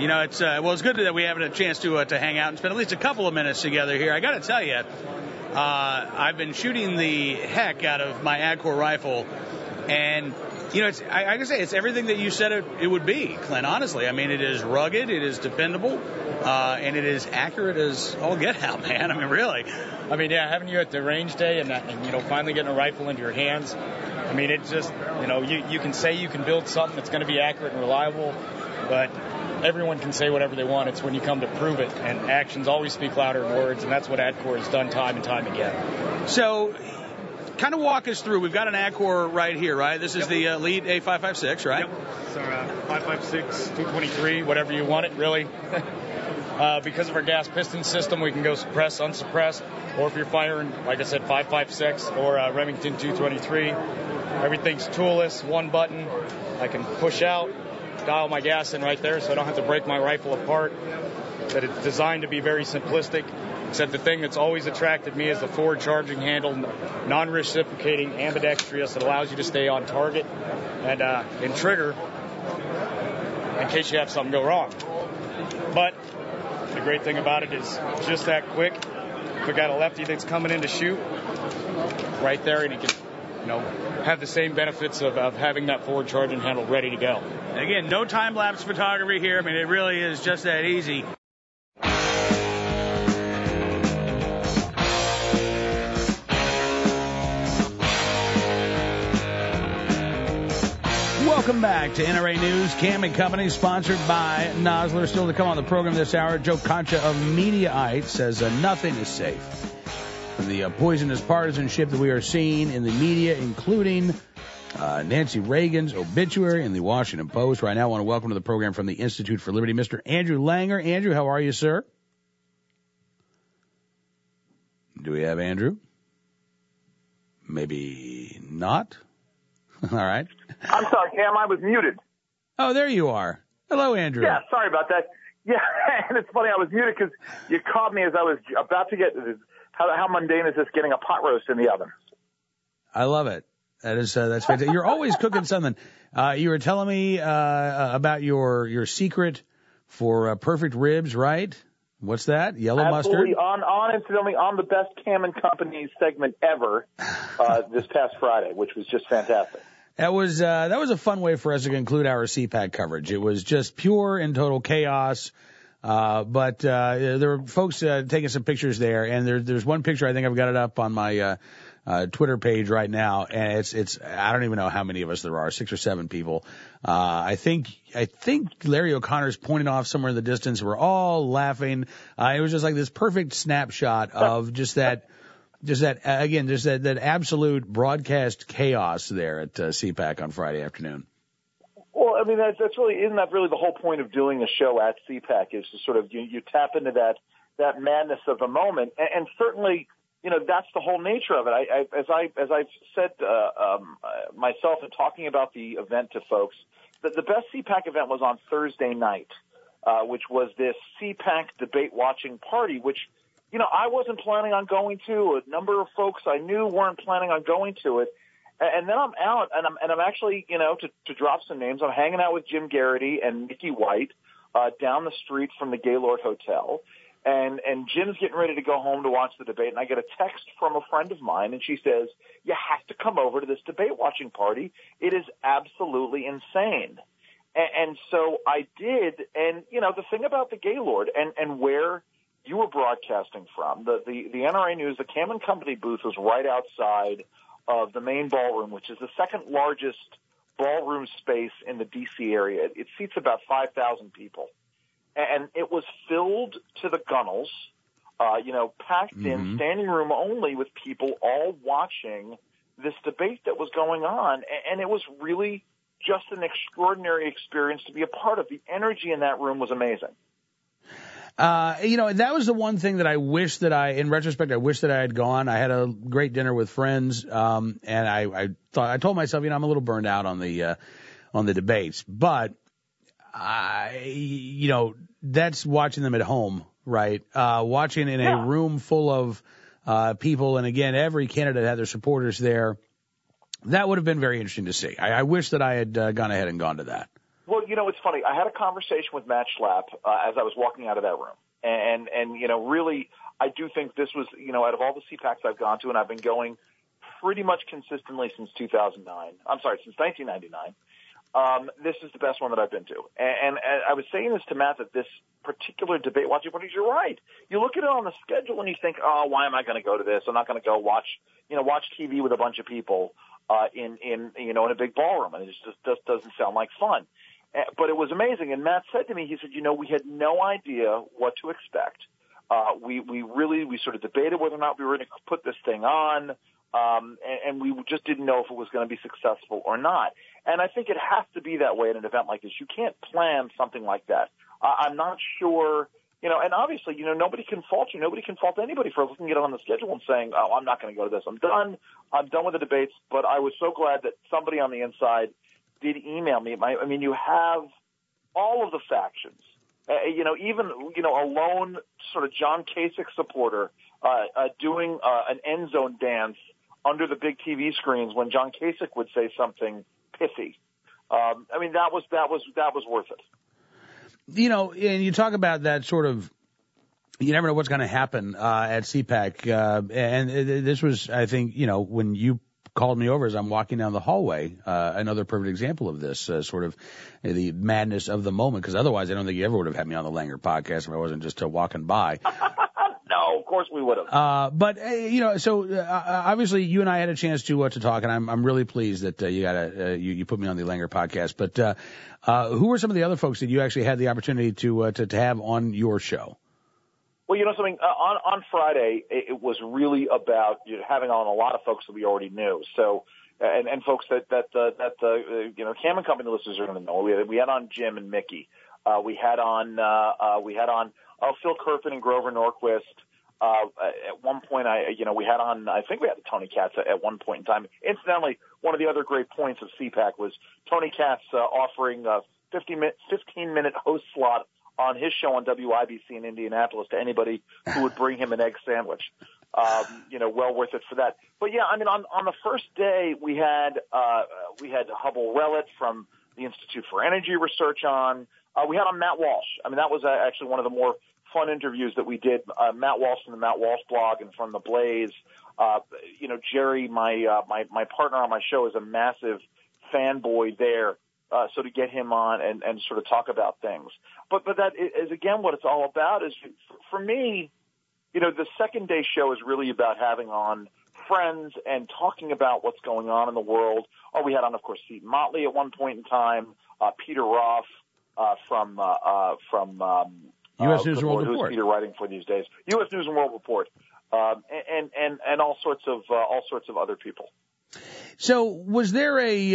It's good that we have a chance to hang out and spend at least a couple of minutes together here. I got to tell you, I've been shooting the heck out of my AdCore rifle, and I can say it's everything that you said it would be, Clint. Honestly, I mean, it is rugged, it is dependable, and it is accurate as all get out, man. I mean, really. I mean, yeah, having you at the range day and finally getting a rifle into your hands. I mean, it's just you can say you can build something that's going to be accurate and reliable, but everyone can say whatever they want. It's when you come to prove it, and actions always speak louder than words, and that's what AdCore has done time and time again. So, kind of walk us through. We've got an AdCore right here, right? This is the Elite A556, right? Yep. It's our 556, 223, whatever you want it, really. Because of our gas piston system, we can go suppress, unsuppressed, or if you're firing, like I said, 556 or Remington 223, everything's toolless, one button. I can push out, dial my gas in right there, so I don't have to break my rifle apart. But it's designed to be very simplistic. Except the thing that's always attracted me is the forward charging handle, non-reciprocating, ambidextrous. It allows you to stay on target and in trigger in case you have something go wrong. But the great thing about it is just that quick. If we got a lefty that's coming in to shoot, right there, and he can, have the same benefits of having that forward charging handle ready to go. Again, no time-lapse photography here. I mean, it really is just that easy. Welcome back to NRA News. Cam and Company, sponsored by Nosler. Still to come on the program this hour, Joe Concha of Mediaite says nothing is safe from the poisonous partisanship that we are seeing in the media, including Nancy Reagan's obituary in the Washington Post. Right now, I want to welcome to the program from the Institute for Liberty, Mr. Andrew Langer. Andrew, how are you, sir? Do we have Andrew? Maybe not. All right. I'm sorry, Cam. I was muted. Oh, there you are. Hello, Andrew. Yeah, sorry about that. Yeah, and it's funny. I was muted because you caught me as I was about to get. How mundane is this? Getting a pot roast in the oven. I love it. That's fantastic. You're always cooking something. You were telling me about your secret for perfect ribs, right? What's that? Yellow Absolutely. mustard? Incidentally, on the best Cam and Company segment ever this past Friday, which was just fantastic. That was a fun way for us to conclude our CPAC coverage. It was just pure and total chaos. But there were folks taking some pictures there, and there's one picture, I think I've got it up on my Twitter page right now, and it's I don't even know how many of us there are, 6 or 7 people. I think Larry O'Connor's pointing off somewhere in the distance. We're all laughing. It was just like this perfect snapshot of just that absolute broadcast chaos there at CPAC on Friday afternoon. Well, I mean, isn't that really the whole point of doing a show at CPAC, is to sort of you tap into that madness of the moment, and certainly, that's the whole nature of it. As I've said myself in talking about the event to folks, the best CPAC event was on Thursday night, which was this CPAC debate watching party, which I wasn't planning on going to. A number of folks I knew weren't planning on going to it. And then I'm out, and I'm actually, to drop some names, I'm hanging out with Jim Garrity and Nikki White down the street from the Gaylord Hotel. And Jim's getting ready to go home to watch the debate, and I get a text from a friend of mine, and she says, "You have to come over to this debate watching party. It is absolutely insane." And so I did, and, the thing about the Gaylord and where you were broadcasting from, the NRA News, the Cam and Company booth was right outside of the main ballroom, which is the second largest ballroom space in the D.C. area. It seats about 5,000 people. And it was filled to the gunnels, packed in, standing room only, with people all watching this debate that was going on. And it was really just an extraordinary experience to be a part of. The energy in that room was amazing. That was the one thing that I wish that in retrospect, I wish that I had gone. I had a great dinner with friends, and I told myself, I'm a little burned out on the debates, but that's watching them at home, right? Watching in a room full of people, and again, every candidate had their supporters there. That would have been very interesting to see. I wish that I had gone ahead and gone to that. Well, it's funny. I had a conversation with Matt Schlapp as I was walking out of that room. And really, I do think this was, out of all the CPACs I've gone to, and I've been going pretty much consistently since 2009. I'm sorry, since 1999. This is the best one that I've been to. And I was saying this to Matt, that this particular debate watching parties, you're right. You look at it on the schedule and you think, oh, why am I going to go to this? I'm not going to go watch TV with a bunch of people in a big ballroom, and it just doesn't sound like fun. But it was amazing. And Matt said to me, he said, we had no idea what to expect. We sort of debated whether or not we were going to put this thing on. And we just didn't know if it was going to be successful or not. And I think it has to be that way at an event like this. You can't plan something like that. I'm not sure, and obviously, nobody can fault you. Nobody can fault anybody for looking at it on the schedule and saying, oh, I'm not going to go to this. I'm done with the debates. But I was so glad that somebody on the inside did email me. You have all of the factions. Even a lone sort of John Kasich supporter doing an end zone dance under the big TV screens when John Kasich would say something pithy. That was worth it. And you talk about that sort of, you never know what's going to happen at CPAC. And this was, I think, when you called me over as I'm walking down the hallway, another perfect example of this, sort of the madness of the moment, because otherwise I don't think you ever would have had me on the Langer podcast if I wasn't just walking by. No, of course we would have. But obviously you and I had a chance to talk, and I'm really pleased that you put me on the Langer podcast. But who were some of the other folks that you actually had the opportunity to have on your show? Well, something on Friday, it was really about having on a lot of folks that we already knew. So, and folks that the Cam and Company listeners are going to know. We had on Jim and Mickey. We had on Phil Kerpen and Grover Norquist. At one point, we had on, I think we had Tony Katz at one point in time. Incidentally, one of the other great points of CPAC was Tony Katz offering a 15-minute host slot on his show on WIBC in Indianapolis to anybody who would bring him an egg sandwich. Well worth it for that. But yeah, on the first day we had Hubbell Rellett from the Institute for Energy Research on. We had on Matt Walsh. That was actually one of the more fun interviews that we did. Matt Walsh from the Matt Walsh blog and from the Blaze. Jerry, my partner on my show, is a massive fanboy there. So to get him on and sort of talk about things. But that is, again, what it's all about is, for me, the second day show is really about having on friends and talking about what's going on in the world. We had on, of course, Seton Motley at one point in time, Peter Roth from U.S. News and World Report. Who's Peter writing for these days? U.S. News and World Report, and all sorts of other people. So was there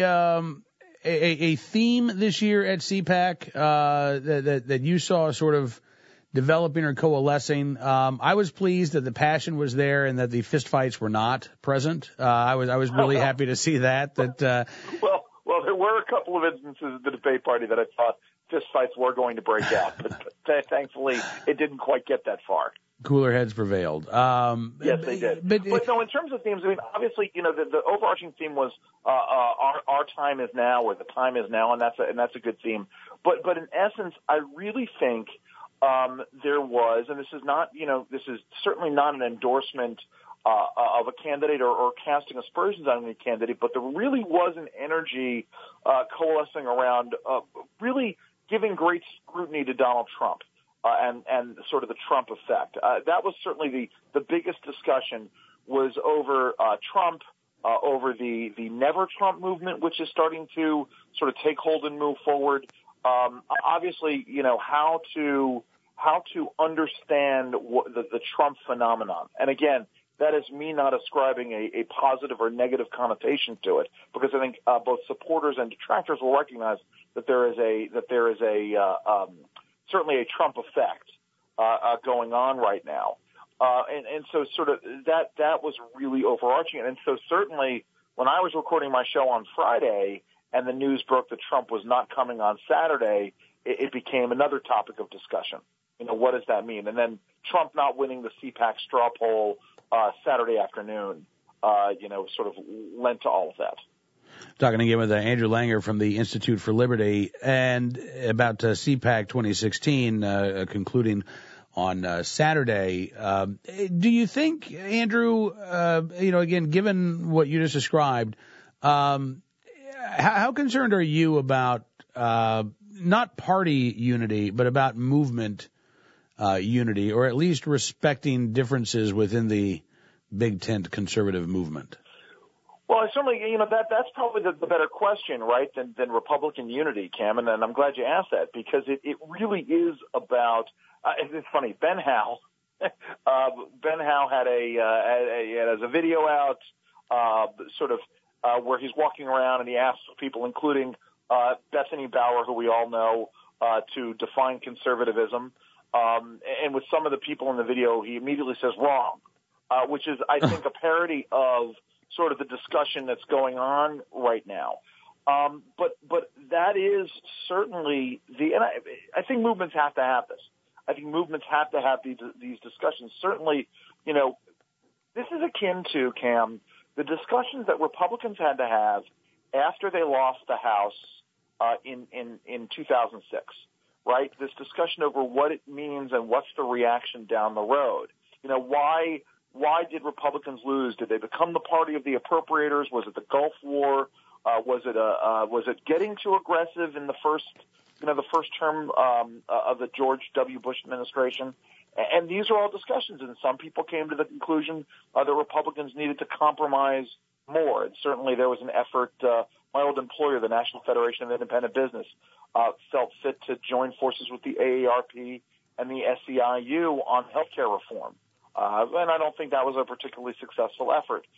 a theme this year at CPAC that you saw sort of developing or coalescing? I was pleased that the passion was there and that the fistfights were not present. I was really happy to see that. Well, there were a couple of instances at the debate party that I thought fistfights were going to break out, but thankfully it didn't quite get that far. Cooler heads prevailed. Yes, they did. But no, in terms of themes, obviously, the overarching theme was our time is now, or the time is now, and that's a good theme. But in essence, I really think there was, and this is certainly not an endorsement of a candidate or casting aspersions on any candidate, but there really was an energy coalescing around really giving great scrutiny to Donald Trump. And sort of the Trump effect. That was certainly the biggest discussion, was over Trump, over the Never Trump movement, which is starting to sort of take hold and move forward. Obviously, how to understand the Trump phenomenon. And again, that is me not ascribing a positive or negative connotation to it, because I think both supporters and detractors will recognize that there is certainly a Trump effect going on right now. And so sort of that was really overarching. And so certainly when I was recording my show on Friday and the news broke that Trump was not coming on Saturday, it became another topic of discussion. What does that mean? And then Trump not winning the CPAC straw poll Saturday afternoon, sort of lent to all of that. Talking again with Andrew Langer from the Institute for Liberty and about CPAC 2016 concluding on Saturday. Do you think, Andrew, again, given what you just described, how concerned are you about not party unity, but about movement unity, or at least respecting differences within the big tent conservative movement? Well, certainly, that's probably the better question, right, than Republican unity, Cam, and I'm glad you asked that, because it really is about, it's funny, Ben Howe had a video out, where he's walking around and he asks people, including Bethany Bauer, who we all know, to define conservatism. And with some of the people in the video, he immediately says wrong, which is, I think, a parody of sort of the discussion that's going on right now. But that is certainly and I think movements have to have this. I think movements have to have these discussions. Certainly, this is akin to, Cam, the discussions that Republicans had to have after they lost the House in 2006, right? This discussion over what it means and what's the reaction down the road. Why did Republicans lose? Did they become the party of the appropriators? Was it the Gulf War? Was it getting too aggressive in the first term of the George W. Bush administration? And these are all discussions, and some people came to the conclusion that Republicans needed to compromise more. And certainly there was an effort. My old employer, the National Federation of Independent Business, felt fit to join forces with the AARP and the SEIU on healthcare reform. And I don't think that was a particularly successful effort.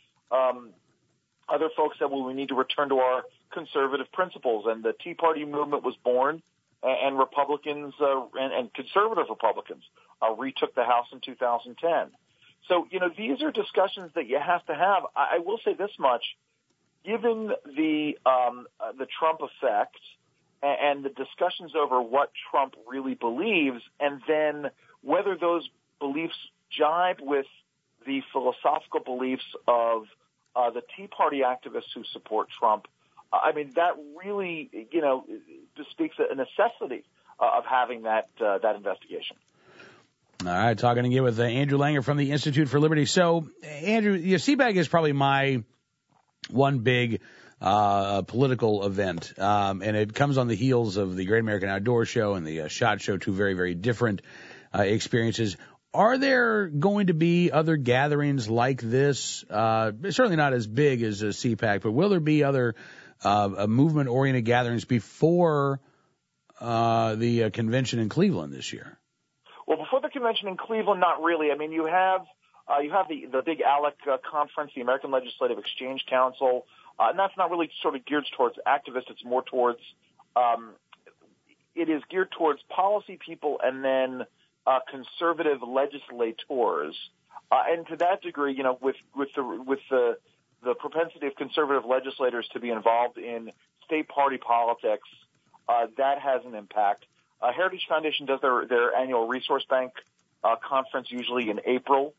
Other folks said, well, we need to return to our conservative principles. And the Tea Party movement was born, and Republicans and conservative Republicans retook the House in 2010. So, these are discussions that you have to have. I will say this much. Given the Trump effect and the discussions over what Trump really believes, and then whether those beliefs jibe with the philosophical beliefs of the Tea Party activists who support Trump, that really, bespeaks a necessity of having that investigation. All right, talking again with Andrew Langer from the Institute for Liberty. So, Andrew, CPAC is probably my one big political event, and it comes on the heels of the Great American Outdoor Show and the SHOT Show, two very, very different experiences. Are there going to be other gatherings like this? Certainly not as big as a CPAC, but will there be other movement-oriented gatherings before the convention in Cleveland this year? Well, before the convention in Cleveland, not really. You have the big ALEC conference, the American Legislative Exchange Council, and that's not really sort of geared towards activists. It's more towards it is geared towards policy people and then conservative legislators, and to that degree, with the propensity of conservative legislators to be involved in state party politics, that has an impact. Heritage Foundation does their annual resource bank conference usually in April.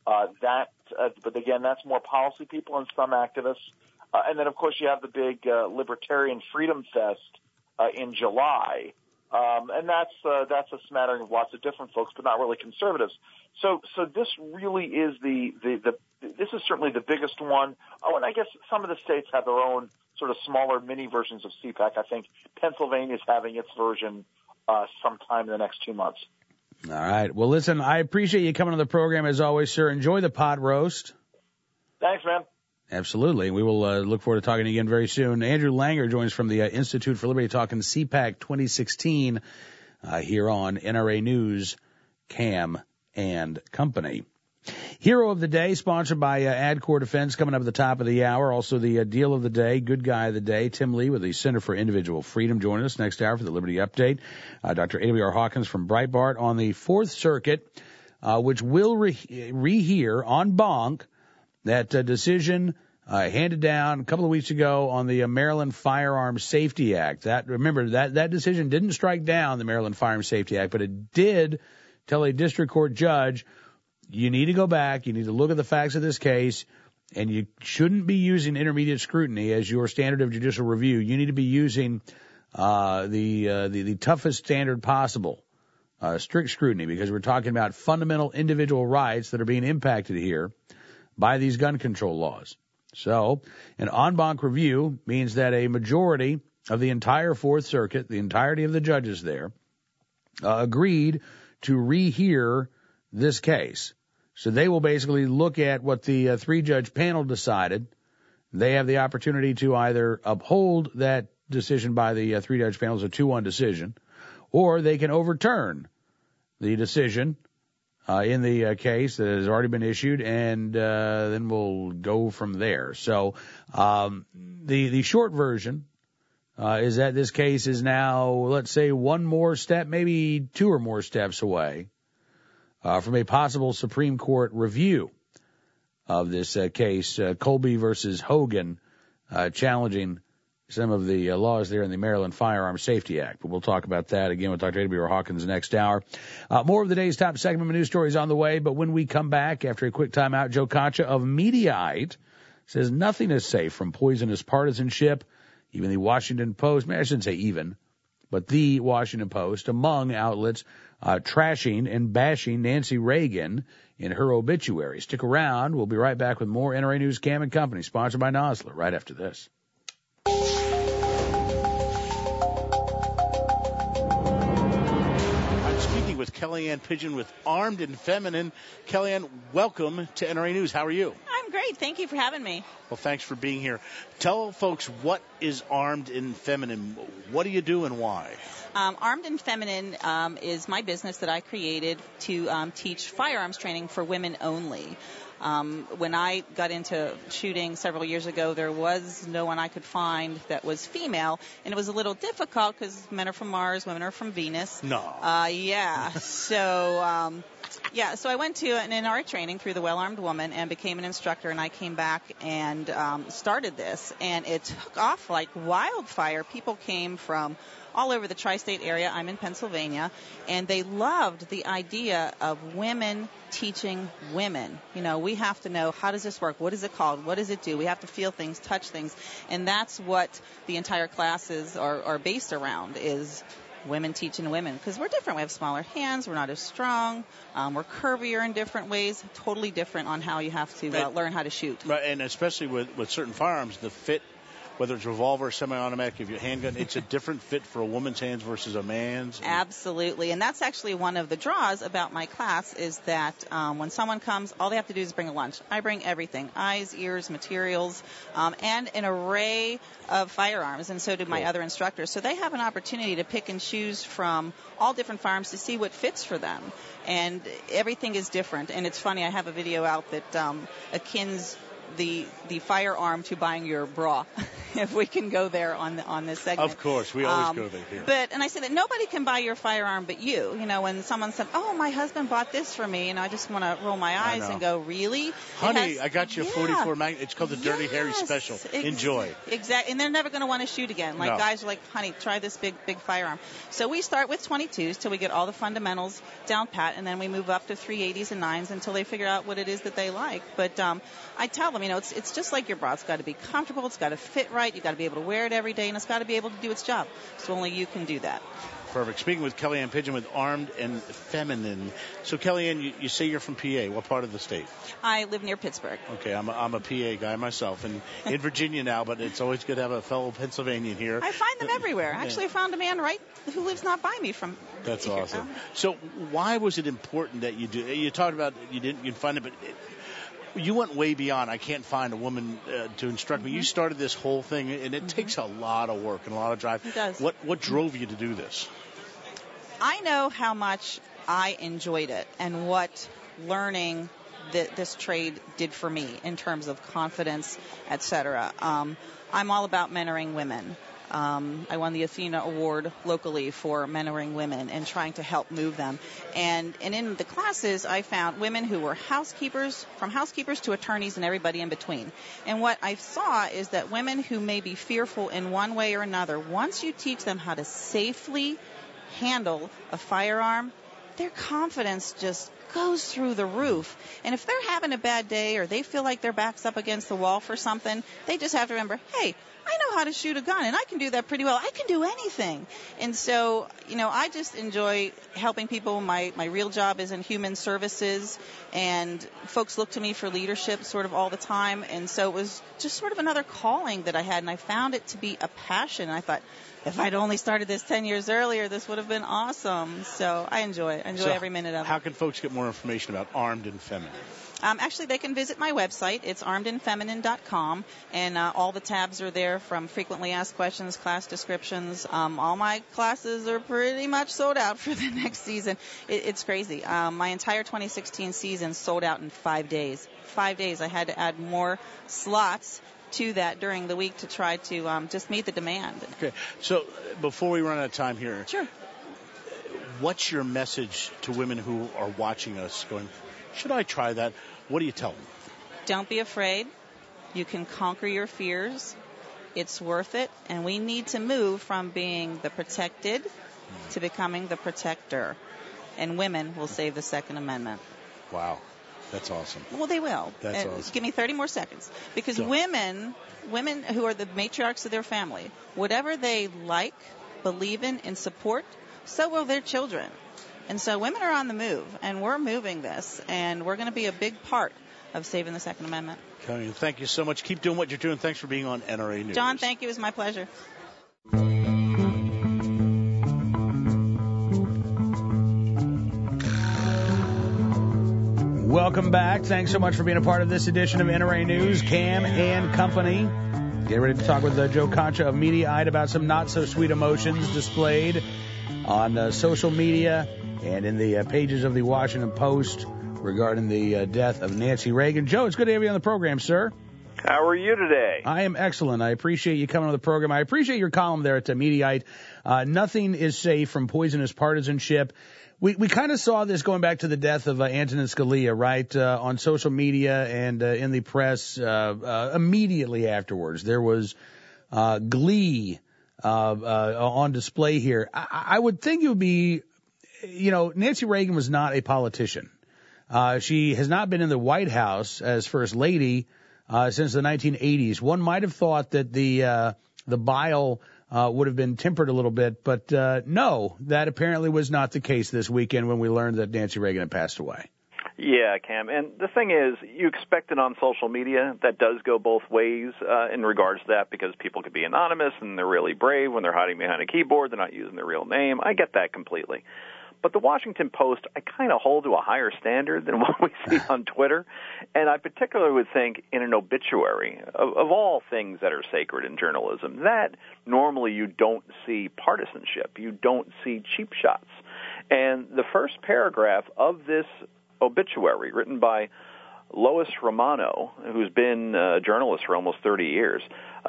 But again, that's more policy people and some activists. And then, of course, you have the big Libertarian Freedom Fest in July. And that's a smattering of lots of different folks, but not really conservatives. So this really is this is certainly the biggest one. Oh, and I guess some of the states have their own sort of smaller mini versions of CPAC. I think Pennsylvania is having its version sometime in the next 2 months. All right. Well, listen, I appreciate you coming on the program as always, sir. Enjoy the pot roast. Thanks, man. Absolutely. We will look forward to talking again very soon. Andrew Langer joins from the Institute for Liberty, talking CPAC 2016 here on NRA News, Cam and Company. Hero of the Day, sponsored by AdCore Defense, coming up at the top of the hour. Also the Deal of the Day, Good Guy of the Day, Tim Lee with the Center for Individual Freedom joining us next hour for the Liberty Update. Dr. A.W.R. Hawkins from Breitbart on the Fourth Circuit, which will rehear en banc that decision handed down a couple of weeks ago on the Maryland Firearms Safety Act. Remember, that decision didn't strike down the Maryland Firearms Safety Act, but it did tell a district court judge, you need to go back, you need to look at the facts of this case, and you shouldn't be using intermediate scrutiny as your standard of judicial review. You need to be using the toughest standard possible, strict scrutiny, because we're talking about fundamental individual rights that are being impacted here by these gun control laws. So an en banc review means that a majority of the entire Fourth Circuit, the entirety of the judges there, agreed to rehear this case. So they will basically look at what the 3-judge panel decided. They have the opportunity to either uphold that decision by the 3-judge panel as a 2-1 decision, or they can overturn the decision in the case that has already been issued, and then we'll go from there. So the short version is that this case is now, let's say, one more step, maybe 2 or more steps away from a possible Supreme Court review of this case, Colby versus Hogan, challenging some of the laws there in the Maryland Firearm Safety Act. But we'll talk about that again. We'll talk to A.W. Hawkins next hour. More of the day's top segment of news stories on the way. But when we come back, after a quick timeout, Joe Concha of Mediaite says nothing is safe from poisonous partisanship. Even the Washington Post, I shouldn't say even, but the Washington Post, among outlets, trashing and bashing Nancy Reagan in her obituary. Stick around. We'll be right back with more NRA News Cam and Company, sponsored by Nosler, right after this. With Kellyanne Pigeon with Armed and Feminine. Kellyanne, welcome to NRA News. How are you? I'm great. Thank you for having me. Well, thanks for being here. Tell folks, what is Armed and Feminine? What do you do and why? Armed and Feminine is my business that I created to teach firearms training for women only. When I got into shooting several years ago, there was no one I could find that was female, and it was a little difficult because men are from Mars, women are from Venus. No. Yeah. So I went to an NRA training through the Well-Armed Woman and became an instructor, and I came back and started this, and it took off like wildfire. People came from all over the tri-state area. I'm in Pennsylvania, and they loved the idea of women teaching women. You know, we have to know, how does this work? What is it called? What does it do? We have to feel things, touch things, and that's what the entire classes are based around, is women teaching women, because we're different. We have smaller hands. We're not as strong. We're curvier in different ways, totally different on how you have to learn how to shoot. Right, and especially with certain firearms, the fit, whether it's revolver or semi-automatic, if you handgun, it's a different fit for a woman's hands versus a man's. Absolutely, and that's actually one of the draws about my class, is that when someone comes, all they have to do is bring a lunch. I bring everything: eyes, ears, materials, and an array of firearms, and so do my other instructors. So they have an opportunity to pick and choose from all different firearms to see what fits for them, and everything is different. And it's funny, I have a video out that akins the firearm to buying your bra, if we can go there on this segment. Of course, we always go there here. And I say that nobody can buy your firearm but you. You know, when someone said, "Oh, my husband bought this for me," and I just want to roll my eyes and go, "Really, honey? I got you a 44 Magnum. It's called the Dirty Harry Special. Enjoy." Exactly, and they're never going to want to shoot again. Like guys are like, "Honey, try this big firearm." So we start with 22s till we get all the fundamentals down pat, and then we move up to 380s and 9s until they figure out what it is that they like. But I tell them, you know, it's just like your bra. It's got to be comfortable. It's got to fit right. You've got to be able to wear it every day, and it's got to be able to do its job. So only you can do that. Perfect. Speaking with Kellyanne Pigeon with Armed and Feminine. So, Kellyanne, you say you're from PA. What part of the state? I live near Pittsburgh. Okay, I'm a PA guy myself, and in Virginia now, but it's always good to have a fellow Pennsylvanian here. I find them everywhere. Actually, I found a man who lives not by me from. That's here. awesome. So, why was it important that you do? You talked about you didn't find it, but you went way beyond. I can't find a woman to instruct me. You started this whole thing, and it takes a lot of work and a lot of drive. It does. What drove you to do this? I know how much I enjoyed it and what learning this trade did for me in terms of confidence, etc. I'm all about mentoring women. I won the Athena Award locally for mentoring women and trying to help move them. And in the classes, I found women who were housekeepers, from housekeepers to attorneys and everybody in between. And what I saw is that women who may be fearful in one way or another, once you teach them how to safely handle a firearm, their confidence just goes through the roof. And if they're having a bad day or they feel like their back's up against the wall for something, they just have to remember, hey, I know how to shoot a gun, and I can do that pretty well. I can do anything. And so, I just enjoy helping people. My real job is in human services, and folks look to me for leadership sort of all the time. And so it was just sort of another calling that I had, and I found it to be a passion. And I thought, if I'd only started this 10 years earlier, this would have been awesome. So I enjoy it. I enjoy every minute of it. How can folks get more information about Armed and Feminine? Actually, they can visit my website. It's armedandfeminine.com, and all the tabs are there, from frequently asked questions, class descriptions. All my classes are pretty much sold out for the next season. It's crazy. My entire 2016 season sold out in 5 days. 5 days. I had to add more slots to that during the week to try to just meet the demand. Okay. So before we run out of time here, sure. What's your message to women who are watching us going, should I try that? What do you tell them? Don't be afraid. You can conquer your fears. It's worth it. And we need to move from being the protected to becoming the protector. And women will save the Second Amendment. Wow. That's awesome. Well, they will. That's awesome. Give me 30 more seconds. Because women who are the matriarchs of their family, whatever they like, believe in, and support, so will their children. And so women are on the move, and we're moving this, and we're going to be a big part of saving the Second Amendment. Kelly, thank you so much. Keep doing what you're doing. Thanks for being on NRA News. John, thank you. It was my pleasure. Welcome back. Thanks so much for being a part of this edition of NRA News. Cam and Company. Get ready to talk with Joe Concha of Mediaite about some not-so-sweet emotions displayed on social media and in the pages of the Washington Post regarding the death of Nancy Reagan. Joe, it's good to have you on the program, sir. How are you today? I am excellent. I appreciate you coming on the program. I appreciate your column there at Mediaite. Nothing is safe from poisonous partisanship. We kind of saw this going back to the death of Antonin Scalia, right, on social media and in the press immediately afterwards. There was glee on display here. I would think it would be, Nancy Reagan was not a politician. She has not been in the White House as First Lady since the 1980s. One might have thought that the bile would have been tempered a little bit, but no, that apparently was not the case this weekend when we learned that Nancy Reagan had passed away. Yeah, Cam. And the thing is, you expect it on social media. That does go both ways in regards to that, because people could be anonymous and they're really brave when they're hiding behind a keyboard. They're not using their real name. I get that completely. But the Washington Post, I kind of hold to a higher standard than what we see on Twitter. And I particularly would think in an obituary, of all things that are sacred in journalism, that normally you don't see partisanship. You don't see cheap shots. And the first paragraph of this obituary, written by Lois Romano, who's been a journalist for almost 30 years,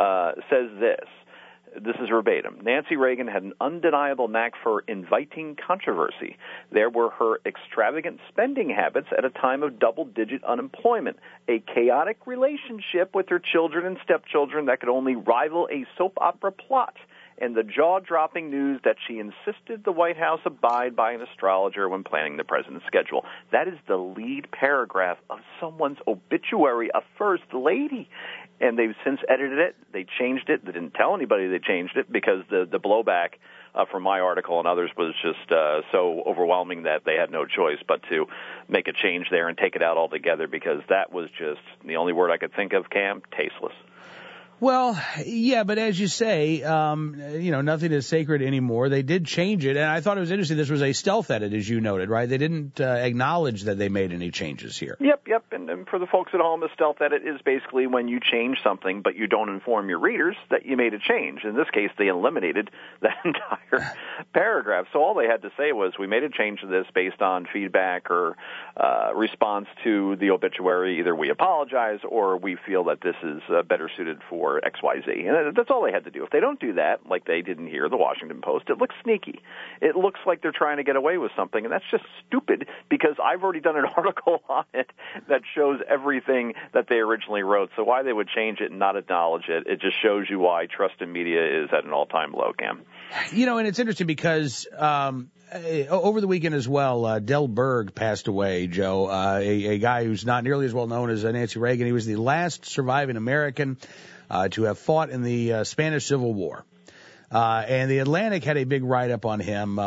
says this. This is verbatim. Nancy Reagan had an undeniable knack for inviting controversy. There were her extravagant spending habits at a time of double-digit unemployment, a chaotic relationship with her children and stepchildren that could only rival a soap opera plot, and the jaw-dropping news that she insisted the White House abide by an astrologer when planning the president's schedule. That is the lead paragraph of someone's obituary, a first lady. And they've since edited it. They changed it. They didn't tell anybody they changed it, because the blowback from my article and others was just so overwhelming that they had no choice but to make a change there and take it out altogether, because that was just the only word I could think of, Cam, tasteless. Well, yeah, but as you say, nothing is sacred anymore. They did change it, and I thought it was interesting. This was a stealth edit, as you noted, right? They didn't acknowledge that they made any changes here. Yep. And for the folks at home, a stealth edit is basically when you change something, but you don't inform your readers that you made a change. In this case, they eliminated that entire paragraph. So all they had to say was, we made a change to this based on feedback or response to the obituary. Either we apologize or we feel that this is better suited for or XYZ. And that's all they had to do. If they don't do that, like they didn't here, the Washington Post, it looks sneaky. It looks like they're trying to get away with something, and that's just stupid because I've already done an article on it that shows everything that they originally wrote. So why they would change it and not acknowledge it, it just shows you why trust in media is at an all-time low, Cam. And it's interesting because over the weekend as well, Del Berg passed away, Joe, a guy who's not nearly as well known as Nancy Reagan. He was the last surviving American to have fought in the Spanish Civil War. And the Atlantic had a big write-up on him,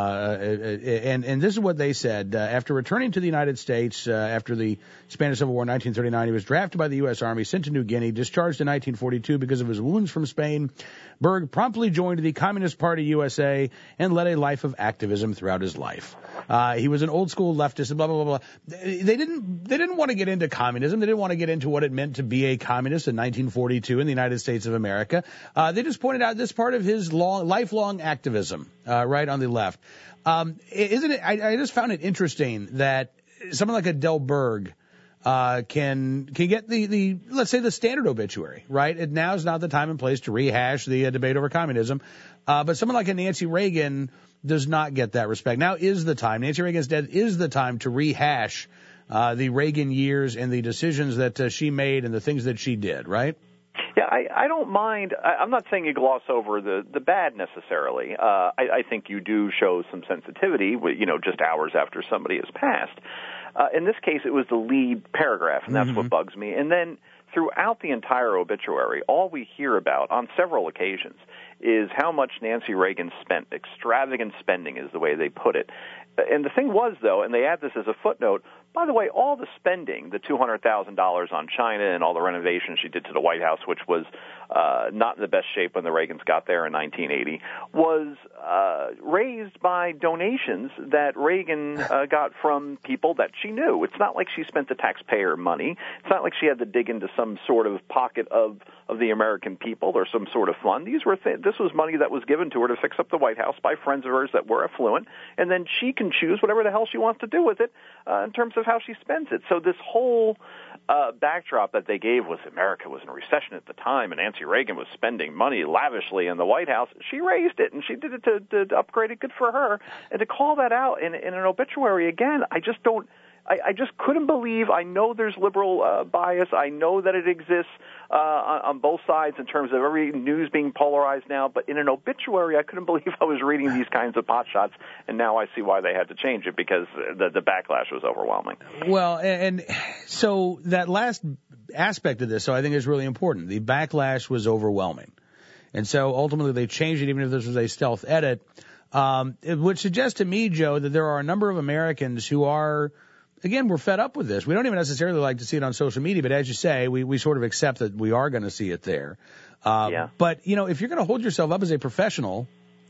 and this is what they said. After returning to the United States after the Spanish Civil War in 1939, he was drafted by the U.S. Army, sent to New Guinea, discharged in 1942 because of his wounds from Spain. Berg promptly joined the Communist Party USA and led a life of activism throughout his life. He was an old-school leftist, blah, blah, blah, blah. They didn't want to get into communism. They didn't want to get into what it meant to be a communist in 1942 in the United States of America. They just pointed out this part of his lifelong activism, right on the left. Isn't it? I just found it interesting that someone like a Del Berg can get the let's say the standard obituary, right? Now is not the time and place to rehash the debate over communism, but someone like a Nancy Reagan does not get that respect. Now is the time. Nancy Reagan's death is the time to rehash the Reagan years and the decisions that she made and the things that she did, right? Yeah, I don't mind. I'm not saying you gloss over the bad necessarily. I think you do show some sensitivity, just hours after somebody has passed. In this case, it was the lead paragraph, and that's what bugs me. And then throughout the entire obituary, all we hear about on several occasions is how much Nancy Reagan spent. Extravagant spending is the way they put it. And the thing was, though, and they add this as a footnote, by the way, all the spending, the $200,000 on China and all the renovations she did to the White House, which was not in the best shape when the Reagans got there in 1980, was raised by donations that Reagan got from people that she knew. It's not like she spent the taxpayer money. It's not like she had to dig into some sort of pocket of the American people or some sort of fund. This was money that was given to her to fix up the White House by friends of hers that were affluent, and then she can choose whatever the hell she wants to do with it in terms of how she spends it. So this whole backdrop that they gave was America was in a recession at the time, and Nancy Reagan was spending money lavishly in the White House. She raised it, and she did it to upgrade it. Good for her. And to call that out in an obituary again, I just don't. I just couldn't believe. I know there's liberal bias. I know that it exists on both sides in terms of every news being polarized now. But in an obituary, I couldn't believe I was reading these kinds of pot shots, and now I see why they had to change it because the backlash was overwhelming. Well, and so that last aspect of this, so I think is really important. The backlash was overwhelming, and so ultimately they changed it, even if this was a stealth edit. It would suggest to me, Joe, that there are a number of Americans who are. Again, we're fed up with this. We don't even necessarily like to see it on social media, but as you say, we sort of accept that we are going to see it there. But, if you're going to hold yourself up as a professional,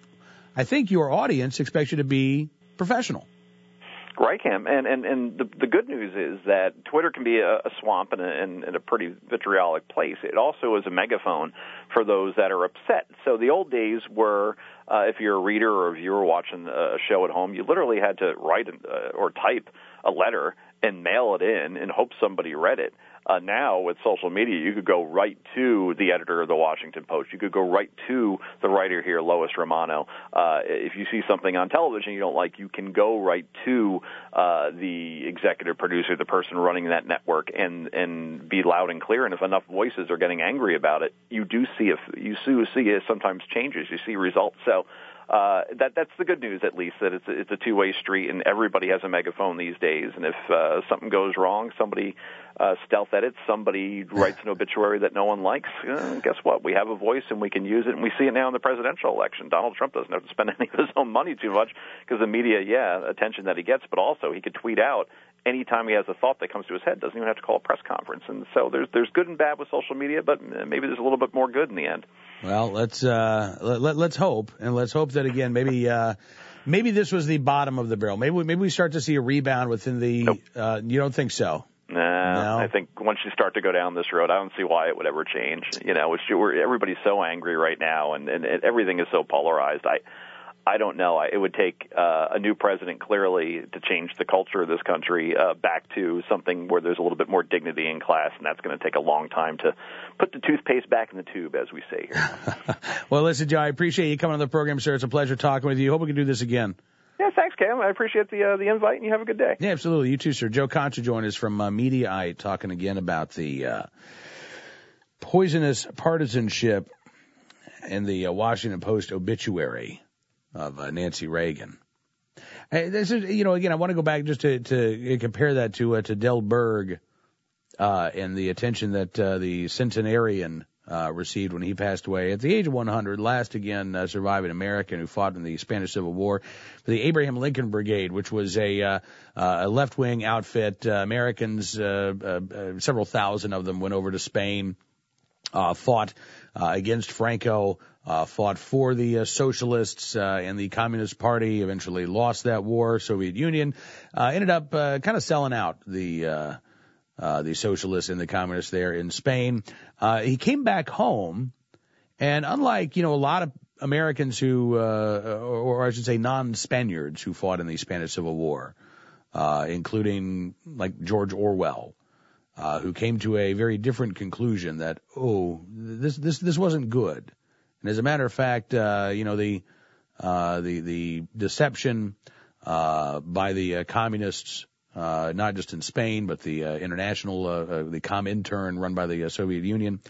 I think your audience expects you to be professional. Right, Cam. And the good news is that Twitter can be a swamp and a pretty vitriolic place. It also is a megaphone for those that are upset. So the old days were, if you're a reader or if you were watching a show at home, you literally had to write or type a letter and mail it in and hope somebody read it. Now, with social media, you could go right to the editor of the Washington Post. You could go right to the writer here, Lois Romano. If you see something on television you don't like, you can go right to the executive producer, the person running that network, and be loud and clear. And if enough voices are getting angry about it, you do see it sometimes changes. You see results. So that's the good news, at least, that it's a two-way street, and everybody has a megaphone these days. And if something goes wrong, somebody stealth edits, somebody writes an obituary that no one likes, guess what? We have a voice, and we can use it, and we see it now in the presidential election. Donald Trump doesn't have to spend any of his own money too much because the media, attention that he gets, but also he could tweet out anytime he has a thought that comes to his head. Doesn't even have to call a press conference. And so there's good and bad with social media, but maybe there's a little bit more good in the end. Well, let's hope, and let's hope that again maybe this was the bottom of the barrel. Maybe we start to see a rebound within the. Nope. You don't think so? No, I think once you start to go down this road, I don't see why it would ever change. Everybody's so angry right now, and everything is so polarized. I don't know. It would take a new president clearly to change the culture of this country back to something where there's a little bit more dignity in class, and that's going to take a long time to put the toothpaste back in the tube, as we say here. Well, listen, Joe, I appreciate you coming on the program, sir. It's a pleasure talking with you. Hope we can do this again. Yeah, thanks, Cam. I appreciate the invite, and you have a good day. Yeah, absolutely. You too, sir. Joe Concha joined us from Mediaite, talking again about the poisonous partisanship in the Washington Post obituary of Nancy Reagan. This is, again, I want to go back just to compare that to Del Berg and the attention that the centenarian received when he passed away at the age of 100, last again surviving American who fought in the Spanish Civil War for the Abraham Lincoln Brigade, which was a left-wing outfit. Americans, several thousand of them, went over to Spain, fought against Franco, fought for the socialists and the Communist Party, eventually lost that war. Soviet Union ended up kind of selling out the socialists and the communists there in Spain. He came back home, and unlike, a lot of Americans who, or I should say non-Spaniards who fought in the Spanish Civil War, including like George Orwell, who came to a very different conclusion that, this wasn't good. And as a matter of fact, the deception by the communists, not just in Spain, but the international, the Comintern run by the Soviet Union,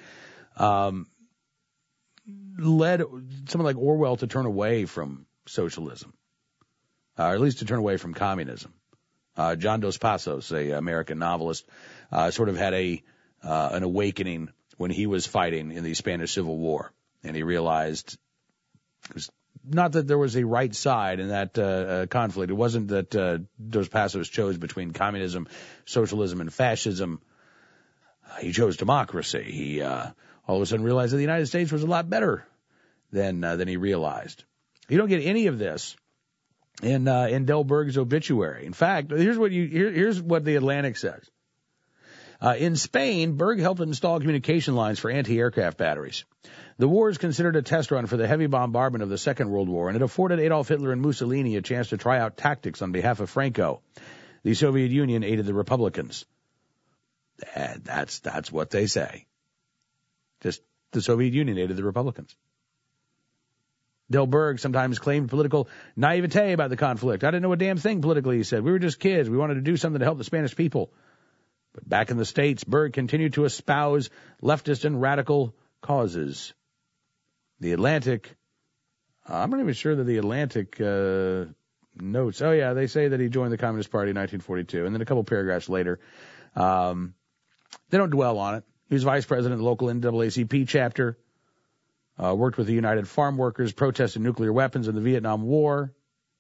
led someone like Orwell to turn away from socialism, or at least to turn away from communism. John Dos Passos, a American novelist, sort of had an awakening when he was fighting in the Spanish Civil War. And he realized it was not that there was a right side in that conflict. It wasn't that Dos Passos chose between communism, socialism, and fascism. He chose democracy. He all of a sudden realized that the United States was a lot better than he realized. You don't get any of this in Del Berg's obituary. In fact, here's what the Atlantic says. In Spain, Berg helped install communication lines for anti-aircraft batteries. The war is considered a test run for the heavy bombardment of the Second World War, and it afforded Adolf Hitler and Mussolini a chance to try out tactics on behalf of Franco. The Soviet Union aided the Republicans. That's what they say. Just the Soviet Union aided the Republicans. Del Berg sometimes claimed political naivete about the conflict. I didn't know a damn thing politically, he said. We were just kids. We wanted to do something to help the Spanish people. But back in the States, Berg continued to espouse leftist and radical causes. The Atlantic, I'm not even sure that the Atlantic notes. Oh, yeah, they say that he joined the Communist Party in 1942. And then a couple paragraphs later, they don't dwell on it. He was vice president of the local NAACP chapter, worked with the United Farm Workers, protested nuclear weapons in the Vietnam War.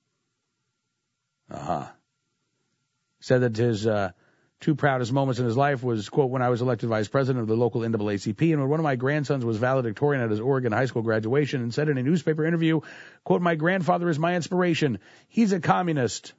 Said that his two proudest moments in his life was, quote, when I was elected vice president of the local NAACP and when one of my grandsons was valedictorian at his Oregon high school graduation, and said in a newspaper interview, quote, my grandfather is my inspiration. He's a communist.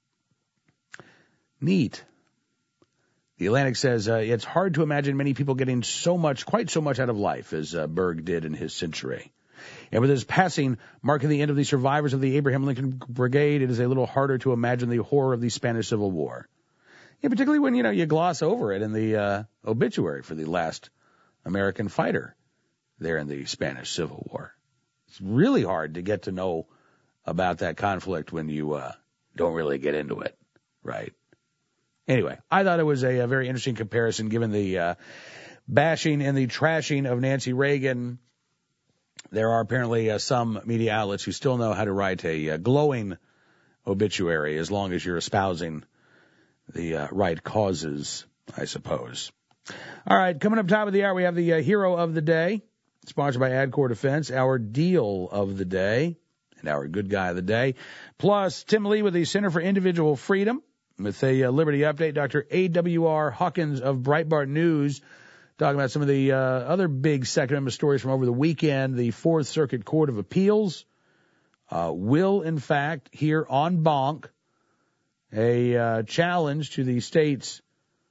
Neat. The Atlantic says it's hard to imagine many people getting quite so much out of life as Berg did in his century. And with his passing marking the end of the survivors of the Abraham Lincoln Brigade, it is a little harder to imagine the horror of the Spanish Civil War. Yeah, particularly when, you gloss over it in the obituary for the last American fighter there in the Spanish Civil War. It's really hard to get to know about that conflict when you don't really get into it, right? Anyway, I thought it was a very interesting comparison given the bashing and the trashing of Nancy Reagan. There are apparently some media outlets who still know how to write a glowing obituary as long as you're espousing the right causes, I suppose. All right, coming up top of the hour, we have the Hero of the Day, sponsored by AdCore Defense, our Deal of the Day, and our Good Guy of the Day. Plus, Tim Lee with the Center for Individual Freedom with a Liberty Update. Dr. A.W.R. Hawkins of Breitbart News talking about some of the other big Second Amendment stories from over the weekend. The Fourth Circuit Court of Appeals will, in fact, hear en banc a challenge to the state's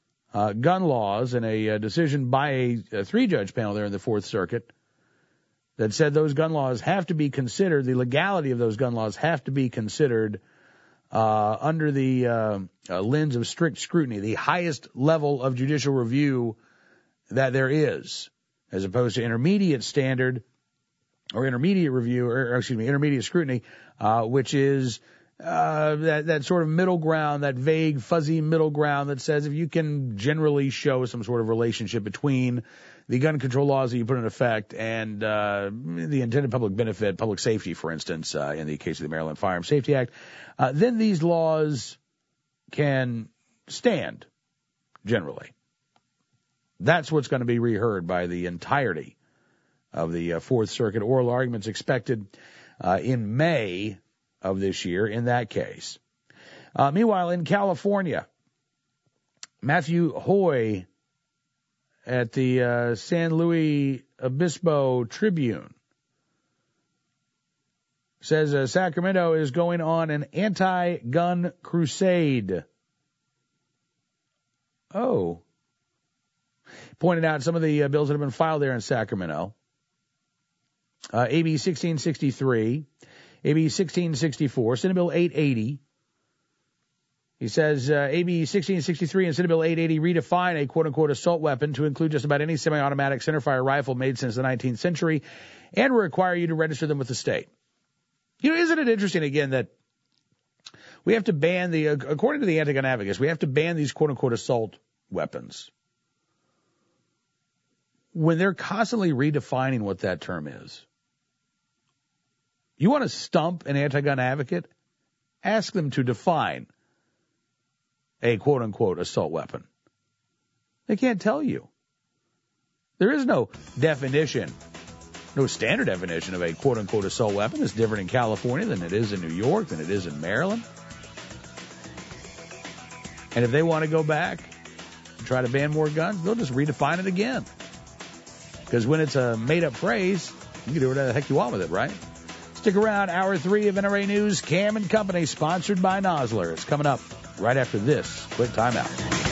gun laws, and a decision by a three-judge panel there in the Fourth Circuit that said those gun laws have to be considered, the legality of those gun laws have to be considered under the lens of strict scrutiny, the highest level of judicial review that there is, as opposed to intermediate standard or intermediate review, or excuse me, intermediate scrutiny, which is that sort of middle ground, that vague, fuzzy middle ground that says if you can generally show some sort of relationship between the gun control laws that you put in effect and the intended public benefit, public safety, for instance, in the case of the Maryland Firearms Safety Act, then these laws can stand, generally. That's what's going to be reheard by the entirety of the Fourth Circuit. Oral arguments expected in May of this year in that case. Meanwhile, in California, Matthew Hoy at the San Luis Obispo Tribune says Sacramento is going on an anti-gun crusade. Oh. Pointed out some of the bills that have been filed there in Sacramento. AB 1663, AB 1664, Senate Bill 880. He says AB 1663 and Senate Bill 880 redefine a quote-unquote assault weapon to include just about any semi-automatic centerfire rifle made since the 19th century and require you to register them with the state. You know, isn't it interesting, again, that we have to ban according to the anti-gun advocates, we have to ban these quote-unquote assault weapons when they're constantly redefining what that term is. You want to stump an anti-gun advocate? Ask them to define a quote-unquote assault weapon. They can't tell you. There is no definition, no standard definition of a quote-unquote assault weapon. It's different in California than it is in New York, than it is in Maryland. And if they want to go back and try to ban more guns, they'll just redefine it again. Because when it's a made-up phrase, you can do whatever the heck you want with it, right? Stick around. Hour 3 of NRA News, Cam and Company, sponsored by Nosler. It's coming up right after this quick timeout.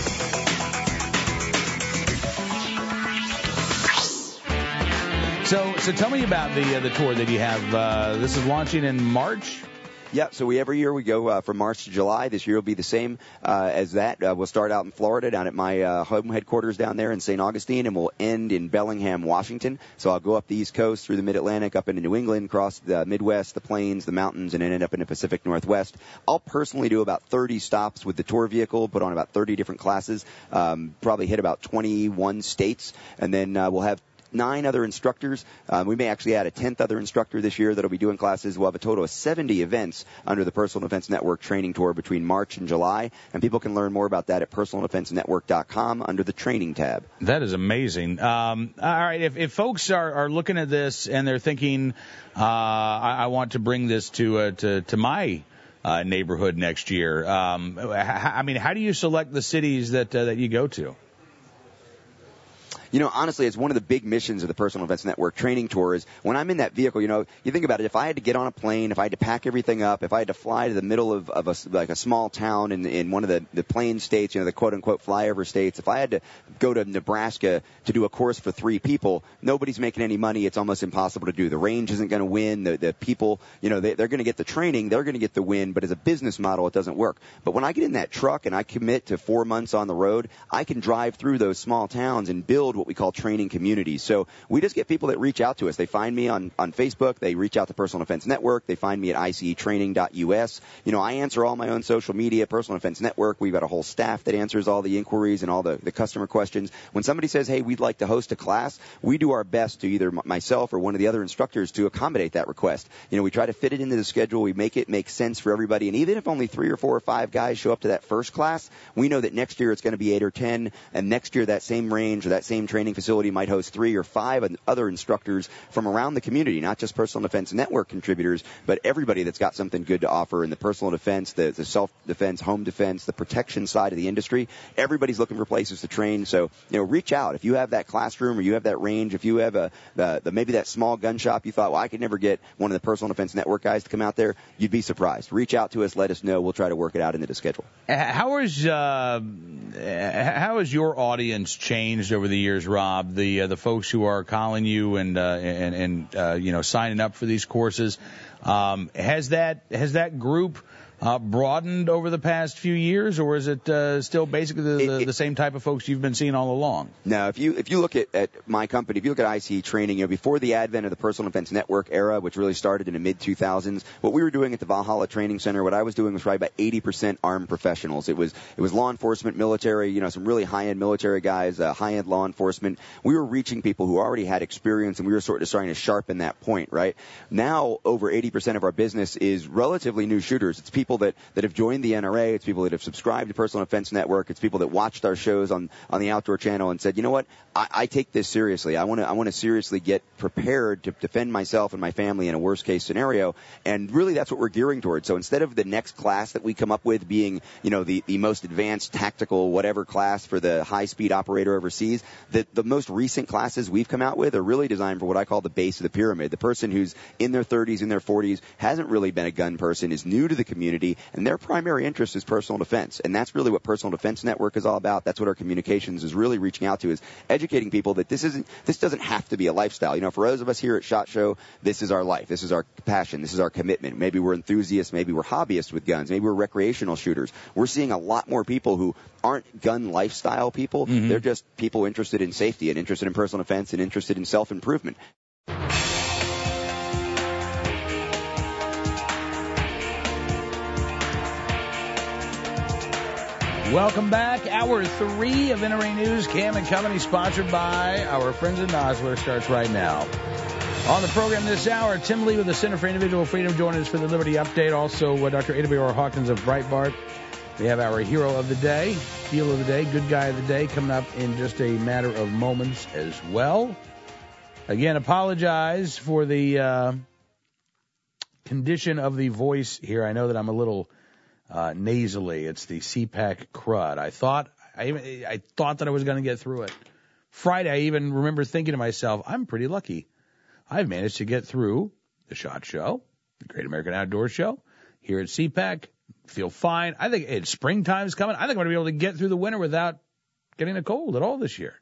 So tell me about the tour that you have. This is launching in March. Yeah, so every year we go from March to July. This year will be the same as that. We'll start out in Florida, down at my home headquarters down there in St. Augustine, and we'll end in Bellingham, Washington. So I'll go up the East Coast through the Mid-Atlantic, up into New England, across the Midwest, the Plains, the mountains, and end up in the Pacific Northwest. I'll personally do about 30 stops with the tour vehicle, put on about 30 different classes, probably hit about 21 states, and then we'll have 9 other instructors. We may actually add a 10th other instructor this year that'll be doing classes. We'll have a total of 70 events under the Personal Defense Network training tour between March and July, and people can learn more about that at personaldefensenetwork.com under the training tab. That is amazing. All right, if folks are looking at this and they're thinking, I want to bring this to my neighborhood next year, I mean, how do you select the cities that you go to? You know, honestly, it's one of the big missions of the Personal Defense Network training tour is when I'm in that vehicle, you know, you think about it, if I had to get on a plane, if I had to pack everything up, if I had to fly to the middle of a small town in one of the plain states, you know, the quote-unquote flyover states, if I had to go to Nebraska to do a course for 3 people, nobody's making any money. It's almost impossible to do. The range isn't going to win. The people, you know, they're going to get the training. They're going to get the win. But as a business model, it doesn't work. But when I get in that truck and I commit to 4 months on the road, I can drive through those small towns and build what we call training communities. So we just get people that reach out to us. They find me on Facebook. They reach out to Personal Defense Network. They find me at icetraining.us. You know, I answer all my own social media, Personal Defense Network. We've got a whole staff that answers all the inquiries and all the customer questions. When somebody says, hey, we'd like to host a class, we do our best to either myself or one of the other instructors to accommodate that request. You know, we try to fit it into the schedule. We make it make sense for everybody. And even if only 3 or 4 or 5 guys show up to that first class, we know that next year it's going to be 8 or 10. And next year that same range or that same training facility might host 3 or 5 other instructors from around the community, not just Personal Defense Network contributors, but everybody that's got something good to offer in the personal defense, the self-defense, home defense, the protection side of the industry. Everybody's looking for places to train. So, you know, reach out. If you have that classroom or you have that range, if you have maybe that small gun shop you thought, well, I could never get one of the Personal Defense Network guys to come out there, you'd be surprised. Reach out to us. Let us know. We'll try to work it out into the schedule. How has your audience changed over the years years, Rob, the folks who are calling you and signing up for these courses. Has that group broadened over the past few years, or is it still basically the same type of folks you've been seeing all along? No, if you look at my company, if you look at IC Training, before the advent of the Personal Defense Network era, which really started in the mid-2000s, what we were doing at the Valhalla Training Center, what I was doing was probably about 80% armed professionals. It was law enforcement, military, some really high-end military guys, high-end law enforcement. We were reaching people who already had experience, and we were sort of starting to sharpen that point, right? Now, over 80% of our business is relatively new shooters. It's people that have joined the NRA. It's people that have subscribed to Personal Defense Network. It's people that watched our shows on the Outdoor Channel and said, you know what, I take this seriously. I want to seriously get prepared to defend myself and my family in a worst case scenario. And really, that's what we're gearing towards. So instead of the next class that we come up with being, the most advanced tactical whatever class for the high-speed operator overseas, the most recent classes we've come out with are really designed for what I call the base of the pyramid. The person who's in their 30s, in their 40s, hasn't really been a gun person, is new to the community, and their primary interest is personal defense. And that's really what Personal Defense Network is all about. That's what our communications is really reaching out to, is educating people that this doesn't have to be a lifestyle. For those of us here at SHOT Show, this is our life. This is our passion. This is our commitment. Maybe we're enthusiasts. Maybe we're hobbyists with guns. Maybe we're recreational shooters. We're seeing a lot more people who aren't gun lifestyle people. Mm-hmm. They're just people interested in safety and interested in personal defense and interested in self-improvement. Welcome back. Hour 3 of NRA News, Cam and Company, sponsored by our friends at Nosler, starts right now. On the program this hour, Tim Lee with the Center for Individual Freedom joining us for the Liberty Update. Also, Dr. A.W.R. Hawkins of Breitbart. We have our hero of the day, deal of the day, good guy of the day coming up in just a matter of moments as well. Again, apologize for the condition of the voice here. I know that I'm a little nasally. It's the CPAC crud. I thought that I was going to get through it. Friday, I even remember thinking to myself, I'm pretty lucky. I've managed to get through the SHOT Show, the Great American Outdoor Show, here at CPAC. Feel fine. I think it's springtime's coming. I think I'm going to be able to get through the winter without getting a cold at all this year.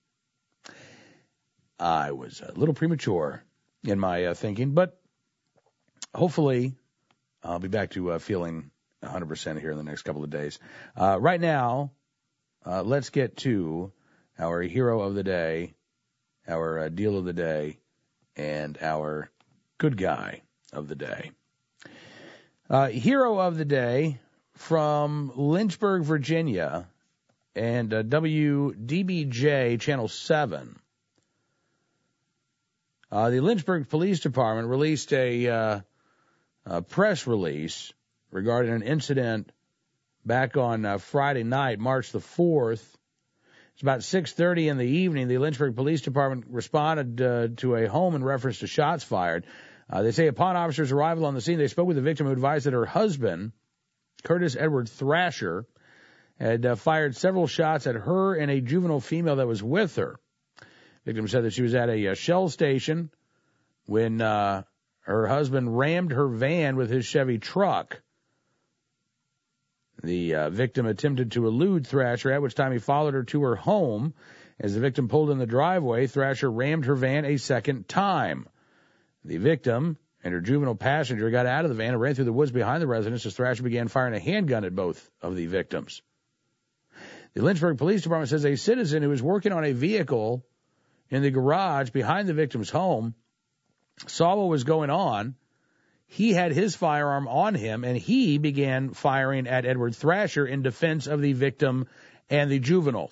I was a little premature in my thinking, but hopefully I'll be back to feeling 100% here in the next couple of days. Right now, let's get to our hero of the day, our deal of the day, and our good guy of the day. Hero of the day from Lynchburg, Virginia, and WDBJ Channel 7. The Lynchburg Police Department released a press release regarding an incident back on Friday night, March the 4th. It's about 6:30 in the evening. The Lynchburg Police Department responded to a home in reference to shots fired. They say upon officers' arrival on the scene, they spoke with the victim who advised that her husband, Curtis Edward Thrasher, had fired several shots at her and a juvenile female that was with her. The victim said that she was at a Shell station when her husband rammed her van with his Chevy truck. The victim attempted to elude Thrasher, at which time he followed her to her home. As the victim pulled in the driveway, Thrasher rammed her van a second time. The victim and her juvenile passenger got out of the van and ran through the woods behind the residence as Thrasher began firing a handgun at both of the victims. The Lynchburg Police Department says a citizen who was working on a vehicle in the garage behind the victim's home saw what was going on. He had his firearm on him, and he began firing at Edward Thrasher in defense of the victim and the juvenile.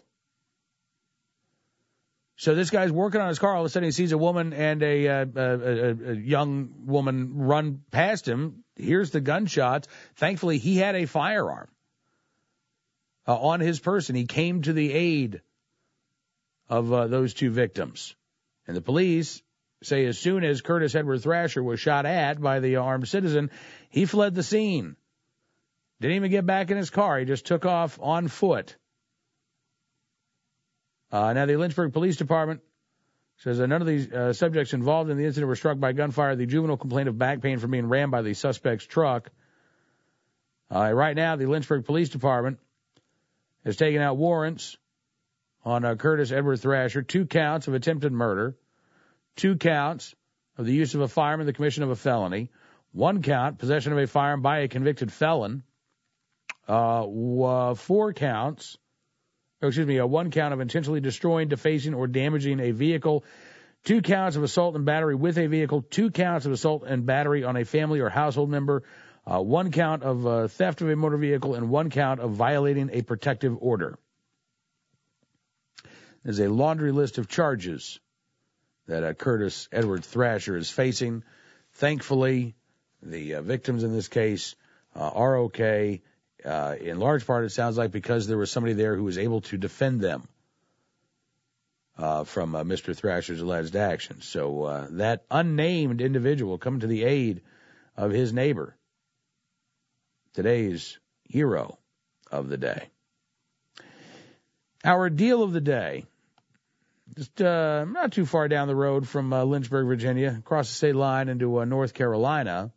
So this guy's working on his car. All of a sudden, he sees a woman and a young woman run past him. Here's the gunshots. Thankfully, he had a firearm on his person. He came to the aid of those two victims. And the police say as soon as Curtis Edward Thrasher was shot at by the armed citizen, he fled the scene. Didn't even get back in his car. He just took off on foot. Now, the Lynchburg Police Department says that none of these subjects involved in the incident were struck by gunfire. The juvenile complained of back pain from being rammed by the suspect's truck. Right now, the Lynchburg Police Department has taken out warrants on Curtis Edward Thrasher, 2 counts of attempted murder, 2 counts of the use of a firearm in the commission of a felony, 1 count, possession of a firearm by a convicted felon, 1 count of intentionally destroying, defacing, or damaging a vehicle, 2 counts of assault and battery with a vehicle, 2 counts of assault and battery on a family or household member, 1 count of theft of a motor vehicle, and 1 count of violating a protective order. There's a laundry list of charges that Curtis Edward Thrasher is facing. Thankfully, the victims in this case are okay. In large part, it sounds like because there was somebody there who was able to defend them from Mr. Thrasher's alleged actions. So that unnamed individual coming to the aid of his neighbor, today's hero of the day. Our deal of the day, just not too far down the road from Lynchburg, Virginia, across the state line into North Carolina.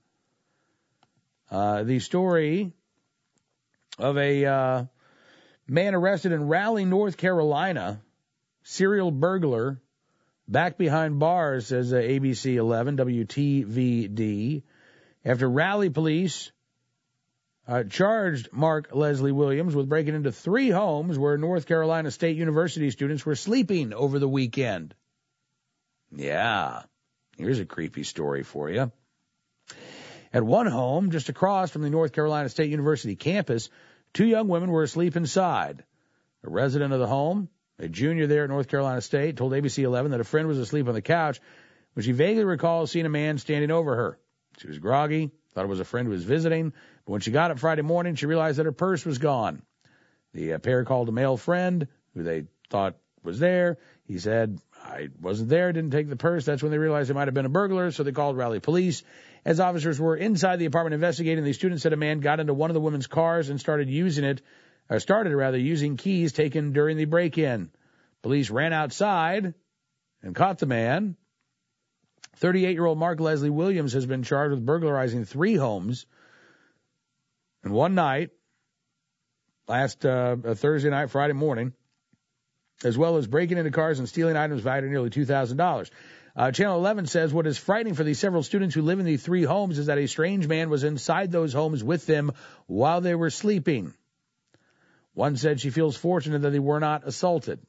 The story of a man arrested in Raleigh, North Carolina, serial burglar, back behind bars, says ABC 11 WTVD, after Raleigh police charged Mark Leslie Williams with breaking into 3 homes where North Carolina State University students were sleeping over the weekend. Yeah, here's a creepy story for you. At one home just across from the North Carolina State University campus, 2 young women were asleep inside. A resident of the home, a junior there at North Carolina State, told ABC 11 that a friend was asleep on the couch when she vaguely recalls seeing a man standing over her. She was groggy, thought it was a friend who was visiting, but when she got up Friday morning, she realized that her purse was gone. The pair called a male friend who they thought was there. He said, I wasn't there, didn't take the purse. That's when they realized it might have been a burglar, so they called Raleigh police. As officers were inside the apartment investigating, the students said a man got into one of the women's cars and started using keys taken during the break-in. Police ran outside and caught the man. 38-year-old Mark Leslie Williams has been charged with burglarizing 3 homes in one night, last Thursday night, Friday morning, as well as breaking into cars and stealing items valued at nearly $2,000. Channel 11 says what is frightening for these several students who live in the 3 homes is that a strange man was inside those homes with them while they were sleeping. One said she feels fortunate that they were not assaulted.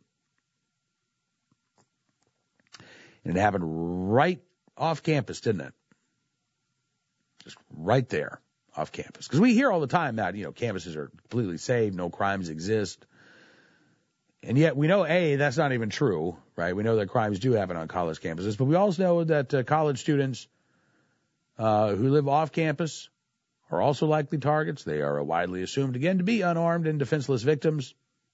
And it happened right off campus, didn't it? Just right there off campus. Because we hear all the time that, campuses are completely safe, no crimes exist. And yet we know, that's not even true, right? We know that crimes do happen on college campuses, but we also know that college students who live off campus are also likely targets. They are widely assumed, again, to be unarmed and defenseless victims.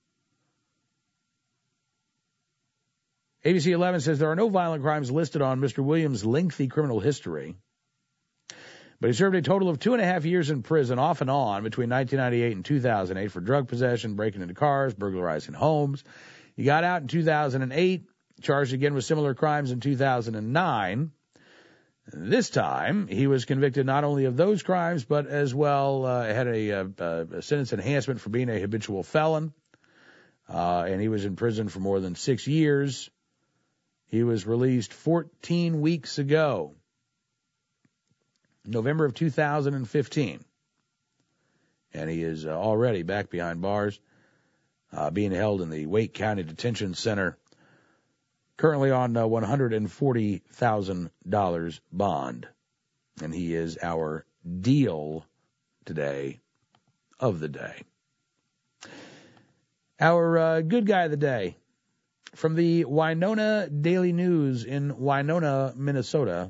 ABC 11 says there are no violent crimes listed on Mr. Williams' lengthy criminal history, but he served a total of 2.5 years in prison off and on between 1998 and 2008 for drug possession, breaking into cars, burglarizing homes. He got out in 2008, charged again with similar crimes in 2009. This time, he was convicted not only of those crimes, but as well had a sentence enhancement for being a habitual felon, and he was in prison for more than 6 years. He was released 14 weeks ago, November of 2015, and he is already back behind bars, being held in the Wake County Detention Center, currently on $140,000 bond, and he is our deal today of the day. Our good guy of the day from the Winona Daily News in Winona, Minnesota.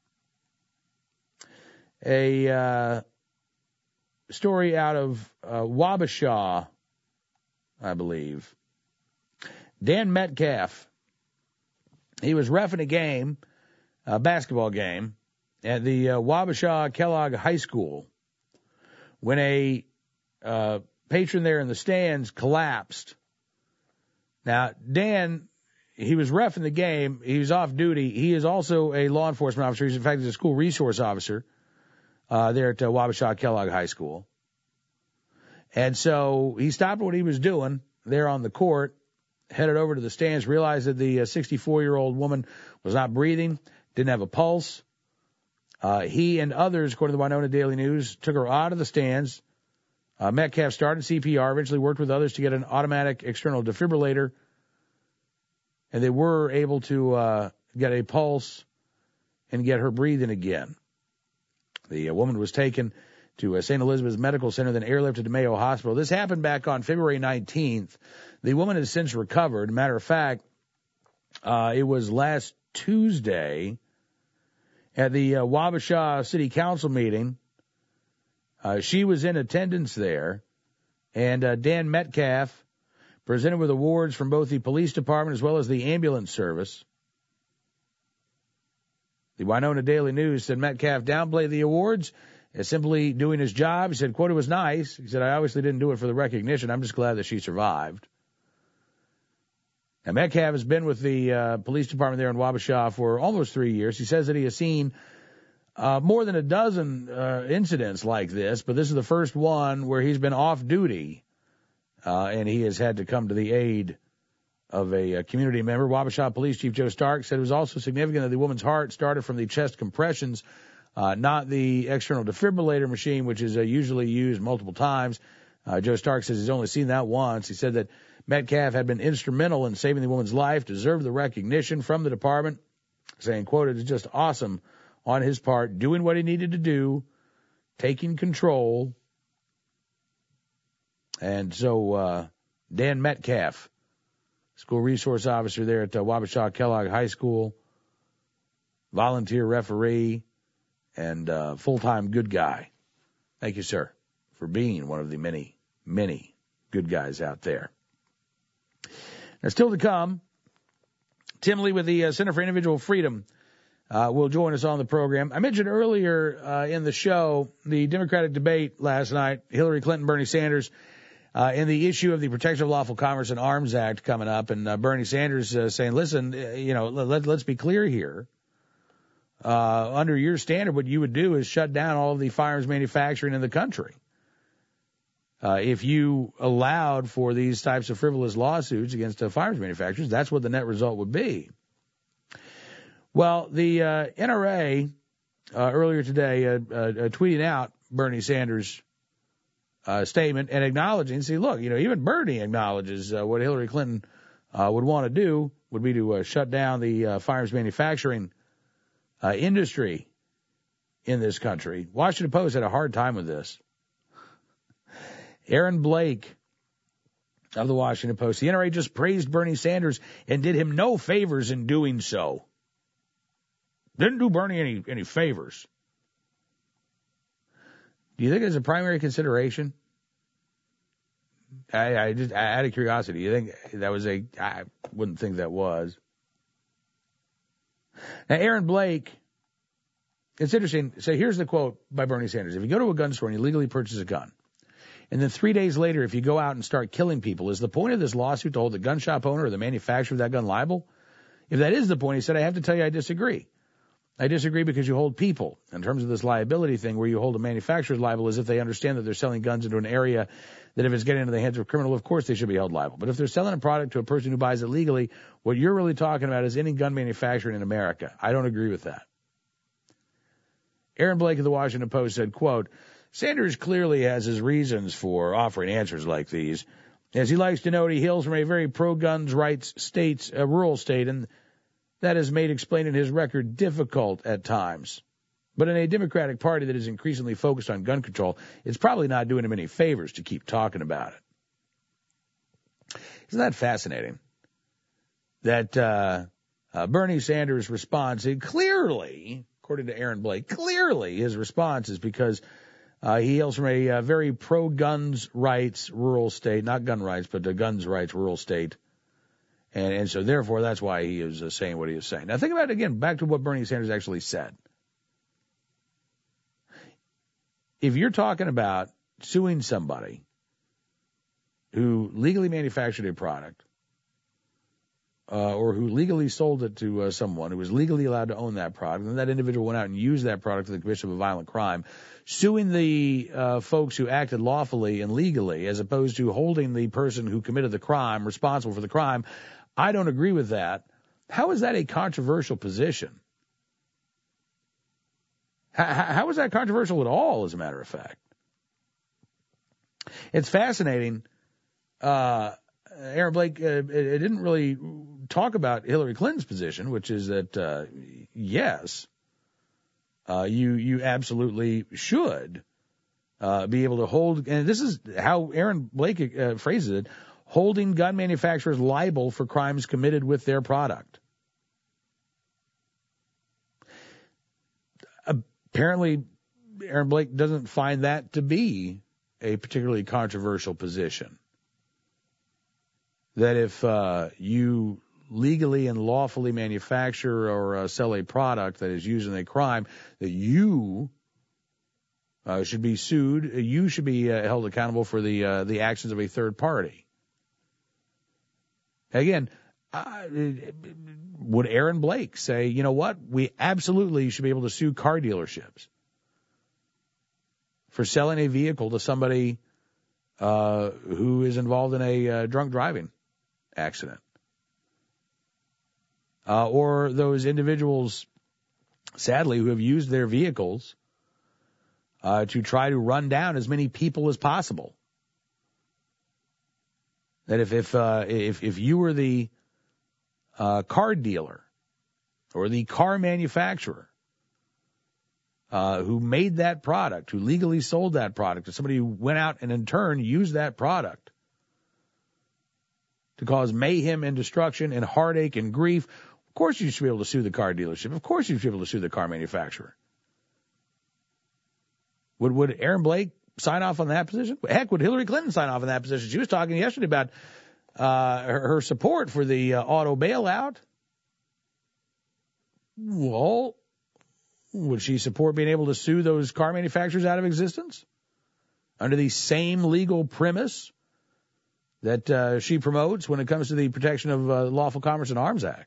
A story out of Wabasha, I believe. Dan Metcalf, he was reffing a game, a basketball game, at the Wabasha Kellogg High School when a patron there in the stands collapsed. Now, Dan, he was reffing the game. He was off duty. He is also a law enforcement officer. He's, in fact, a school resource officer there at Wabasha Kellogg High School. And so he stopped what he was doing there on the court, headed over to the stands, realized that the 64-year-old woman was not breathing, didn't have a pulse. He and others, according to the Winona Daily News, took her out of the stands. Metcalf started CPR, eventually worked with others to get an automatic external defibrillator, and they were able to get a pulse and get her breathing again. The woman was taken to St. Elizabeth's Medical Center, then airlifted to Mayo Hospital. This happened back on February 19th. The woman has since recovered. Matter of fact, it was last Tuesday at the Wabasha City Council meeting. She was in attendance there, and Dan Metcalf presented with awards from both the police department as well as the ambulance service. The Winona Daily News said Metcalf downplayed the awards as simply doing his job. He said, quote, "It was nice." He said, "I obviously didn't do it for the recognition. I'm just glad that she survived." Now, Metcalf has been with the police department there in Wabasha for almost 3 years. He says that he has seen more than a dozen incidents like this, but this is the first one where he's been off duty, and he has had to come to the aid of a community member. Wabasha Police Chief Joe Stark said it was also significant that the woman's heart started from the chest compressions, not the external defibrillator machine, which is usually used multiple times. Joe Stark says he's only seen that once. He said that Metcalf had been instrumental in saving the woman's life, deserved the recognition from the department, saying, quote, "It is just awesome on his part, doing what he needed to do, taking control." And so Dan Metcalf, school resource officer there at Wabasha Kellogg High School, volunteer referee, and full-time good guy. Thank you, sir, for being one of the many, many good guys out there. Now, still to come, Tim Lee with the Center for Individual Freedom will join us on the program. I mentioned earlier in the show the Democratic debate last night, Hillary Clinton, Bernie Sanders, and the issue of the Protection of Lawful Commerce and Arms Act coming up, and Bernie Sanders saying, listen, let's be clear here. Under your standard, what you would do is shut down all of the firearms manufacturing in the country. If you allowed for these types of frivolous lawsuits against firearms manufacturers, that's what the net result would be. Well, the NRA earlier today tweeting out Bernie Sanders' statement and acknowledging, see, look, even Bernie acknowledges what Hillary Clinton would want to do would be to shut down the firearms manufacturing industry in this country. Washington Post had a hard time with this. Aaron Blake of the Washington Post, the NRA just praised Bernie Sanders and did him no favors in doing so. Didn't do Bernie any favors. Do you think it's a primary consideration? I just out of curiosity, you think that was I wouldn't think that was. Now, Aaron Blake, it's interesting. So here's the quote by Bernie Sanders. If you go to a gun store and you legally purchase a gun, and then 3 days later, if you go out and start killing people, is the point of this lawsuit to hold the gun shop owner or the manufacturer of that gun liable? If that is the point, he said, I have to tell you I disagree. I disagree because you hold people. In terms of this liability thing where you hold a manufacturer liable as if they understand that they're selling guns into an area that if it's getting into the hands of a criminal, of course they should be held liable. But if they're selling a product to a person who buys it legally, what you're really talking about is any gun manufacturing in America. I don't agree with that. Aaron Blake of the Washington Post said, quote, Sanders clearly has his reasons for offering answers like these. As he likes to note, he hails from a very pro-guns rights state, a rural state, and that has made explaining his record difficult at times. But in a Democratic Party that is increasingly focused on gun control, it's probably not doing him any favors to keep talking about it. Isn't that fascinating? That Bernie Sanders' response, clearly, according to Aaron Blake, clearly his response is because he hails from a very pro-guns rights rural state, not gun rights, but the guns rights rural state. And so, therefore, that's why he is saying what he is saying. Now, think about it again, back to what Bernie Sanders actually said. If you're talking about suing somebody who legally manufactured a product or who legally sold it to someone who was legally allowed to own that product, and that individual went out and used that product for the commission of a violent crime, suing the folks who acted lawfully and legally as opposed to holding the person who committed the crime responsible for the crime, I don't agree with that. How is that a controversial position? How is that controversial at all, as a matter of fact? It's fascinating. Aaron Blake didn't really talk about Hillary Clinton's position, which is that, yes, you absolutely should be able to hold, and this is how Aaron Blake phrases it, holding gun manufacturers liable for crimes committed with their product. Apparently, Aaron Blake doesn't find that to be a particularly controversial position. That if you legally and lawfully manufacture or sell a product that is used in a crime, that you should be sued, you should be held accountable for the actions of a third party. Again, would Aaron Blake say, you know what, we absolutely should be able to sue car dealerships for selling a vehicle to somebody who is involved in a drunk driving accident? Or those individuals, sadly, who have used their vehicles to try to run down as many people as possible. That if you were the car dealer or the car manufacturer who made that product, who legally sold that product to somebody who went out and in turn used that product to cause mayhem and destruction and heartache and grief, of course you should be able to sue the car dealership. Of course you should be able to sue the car manufacturer. Would Aaron Blake sign off on that position? Heck, would Hillary Clinton sign off on that position? She was talking yesterday about her support for the auto bailout. Well, would she support being able to sue those car manufacturers out of existence under the same legal premise that she promotes when it comes to the protection of Lawful Commerce and Arms Act?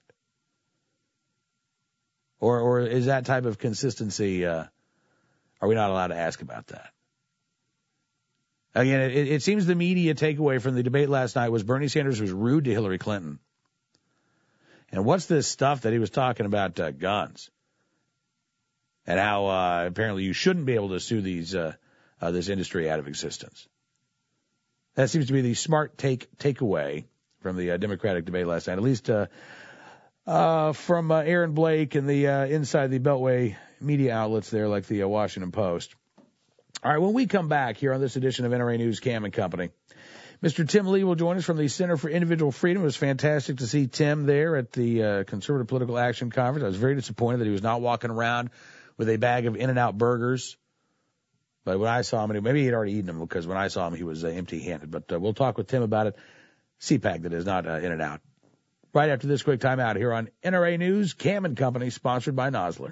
Or is that type of consistency, are we not allowed to ask about that? Again, it seems the media takeaway from the debate last night was Bernie Sanders was rude to Hillary Clinton. And what's this stuff that he was talking about guns? And how apparently you shouldn't be able to sue this industry out of existence. That seems to be the smart takeaway from the Democratic debate last night, at least from Aaron Blake and the inside the Beltway media outlets there, like the Washington Post. All right, when we come back here on this edition of NRA News, Cam and Company, Mr. Tim Lee will join us from the Center for Individual Freedom. It was fantastic to see Tim there at the Conservative Political Action Conference. I was very disappointed that he was not walking around with a bag of In-N-Out burgers. But when I saw him, maybe he had already eaten them, because when I saw him, he was empty-handed. But we'll talk with Tim about it. CPAC, that is, not In-N-Out. Right after this quick time out here on NRA News, Cam and Company, sponsored by Nosler.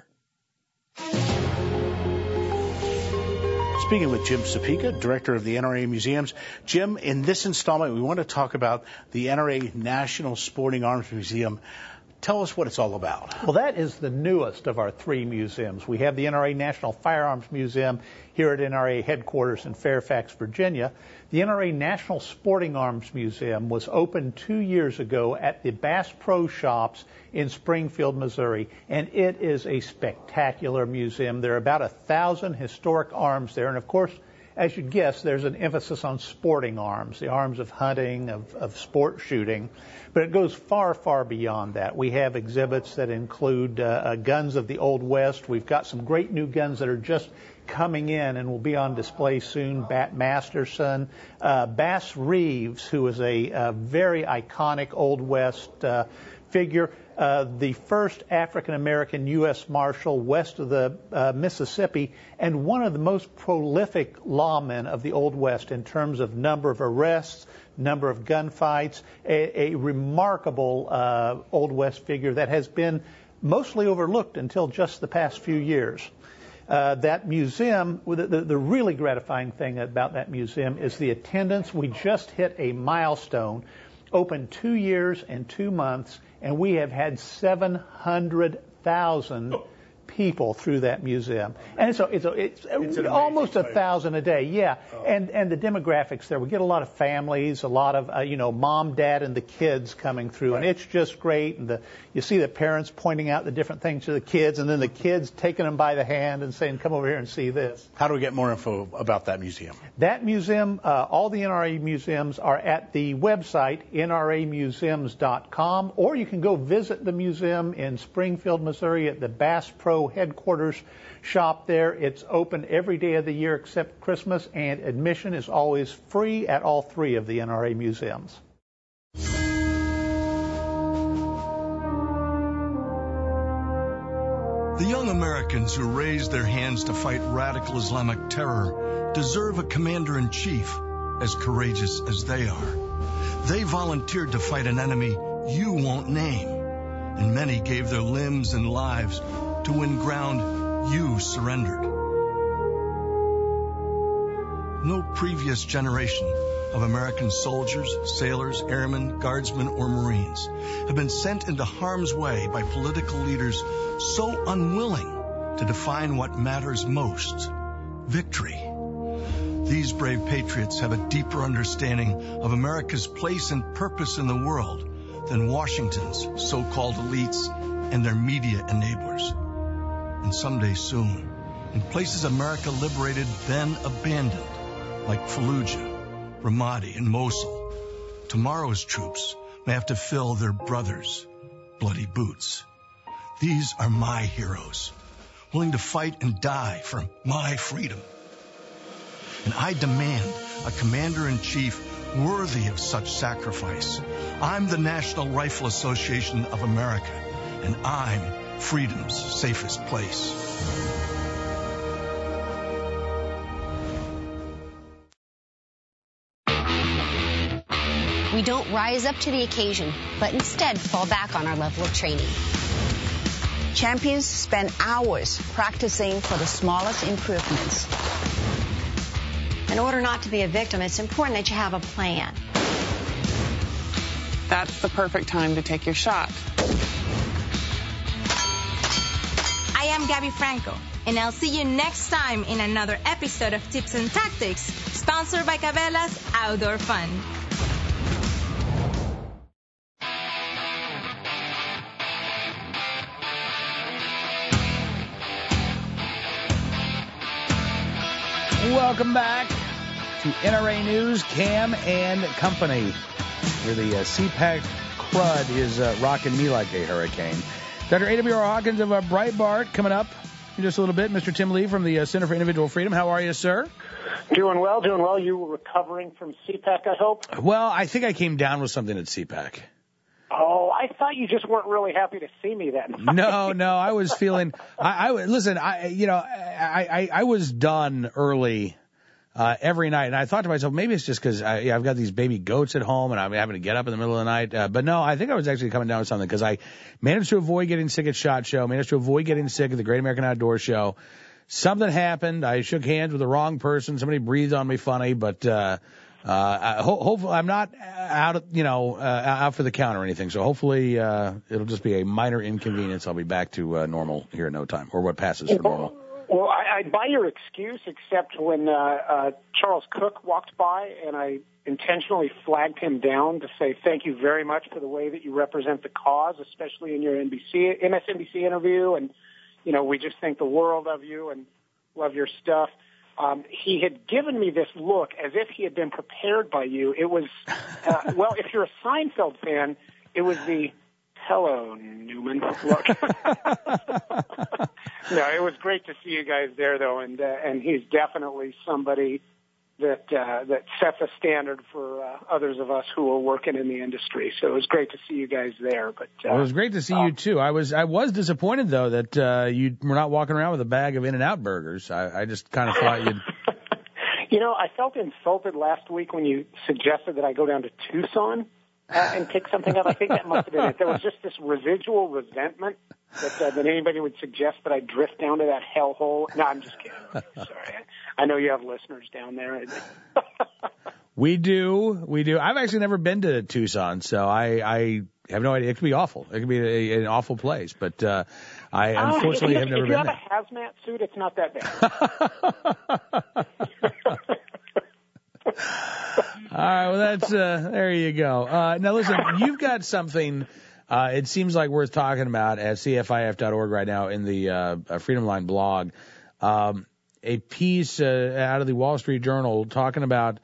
Speaking with Jim Sapika, director of the NRA Museums. Jim, in this installment, we want to talk about the NRA National Sporting Arms Museum. Tell us what it's all about. Well, that is the newest of our three museums. We have the NRA National Firearms Museum here at NRA headquarters in Fairfax, Virginia. The NRA National Sporting Arms Museum was opened 2 years ago at the Bass Pro Shops in Springfield, Missouri, and it is a spectacular museum. There are about 1,000 historic arms there, and of course, as you'd guess, there's an emphasis on sporting arms, the arms of hunting, of sport shooting. But it goes far, far beyond that. We have exhibits that include guns of the Old West. We've got some great new guns that are just coming in and will be on display soon. Bat Masterson, Bass Reeves, who is a very iconic Old West figure. The first African-American U.S. Marshal west of the Mississippi, and one of the most prolific lawmen of the Old West in terms of number of arrests, number of gunfights, a remarkable Old West figure that has been mostly overlooked until just the past few years. That museum, the really gratifying thing about that museum is the attendance. We just hit a milestone. Open 2 years and 2 months, and we have had 700,000 people through that museum, and so it's almost 1,000 a day. Yeah, and the demographics there, we get a lot of families, a lot of mom, dad, and the kids coming through, and it's just great. And you see the parents pointing out the different things to the kids, and then the kids taking them by the hand and saying, "Come over here and see this." How do we get more info about that museum? That museum, all the NRA museums are at the website nramuseums.com, or you can go visit the museum in Springfield, Missouri, at the Bass Pro headquarters shop there. It's open every day of the year except Christmas, and admission is always free at all 3 of the NRA museums. The young Americans who raised their hands to fight radical Islamic terror deserve a commander-in-chief as courageous as they are. They volunteered to fight an enemy you won't name, and many gave their limbs and lives to win ground you surrendered. No previous generation of American soldiers, sailors, airmen, guardsmen, or Marines have been sent into harm's way by political leaders so unwilling to define what matters most: victory. These brave patriots have a deeper understanding of America's place and purpose in the world than Washington's so-called elites and their media enablers. And someday soon, in places America liberated then abandoned, like Fallujah, Ramadi, and Mosul, tomorrow's troops may have to fill their brothers' bloody boots. These are my heroes, willing to fight and die for my freedom. And I demand a commander-in-chief worthy of such sacrifice. I'm the National Rifle Association of America, and I'm freedom's safest place. We don't rise up to the occasion, but instead fall back on our level of training. Champions spend hours practicing for the smallest improvements. In order not to be a victim, it's important that you have a plan. That's the perfect time to take your shot. I am Gabby Franco, and I'll see you next time in another episode of Tips and Tactics, sponsored by Cabela's Outdoor Fun. Welcome back to NRA News, Cam and Company, where the CPAC crud is rocking me like a hurricane. Dr. A.W.R. Hawkins of Breitbart coming up in just a little bit. Mr. Tim Lee from the Center for Individual Freedom. How are you, sir? Doing well, doing well. You were recovering from CPAC, I hope? Well, I think I came down with something at CPAC. Oh, I thought you just weren't really happy to see me that night. No, I was feeling. I was done early every night, and I thought to myself, maybe it's just because I've got these baby goats at home, and I'm having to get up in the middle of the night. But no, I think I was actually coming down with something because I managed to avoid getting sick at SHOT Show, managed to avoid getting sick at the Great American Outdoor Show. Something happened. I shook hands with the wrong person. Somebody breathed on me funny, but hopefully I'm not out for the count or anything. So hopefully it'll just be a minor inconvenience. I'll be back to normal here in no time, or what passes for normal. Well, I buy your excuse, except when Charles Cook walked by and I intentionally flagged him down to say thank you very much for the way that you represent the cause, especially in your MSNBC interview. And, we just think the world of you and love your stuff. He had given me this look as if he had been prepared by you. It was, well, if you're a Seinfeld fan, it was the hello, Newman look. No, it was great to see you guys there, though, and he's definitely somebody that sets a standard for others of us who are working in the industry. So it was great to see you guys there. But it was great to see you too. I was disappointed though that you were not walking around with a bag of In-N-Out burgers. I just kind of thought you'd. I felt insulted last week when you suggested that I go down to Tucson and pick something up. I think that must have been it. There was just this residual resentment that anybody would suggest that I drift down to that hellhole. No, I'm just kidding. Sorry. I know you have listeners down there. We do. I've actually never been to Tucson, so I have no idea. It could be awful. It could be an awful place. But I unfortunately have never been there. If you have a hazmat suit, it's not that bad. All right, well, that's there you go. Now, listen, you've got something it seems like worth talking about at CFIF.org right now in the Freedom Line blog. A piece out of the Wall Street Journal talking about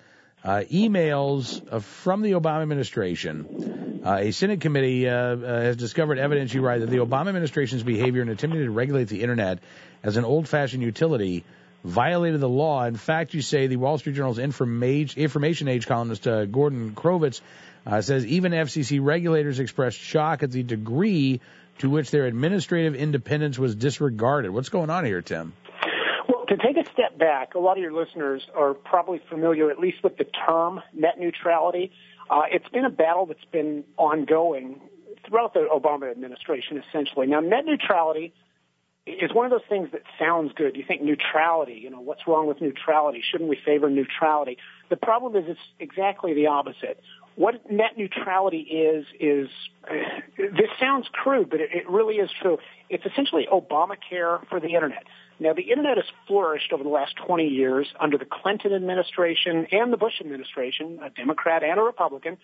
emails from the Obama administration. A Senate committee has discovered evidence, you write, that the Obama administration's behavior in attempting to regulate the Internet as an old-fashioned utility violated the law. In fact, you say the Wall Street Journal's Information Age columnist Gordon Krovitz says even FCC regulators expressed shock at the degree to which their administrative independence was disregarded. What's going on here, Tim? Well, to take a step back, a lot of your listeners are probably familiar at least with the term net neutrality. It's been a battle that's been ongoing throughout the Obama administration, essentially. Now, net neutrality is one of those things that sounds good. You think neutrality, what's wrong with neutrality? Shouldn't we favor neutrality? The problem is it's exactly the opposite. What net neutrality is this sounds crude, but it really is true. It's essentially Obamacare for the Internet. Now, the Internet has flourished over the last 20 years under the Clinton administration and the Bush administration, a Democrat and a Republican,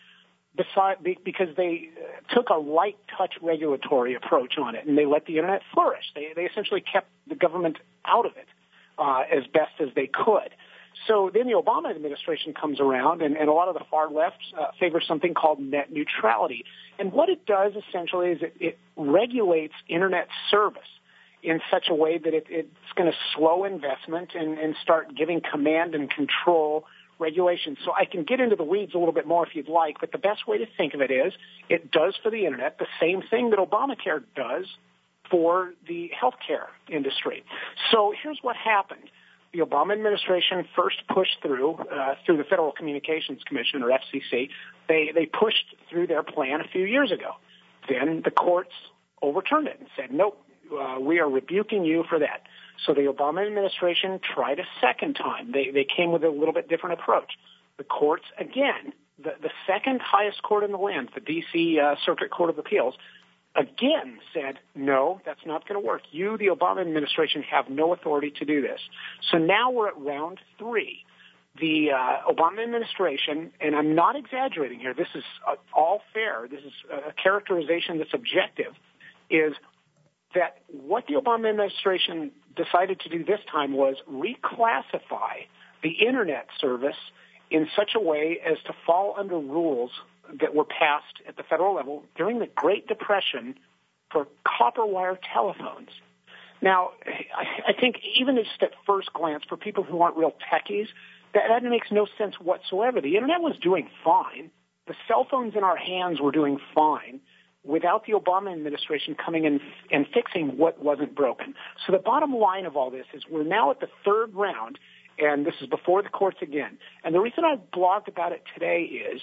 because they took a light touch regulatory approach on it, and they let the Internet flourish. They essentially kept the government out of it as best as they could. So then the Obama administration comes around, and a lot of the far left favor something called net neutrality. And what it does essentially is it regulates Internet service in such a way that it's going to slow investment and start giving command and control regulations. So I can get into the weeds a little bit more if you'd like, but the best way to think of it is it does for the Internet the same thing that Obamacare does for the healthcare industry. So here's what happened. The Obama administration first pushed through the Federal Communications Commission, or FCC. They pushed through their plan a few years ago. Then the courts overturned it and said, nope, we are rebuking you for that. So the Obama administration tried a second time. They came with a little bit different approach. The courts, again, the second highest court in the land, the D.C. Circuit Court of Appeals, again said, no, that's not going to work. You, the Obama administration, have no authority to do this. So now we're at round 3. The Obama administration, and I'm not exaggerating here, this is all fair, this is a characterization that's objective, is that what the Obama administration decided to do this time was reclassify the Internet service in such a way as to fall under rules that were passed at the federal level during the Great Depression for copper wire telephones. Now, I think even just at first glance, for people who aren't real techies, that makes no sense whatsoever. The Internet was doing fine. The cell phones in our hands were doing fine without the Obama administration coming in and fixing what wasn't broken. So the bottom line of all this is we're now at the third round, and this is before the courts again. And the reason I blogged about it today is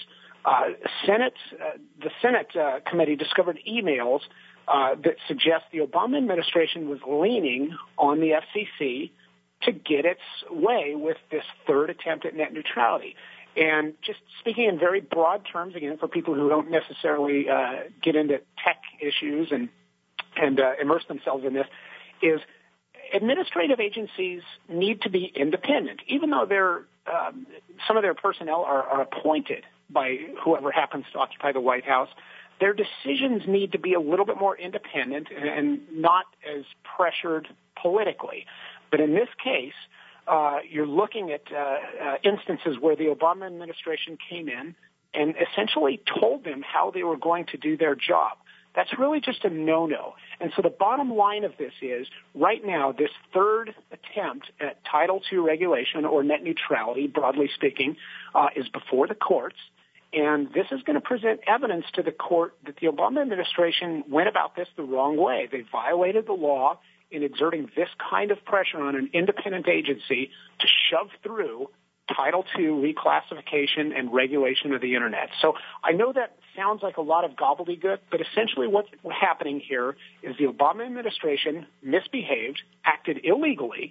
the Senate committee discovered emails that suggest the Obama administration was leaning on the FCC to get its way with this third attempt at net neutrality. And just speaking in very broad terms, again, for people who don't necessarily get into tech issues and immerse themselves in this, is administrative agencies need to be independent, even though some of their personnel are appointed by whoever happens to occupy the White House. Their decisions need to be a little bit more independent and not as pressured politically. But in this case, you're looking at instances where the Obama administration came in and essentially told them how they were going to do their job. That's really just a no-no. And so the bottom line of this is, right now, this third attempt at Title II regulation, or net neutrality, broadly speaking, is before the courts. And this is going to present evidence to the court that the Obama administration went about this the wrong way. They violated the law in exerting this kind of pressure on an independent agency to shove through Title II reclassification and regulation of the Internet. So I know that sounds like a lot of gobbledygook, but essentially what's happening here is the Obama administration misbehaved, acted illegally,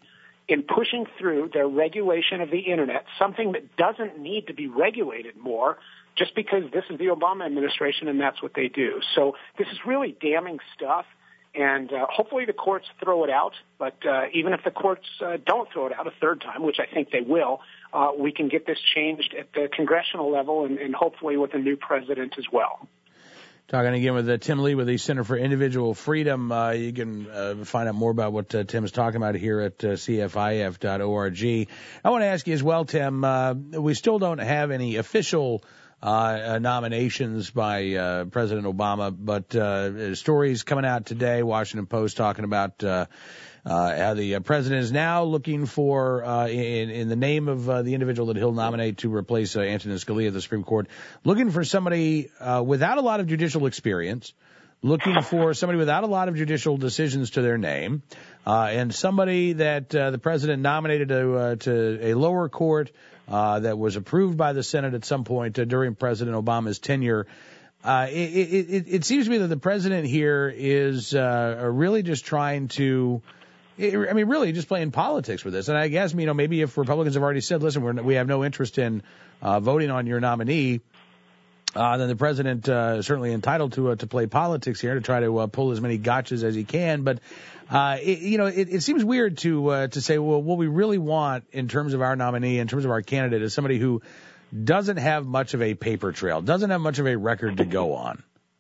in pushing through their regulation of the Internet, something that doesn't need to be regulated more just because this is the Obama administration and that's what they do. So this is really damning stuff, and hopefully the courts throw it out. But even if the courts don't throw it out a third time, which I think they will, we can get this changed at the congressional level and hopefully with a new president as well. Talking again with Tim Lee with the Center for Individual Freedom. You can find out more about what Tim is talking about here at cfif.org. I want to ask you as well, Tim, we still don't have any official nominations by President Obama, but stories coming out today, Washington Post talking about how the president is now looking for, in the name of the individual that he'll nominate to replace Antonin Scalia of the Supreme Court, looking for somebody without a lot of judicial experience, looking for somebody without a lot of judicial decisions to their name, and somebody that the president nominated to a lower court that was approved by the Senate at some point during President Obama's tenure. It seems to me that the president here is really just trying to, really just playing politics with this. And I guess, maybe if Republicans have already said, listen, we have no interest in voting on your nominee, then the president is certainly entitled to play politics here to try to pull as many gotchas as he can. But it seems weird to say, well, what we really want in terms of our nominee, in terms of our candidate, is somebody who doesn't have much of a paper trail, doesn't have much of a record to go on.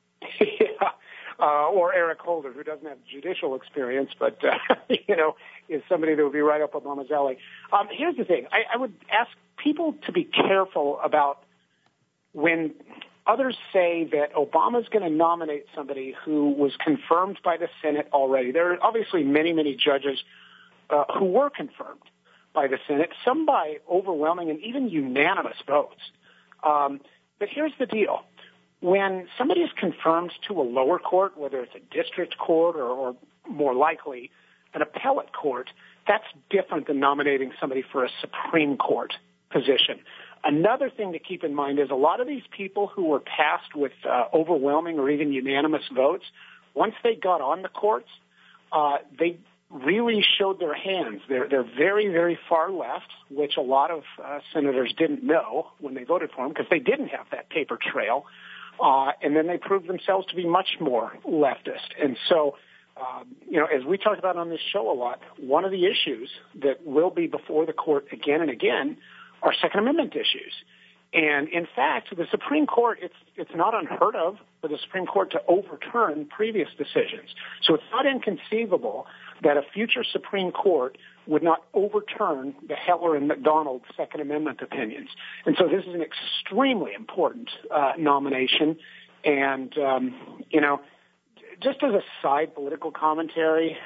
Or Eric Holder, who doesn't have judicial experience, but is somebody that would be right up Obama's alley. Here's the thing: I would ask people to be careful about when others say that Obama's going to nominate somebody who was confirmed by the Senate already. There are obviously many, many judges who were confirmed by the Senate, some by overwhelming and even unanimous votes. But here's the deal. When somebody is confirmed to a lower court, whether it's a district court or more likely an appellate court, that's different than nominating somebody for a Supreme Court position. Another thing to keep in mind is a lot of these people who were passed with overwhelming or even unanimous votes, once they got on the courts, they really showed their hands. They're very, very far left, which a lot of senators didn't know when they voted for them because they didn't have that paper trail. And then they proved themselves to be much more leftist. And so, as we talked about on this show a lot, one of the issues that will be before the court again and again are Second Amendment issues. And in fact, the Supreme Court, it's not unheard of for the Supreme Court to overturn previous decisions. So it's not inconceivable that a future Supreme Court would not overturn the Heller and McDonald Second Amendment opinions. And so this is an extremely important nomination. And, just as a side political commentary,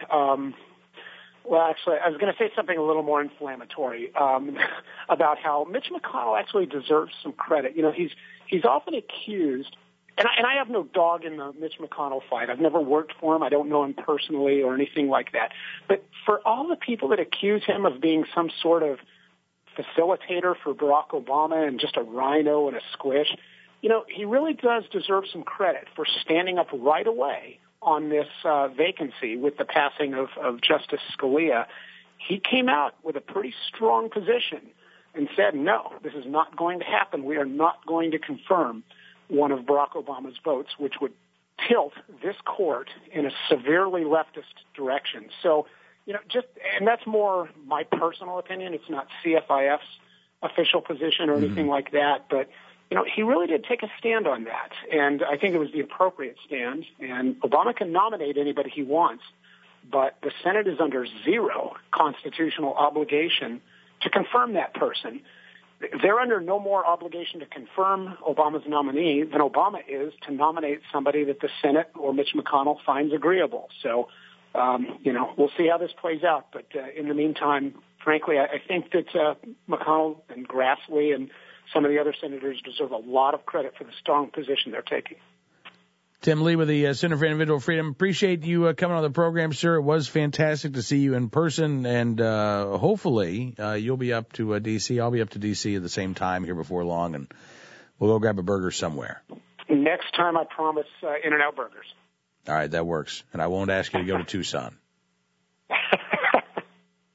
well, actually, I was going to say something a little more inflammatory about how Mitch McConnell actually deserves some credit. He's often accused, and I have no dog in the Mitch McConnell fight. I've never worked for him. I don't know him personally or anything like that. But for all the people that accuse him of being some sort of facilitator for Barack Obama and just a rhino and a squish, he really does deserve some credit for standing up right away on this vacancy with the passing of Justice Scalia. He came out with a pretty strong position and said, no, this is not going to happen. We are not going to confirm one of Barack Obama's votes, which would tilt this court in a severely leftist direction. So, and that's more my personal opinion. It's not CFIF's official position or anything like that, but he really did take a stand on that, and I think it was the appropriate stand. And Obama can nominate anybody he wants, but the Senate is under zero constitutional obligation to confirm that person. They're under no more obligation to confirm Obama's nominee than Obama is to nominate somebody that the Senate or Mitch McConnell finds agreeable. So, we'll see how this plays out. But in the meantime, frankly, I think that McConnell and Grassley and some of the other senators deserve a lot of credit for the strong position they're taking. Tim Lee with the Center for Individual Freedom. Appreciate you coming on the program, sir. It was fantastic to see you in person, and hopefully you'll be up to D.C. I'll be up to D.C. at the same time here before long, and we'll go grab a burger somewhere. Next time, I promise In-N-Out Burgers. All right, that works. And I won't ask you to go to Tucson.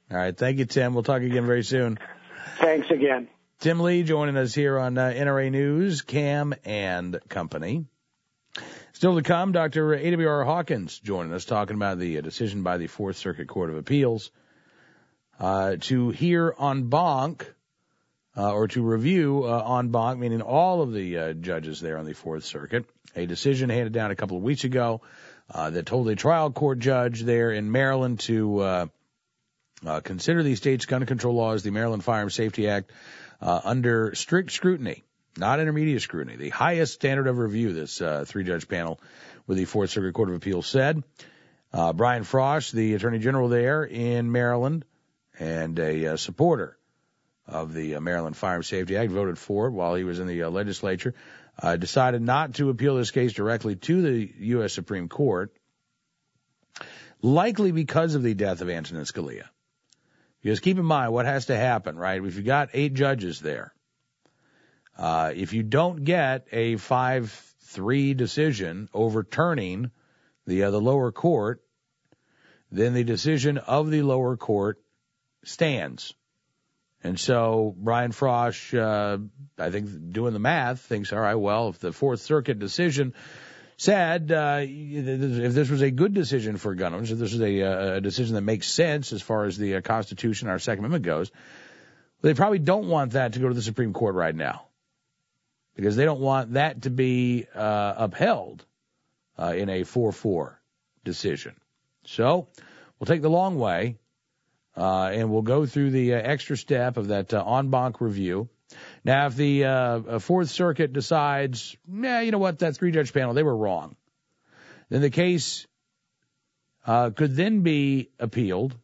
All right. Thank you, Tim. We'll talk again very soon. Thanks again. Tim Lee joining us here on NRA News, Cam and Company. Still to come, Dr. A.W.R. Hawkins joining us, talking about the decision by the Fourth Circuit Court of Appeals to hear en banc, or to review en banc, meaning all of the judges there on the Fourth Circuit, a decision handed down a couple of weeks ago that told a trial court judge there in Maryland to consider the state's gun control laws, the Maryland Firearms Safety Act, under strict scrutiny, not intermediate scrutiny, the highest standard of review, this three-judge panel with the Fourth Circuit Court of Appeals said. Brian Frosch, the Attorney General there in Maryland and a supporter of the Maryland Firearms Safety Act, voted for it while he was in the legislature, decided not to appeal this case directly to the U.S. Supreme Court, likely because of the death of Antonin Scalia. Because keep in mind what has to happen, right? If you've got 8 judges there, if you don't get a 5-3 decision overturning the lower court, then the decision of the lower court stands. And so Brian Frosch, I think doing the math, thinks, all right, well, if the Fourth Circuit decision said if this was a good decision for gun owners, if this was a decision that makes sense as far as the Constitution, our Second Amendment goes, they probably don't want that to go to the Supreme Court right now because they don't want that to be upheld in a 4-4 decision. So we'll take the long way and we'll go through the extra step of that en banc review. Now, if the Fourth Circuit decides, you know what, that three-judge panel, they were wrong, then the case could then be appealed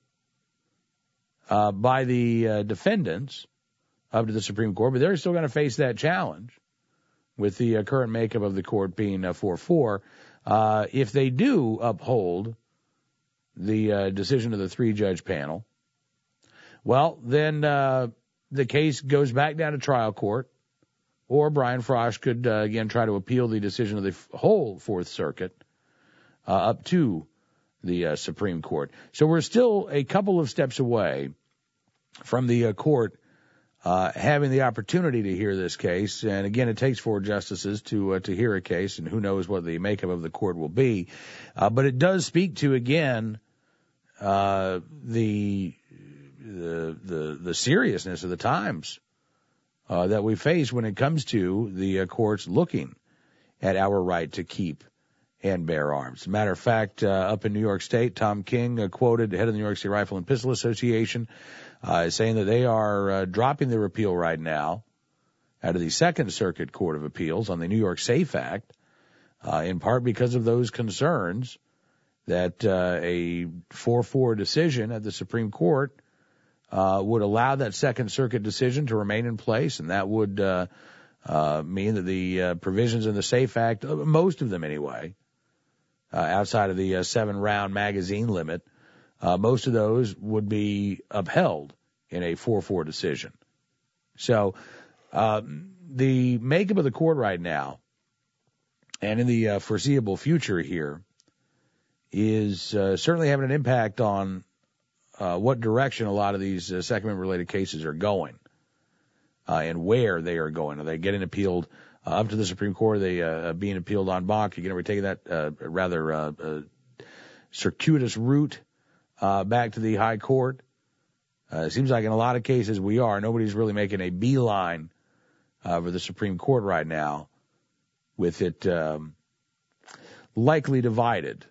by the defendants up to the Supreme Court, but they're still going to face that challenge with the current makeup of the court being 4-4. If they do uphold the decision of the three-judge panel, well, then the case goes back down to trial court, or Brian Frosch could, again, try to appeal the decision of the whole Fourth Circuit up to the Supreme Court. So we're still a couple of steps away from the court having the opportunity to hear this case. And, again, it takes 4 justices to hear a case, and who knows what the makeup of the court will be. But it does speak to, again, the seriousness of the times that we face when it comes to the courts looking at our right to keep and bear arms. As a matter of fact, up in New York State, Tom King quoted the head of the New York State Rifle and Pistol Association saying that they are dropping their appeal right now out of the Second Circuit Court of Appeals on the New York SAFE Act, in part because of those concerns that a 4-4 decision at the Supreme Court would allow that Second Circuit decision to remain in place, and that would mean that the provisions in the SAFE Act, most of them anyway, outside of the 7-round magazine limit, most of those would be upheld in a 4-4 decision. So the makeup of the court right now, and in the foreseeable future here, is certainly having an impact on what direction a lot of these Second Amendment-related cases are going and where they are going. Are they getting appealed up to the Supreme Court? Are they being appealed en banc? Are we taking that rather circuitous route back to the high court? It seems like in a lot of cases we are. Nobody's really making a beeline for the Supreme Court right now, with it likely divided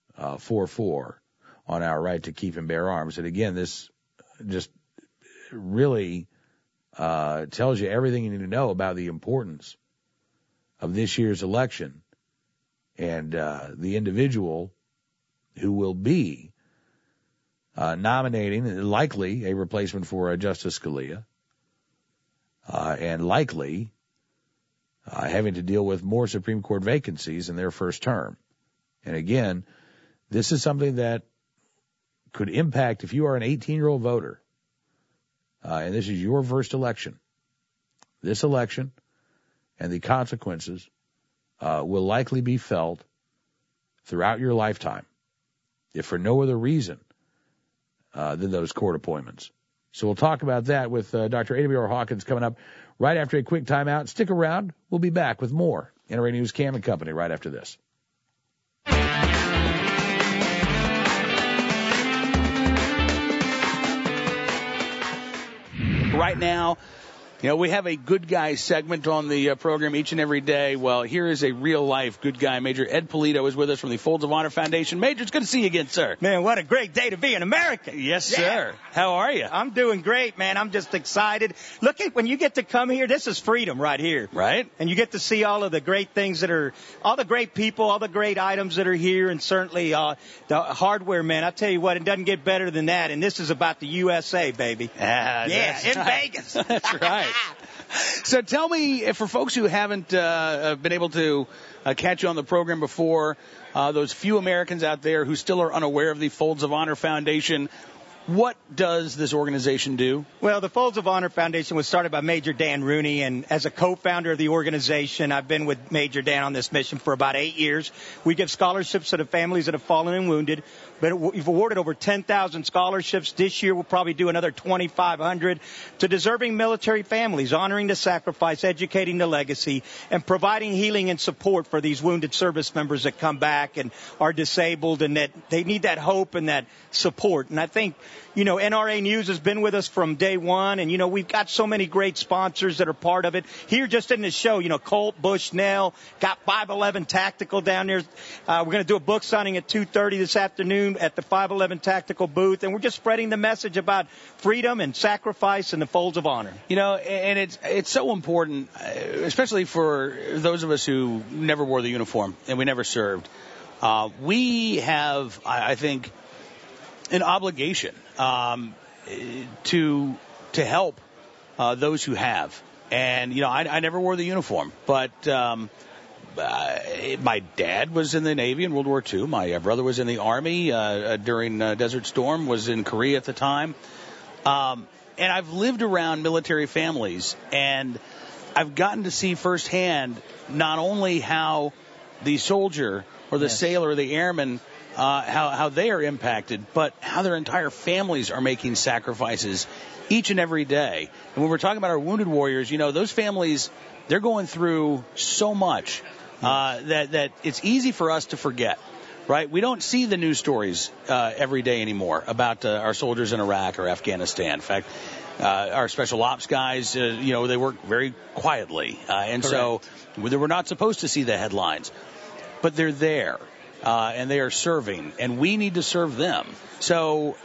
4-4 on our right to keep and bear arms. And again, this just really tells you everything you need to know about the importance of this year's election and the individual who will be nominating, likely, a replacement for Justice Scalia, and likely having to deal with more Supreme Court vacancies in their first term. And again, this is something that could impact, if you are an 18-year-old voter, and this is your first election, this election and the consequences will likely be felt throughout your lifetime, if for no other reason than those court appointments. So we'll talk about that with Dr. A.W.R. Hawkins coming up right after a quick timeout. Stick around. We'll be back with more NRA News Cam and Company right after this. Right now, we have a good guy segment on the program each and every day. Well, here is a real-life good guy. Major Ed Polito is with us from the Folds of Honor Foundation. Major, it's good to see you again, sir. Man, what a great day to be an American. Yes, sir. How are you? I'm doing great, man. I'm just excited. Look, when you get to come here, this is freedom right here. Right. And you get to see all of the great things all the great people, all the great items that are here, and certainly the hardware, man. I tell you what, it doesn't get better than that. And this is about the USA, baby. In Vegas. That's right. So tell me, for folks who haven't been able to catch you on the program before, those few Americans out there who still are unaware of the Folds of Honor Foundation, what does this organization do? Well, the Folds of Honor Foundation was started by Major Dan Rooney, and as a co-founder of the organization, I've been with Major Dan on this mission for about 8 years. We give scholarships to the families that have fallen and wounded, but we've awarded over 10,000 scholarships. This year, we'll probably do another 2,500 to deserving military families, honoring the sacrifice, educating the legacy, and providing healing and support for these wounded service members that come back and are disabled, and that they need that hope and that support. And I think, NRA News has been with us from day one, and, we've got so many great sponsors that are part of it. Here just in the show, Colt, Bushnell, got 511 Tactical down there. We're going to do a book signing at 2:30 this afternoon at the 511 Tactical booth, and we're just spreading the message about freedom and sacrifice and the Folds of Honor. And it's so important, especially for those of us who never wore the uniform and we never served. We have, I think, an obligation to help those who have. And, I never wore the uniform, but my dad was in the Navy in World War II. My brother was in the Army during Desert Storm, was in Korea at the time. And I've lived around military families, and I've gotten to see firsthand not only how the soldier or the sailor or the airman, how they are impacted, but how their entire families are making sacrifices each and every day. And when we're talking about our wounded warriors, those families, they're going through so much that it's easy for us to forget, right? We don't see the news stories every day anymore about our soldiers in Iraq or Afghanistan. In fact, our special ops guys, they work very quietly. And so we're not supposed to see the headlines. But they're there, and they are serving, and we need to serve them. So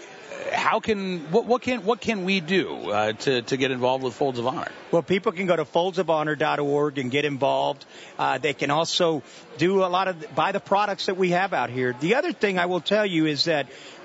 what can we do to get involved with Folds of Honor? Well, people can go to foldsofhonor.org and get involved. They can also do buy the products that we have out here. The other thing I will tell you is that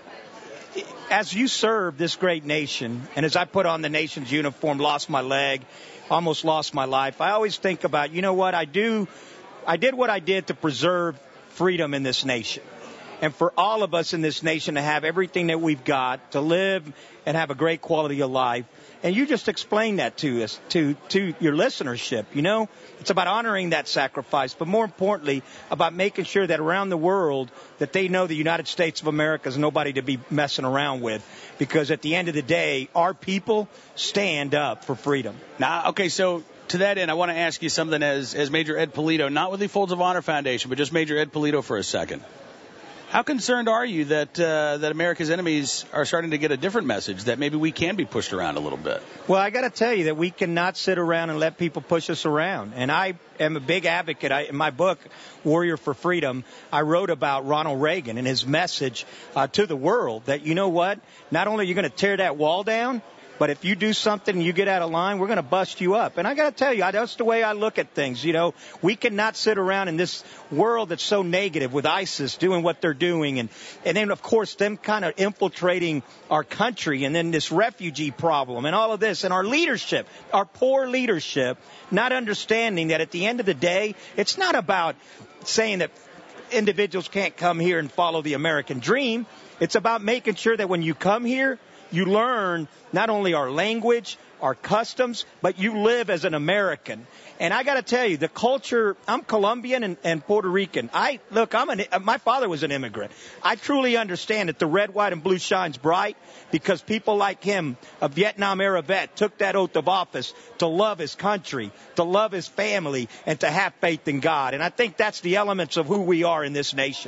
as you serve this great nation, and as I put on the nation's uniform, lost my leg, almost lost my life, I always think about, I did what I did to preserve freedom in this nation. And for all of us in this nation to have everything that we've got, to live and have a great quality of life. And you just explained that to us, to your listenership. It's about honoring that sacrifice, but more importantly, about making sure that around the world that they know the United States of America is nobody to be messing around with. Because at the end of the day, our people stand up for freedom. Now, okay, so to that end, I want to ask you something as Major Ed Polito, not with the Folds of Honor Foundation, but just Major Ed Polito for a second. How concerned are you that America's enemies are starting to get a different message, that maybe we can be pushed around a little bit? Well, I got to tell you that we cannot sit around and let people push us around. And I am a big advocate. In my book, Warrior for Freedom, I wrote about Ronald Reagan and his message to the world that, not only are you going to tear that wall down, but if you do something and you get out of line, we're going to bust you up. And I got to tell you, that's the way I look at things. We cannot sit around in this world that's so negative with ISIS doing what they're doing. And then, of course, them kind of infiltrating our country, and then this refugee problem and all of this, and our leadership, our poor leadership, not understanding that at the end of the day, it's not about saying that individuals can't come here and follow the American dream. It's about making sure that when you come here, you learn not only our language, our customs, but you live as an American. And I got to tell you, the culture, I'm Colombian and Puerto Rican. My father was an immigrant. I truly understand that the red, white, and blue shines bright because people like him, a Vietnam-era vet, took that oath of office to love his country, to love his family, and to have faith in God. And I think that's the elements of who we are in this nation.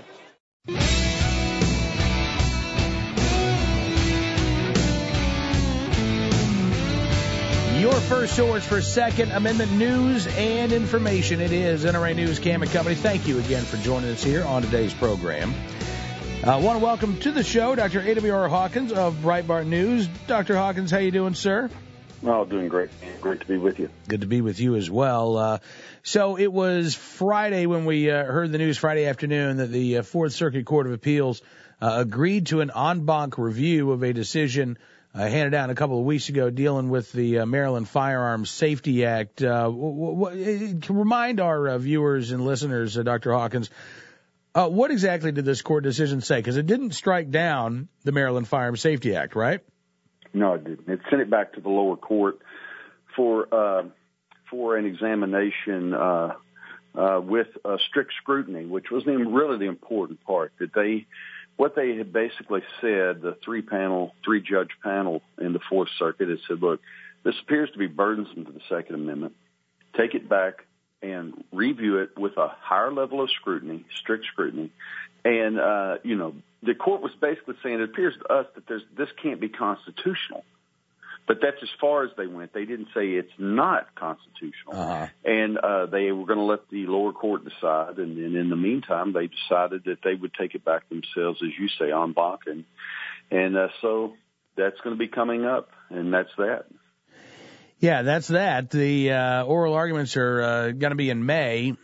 Your first source for Second Amendment news and information. It is NRA News Cam and Company. Thank you again for joining us here on today's program. I want to welcome to the show Dr. A.W.R. Hawkins of Breitbart News. Dr. Hawkins, how you doing, sir? Oh, doing great. Great to be with you. Good to be with you as well. So it was Friday when we heard the news Friday afternoon that the Fourth Circuit Court of Appeals agreed to an en banc review of a decision handed down a couple of weeks ago dealing with the Maryland Firearms Safety Act. Remind our viewers and listeners, Dr. Hawkins, what exactly did this court decision say? Because it didn't strike down the Maryland Firearms Safety Act, right? No, it didn't. It sent it back to the lower court for an examination with strict scrutiny, which was really the important part. What they had basically said, the three-judge panel in the Fourth Circuit had said, look, this appears to be burdensome to the Second Amendment. Take it back and review it with a higher level of scrutiny, strict scrutiny. And, the court was basically saying it appears to us that this can't be constitutional. But that's as far as they went. They didn't say it's not constitutional. Uh-huh. And they were going to let the lower court decide. And in the meantime, they decided that they would take it back themselves, as you say, en banc. And so that's going to be coming up, and that's that. Yeah, that's that. The oral arguments are going to be in May.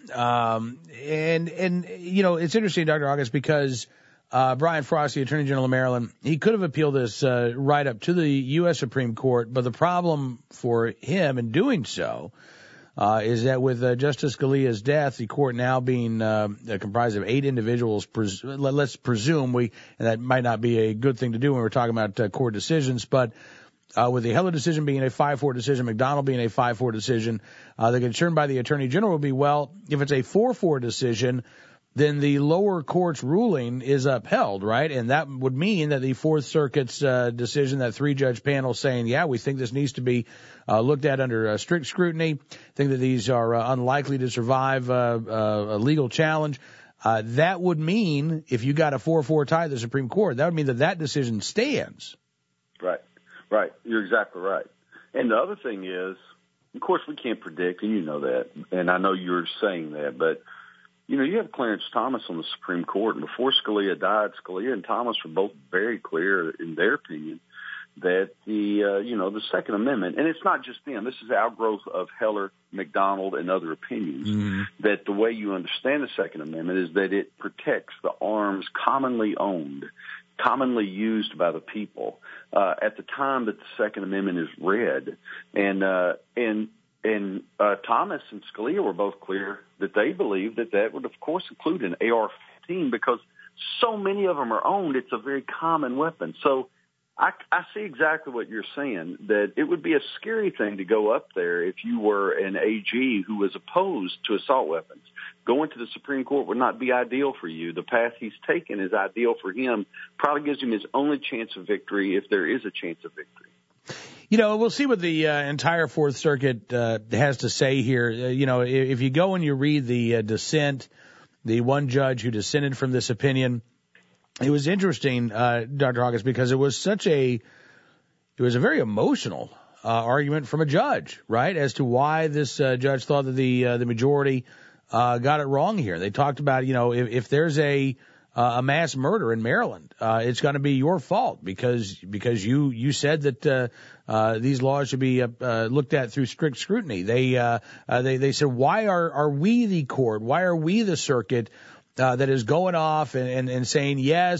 It's interesting, Dr. August, because Brian Frost, the Attorney General of Maryland, he could have appealed this right up to the U.S. Supreme Court, but the problem for him in doing so is that with Justice Scalia's death, the court now being comprised of 8 individuals, let's presume and that might not be a good thing to do when we're talking about court decisions, but with the Heller decision being a 5-4 decision, McDonald being a 5-4 decision, the concern by the Attorney General would be, well, if it's a 4-4 decision, then the lower court's ruling is upheld, right? And that would mean that the Fourth Circuit's decision, that 3-judge panel saying, yeah, we think this needs to be looked at under strict scrutiny, think that these are unlikely to survive a legal challenge, that would mean, if you got a 4-4 tie at the Supreme Court, that would mean that decision stands. Right. You're exactly right. And the other thing is, of course, we can't predict, and you know that, and I know you're saying that, but you have Clarence Thomas on the Supreme Court, and before Scalia died, Scalia and Thomas were both very clear in their opinion that the Second Amendment, and it's not just them, this is outgrowth of Heller, McDonald, and other opinions, that the way you understand the Second Amendment is that it protects the arms commonly owned, commonly used by the people at the time that the Second Amendment is read. And Thomas and Scalia were both clear that they believe that would, of course, include an AR-15 because so many of them are owned. It's a very common weapon. So I see exactly what you're saying, that it would be a scary thing to go up there if you were an AG who was opposed to assault weapons. Going to the Supreme Court would not be ideal for you. The path he's taken is ideal for him, probably gives him his only chance of victory if there is a chance of victory. We'll see what the entire Fourth Circuit has to say here. If you go and you read the dissent, the one judge who dissented from this opinion, it was interesting, Dr. August, because it was a very emotional argument from a judge, right, as to why this judge thought that the majority got it wrong here. They talked about, if there's a mass murder in Maryland, it's going to be your fault because you said that these laws should be looked at through strict scrutiny. They said, why are we the court? Why are we the circuit that is going off and saying, yes,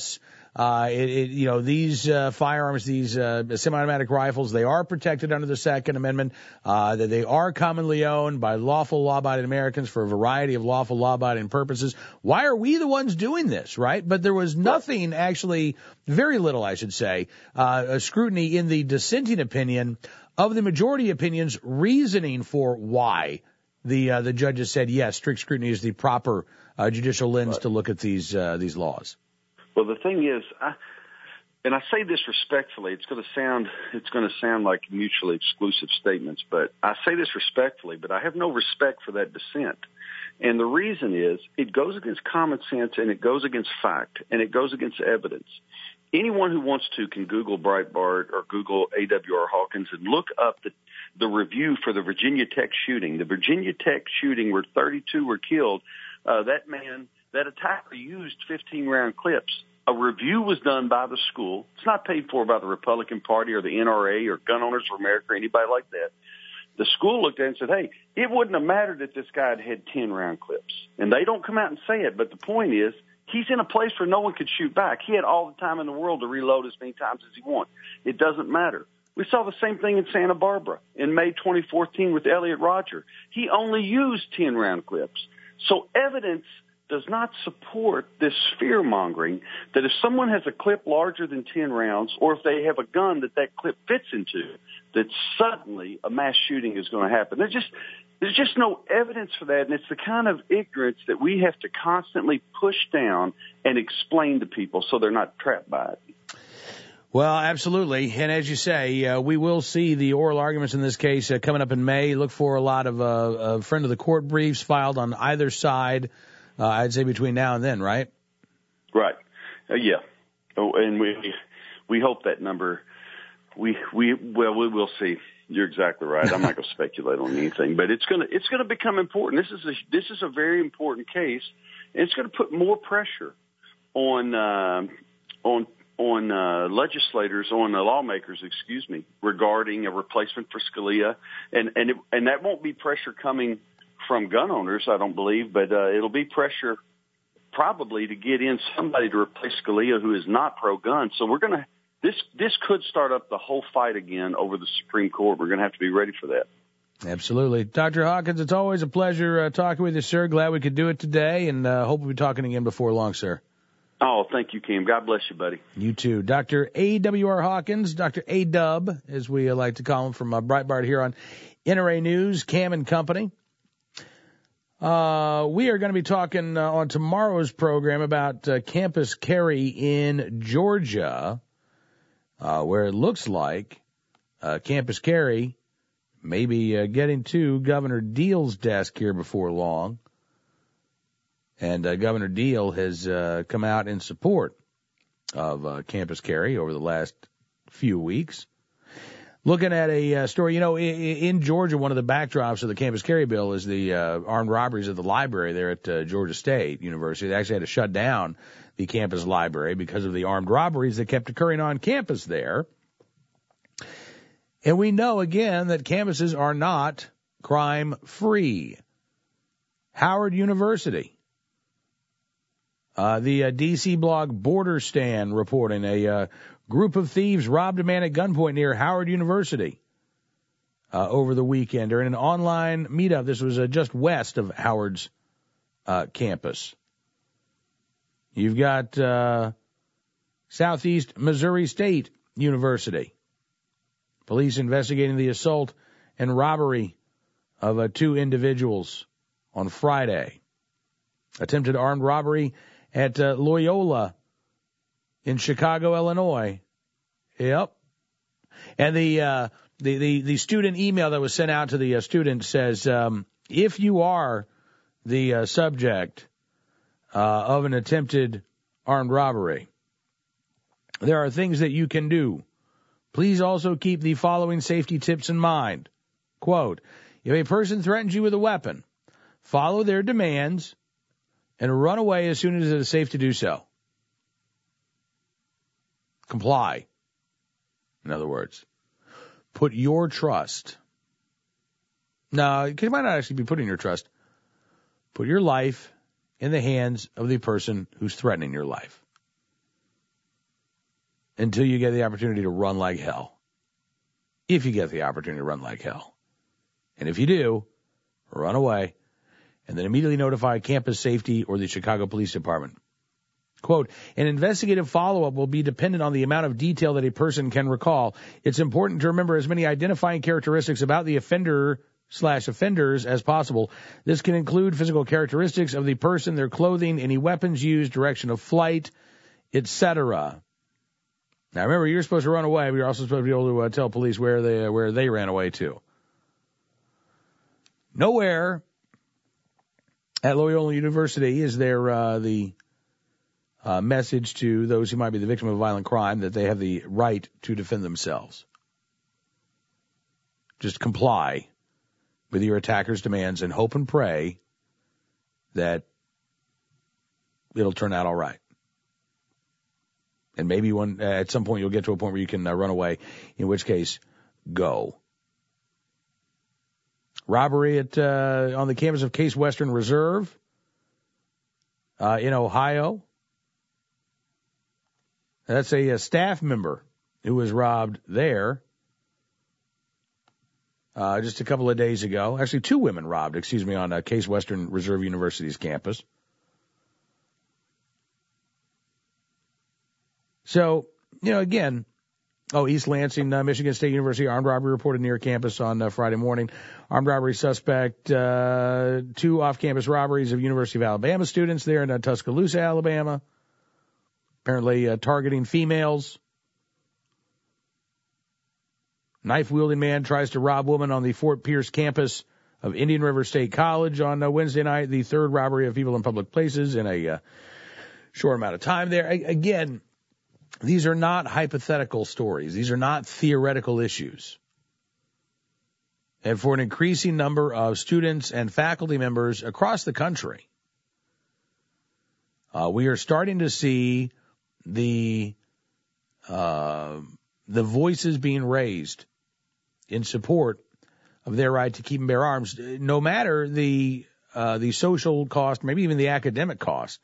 These firearms, these semi-automatic rifles, they are protected under the Second Amendment, that they are commonly owned by lawful law-abiding Americans for a variety of lawful law-abiding purposes. Why are we the ones doing this, right? But there was nothing, actually, very little, I should say, scrutiny in the dissenting opinion of the majority opinion's reasoning for why the judges said, yes, strict scrutiny is the proper judicial lens to look at these laws. Well, the thing is, and I say this respectfully, it's going to sound like mutually exclusive statements, but I say this respectfully, but I have no respect for that dissent. And the reason is it goes against common sense, and it goes against fact, and it goes against evidence. Anyone who wants to can Google Breitbart or Google A.W.R. Hawkins and look up the review for the Virginia Tech shooting. The Virginia Tech shooting where 32 were killed, that attacker used 15-round clips. A review was done by the school. It's not paid for by the Republican Party or the NRA or Gun Owners of America or anybody like that. The school looked at it and said, hey, it wouldn't have mattered if this guy had 10-round clips. And they don't come out and say it, but the point is he's in a place where no one could shoot back. He had all the time in the world to reload as many times as he wanted. It doesn't matter. We saw the same thing in Santa Barbara in May 2014 with Elliot Rodger. He only used 10-round clips. So evidence does not support this fear-mongering that if someone has a clip larger than 10 rounds or if they have a gun that clip fits into, that suddenly a mass shooting is going to happen. There's just no evidence for that, and it's the kind of ignorance that we have to constantly push down and explain to people so they're not trapped by it. Well, absolutely. And as you say, we will see the oral arguments in this case coming up in May. Look for a lot of friend of the court briefs filed on either side. I'd say between now and then, right? Right. Yeah. Oh, and we hope that number. We will see. You're exactly right. I'm not going to speculate on anything, but it's going to become important. This is a very important case, and it's going to put more pressure on legislators, on lawmakers, regarding a replacement for Scalia, and that won't be pressure coming from gun owners, I don't believe, but it'll be pressure probably to get in somebody to replace Scalia who is not pro-gun. So this could start up the whole fight again over the Supreme Court. We're going to have to be ready for that. Absolutely. Dr. Hawkins, it's always a pleasure talking with you, sir. Glad we could do it today, and hope we'll be talking again before long, sir. Oh, thank you, Kim. God bless you, buddy. You too. Dr. A.W.R. Hawkins, Dr. A-Dub, as we like to call him, from Breitbart here on NRA News, Cam and Company. We are going to be talking on tomorrow's program about Campus Carry in Georgia, where it looks like Campus Carry may be getting to Governor Deal's desk here before long. And Governor Deal has come out in support of Campus Carry over the last few weeks. Looking at a story, in Georgia, one of the backdrops of the Campus Carry bill is the armed robberies at the library there at Georgia State University. They actually had to shut down the campus library because of the armed robberies that kept occurring on campus there. And we know, again, that campuses are not crime-free. Howard University. The D.C. blog Border Stand reporting a group of thieves robbed a man at gunpoint near Howard University over the weekend during an online meetup. This was just west of Howard's campus. You've got Southeast Missouri State University. Police investigating the assault and robbery of two individuals on Friday. Attempted armed robbery at Loyola in Chicago, Illinois. Yep. And the student email that was sent out to the student says, if you are the subject of an attempted armed robbery, there are things that you can do. Please also keep the following safety tips in mind. Quote, if a person threatens you with a weapon, follow their demands and run away as soon as it is safe to do so. Comply. In other words, put your trust. No, you might not actually be putting your trust. Put your life in the hands of the person who's threatening your life. until you get the opportunity to run like hell. If you get the opportunity to run like hell. And if you do, run away and then immediately notify campus safety or the Chicago Police Department. Quote, an investigative follow-up will be dependent on the amount of detail that a person can recall. It's important to remember as many identifying characteristics about the offender/offenders as possible. This can include physical characteristics of the person, their clothing, any weapons used, direction of flight, etc. Now remember, you're supposed to run away, but you're also supposed to be able to tell police where they ran away to. Nowhere at Loyola University is there the message to those who might be the victim of violent crime that they have the right to defend themselves. Just comply with your attacker's demands and hope and pray that it'll turn out all right. And maybe at some point you'll get to a point where you can run away, in which case, go. Robbery on the campus of Case Western Reserve in Ohio. That's a staff member who was robbed there just a couple of days ago. Actually, two women robbed, on Case Western Reserve University's campus. So, again, East Lansing, Michigan State University, armed robbery reported near campus on Friday morning. Armed robbery suspect, 2 off-campus robberies of University of Alabama students there in Tuscaloosa, Alabama. Apparently targeting females. Knife-wielding man tries to rob woman on the Fort Pierce campus of Indian River State College on Wednesday night. The third robbery of people in public places in a short amount of time there. Again, these are not hypothetical stories. These are not theoretical issues. And for an increasing number of students and faculty members across the country, we are starting to see the voices being raised in support of their right to keep and bear arms, no matter the social cost, maybe even the academic cost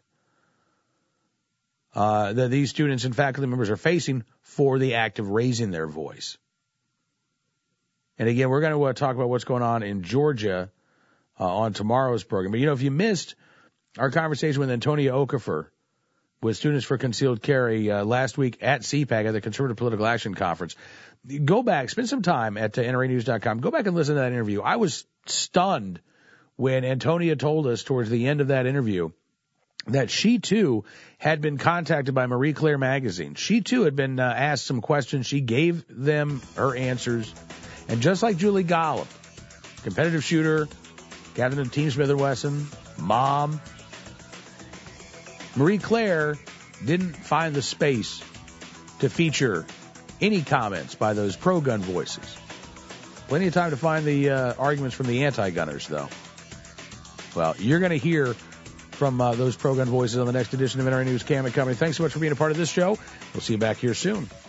that these students and faculty members are facing for the act of raising their voice. And again, we're going to talk about what's going on in Georgia on tomorrow's program. But, if you missed our conversation with Antonia Okafor with Students for Concealed Carry last week at CPAC at the Conservative Political Action Conference, go back, spend some time at NRAnews.com. Go back and listen to that interview. I was stunned when Antonia told us towards the end of that interview that she, too, had been contacted by Marie Claire magazine. She, too, had been asked some questions. She gave them her answers. And just like Julie Gollum, competitive shooter, captain of Team Smith & Wesson, mom, Marie Claire didn't find the space to feature any comments by those pro-gun voices. Plenty of time to find the arguments from the anti-gunners, though. Well, you're going to hear from those pro-gun voices on the next edition of NRA News Cam and Company. Thanks so much for being a part of this show. We'll see you back here soon.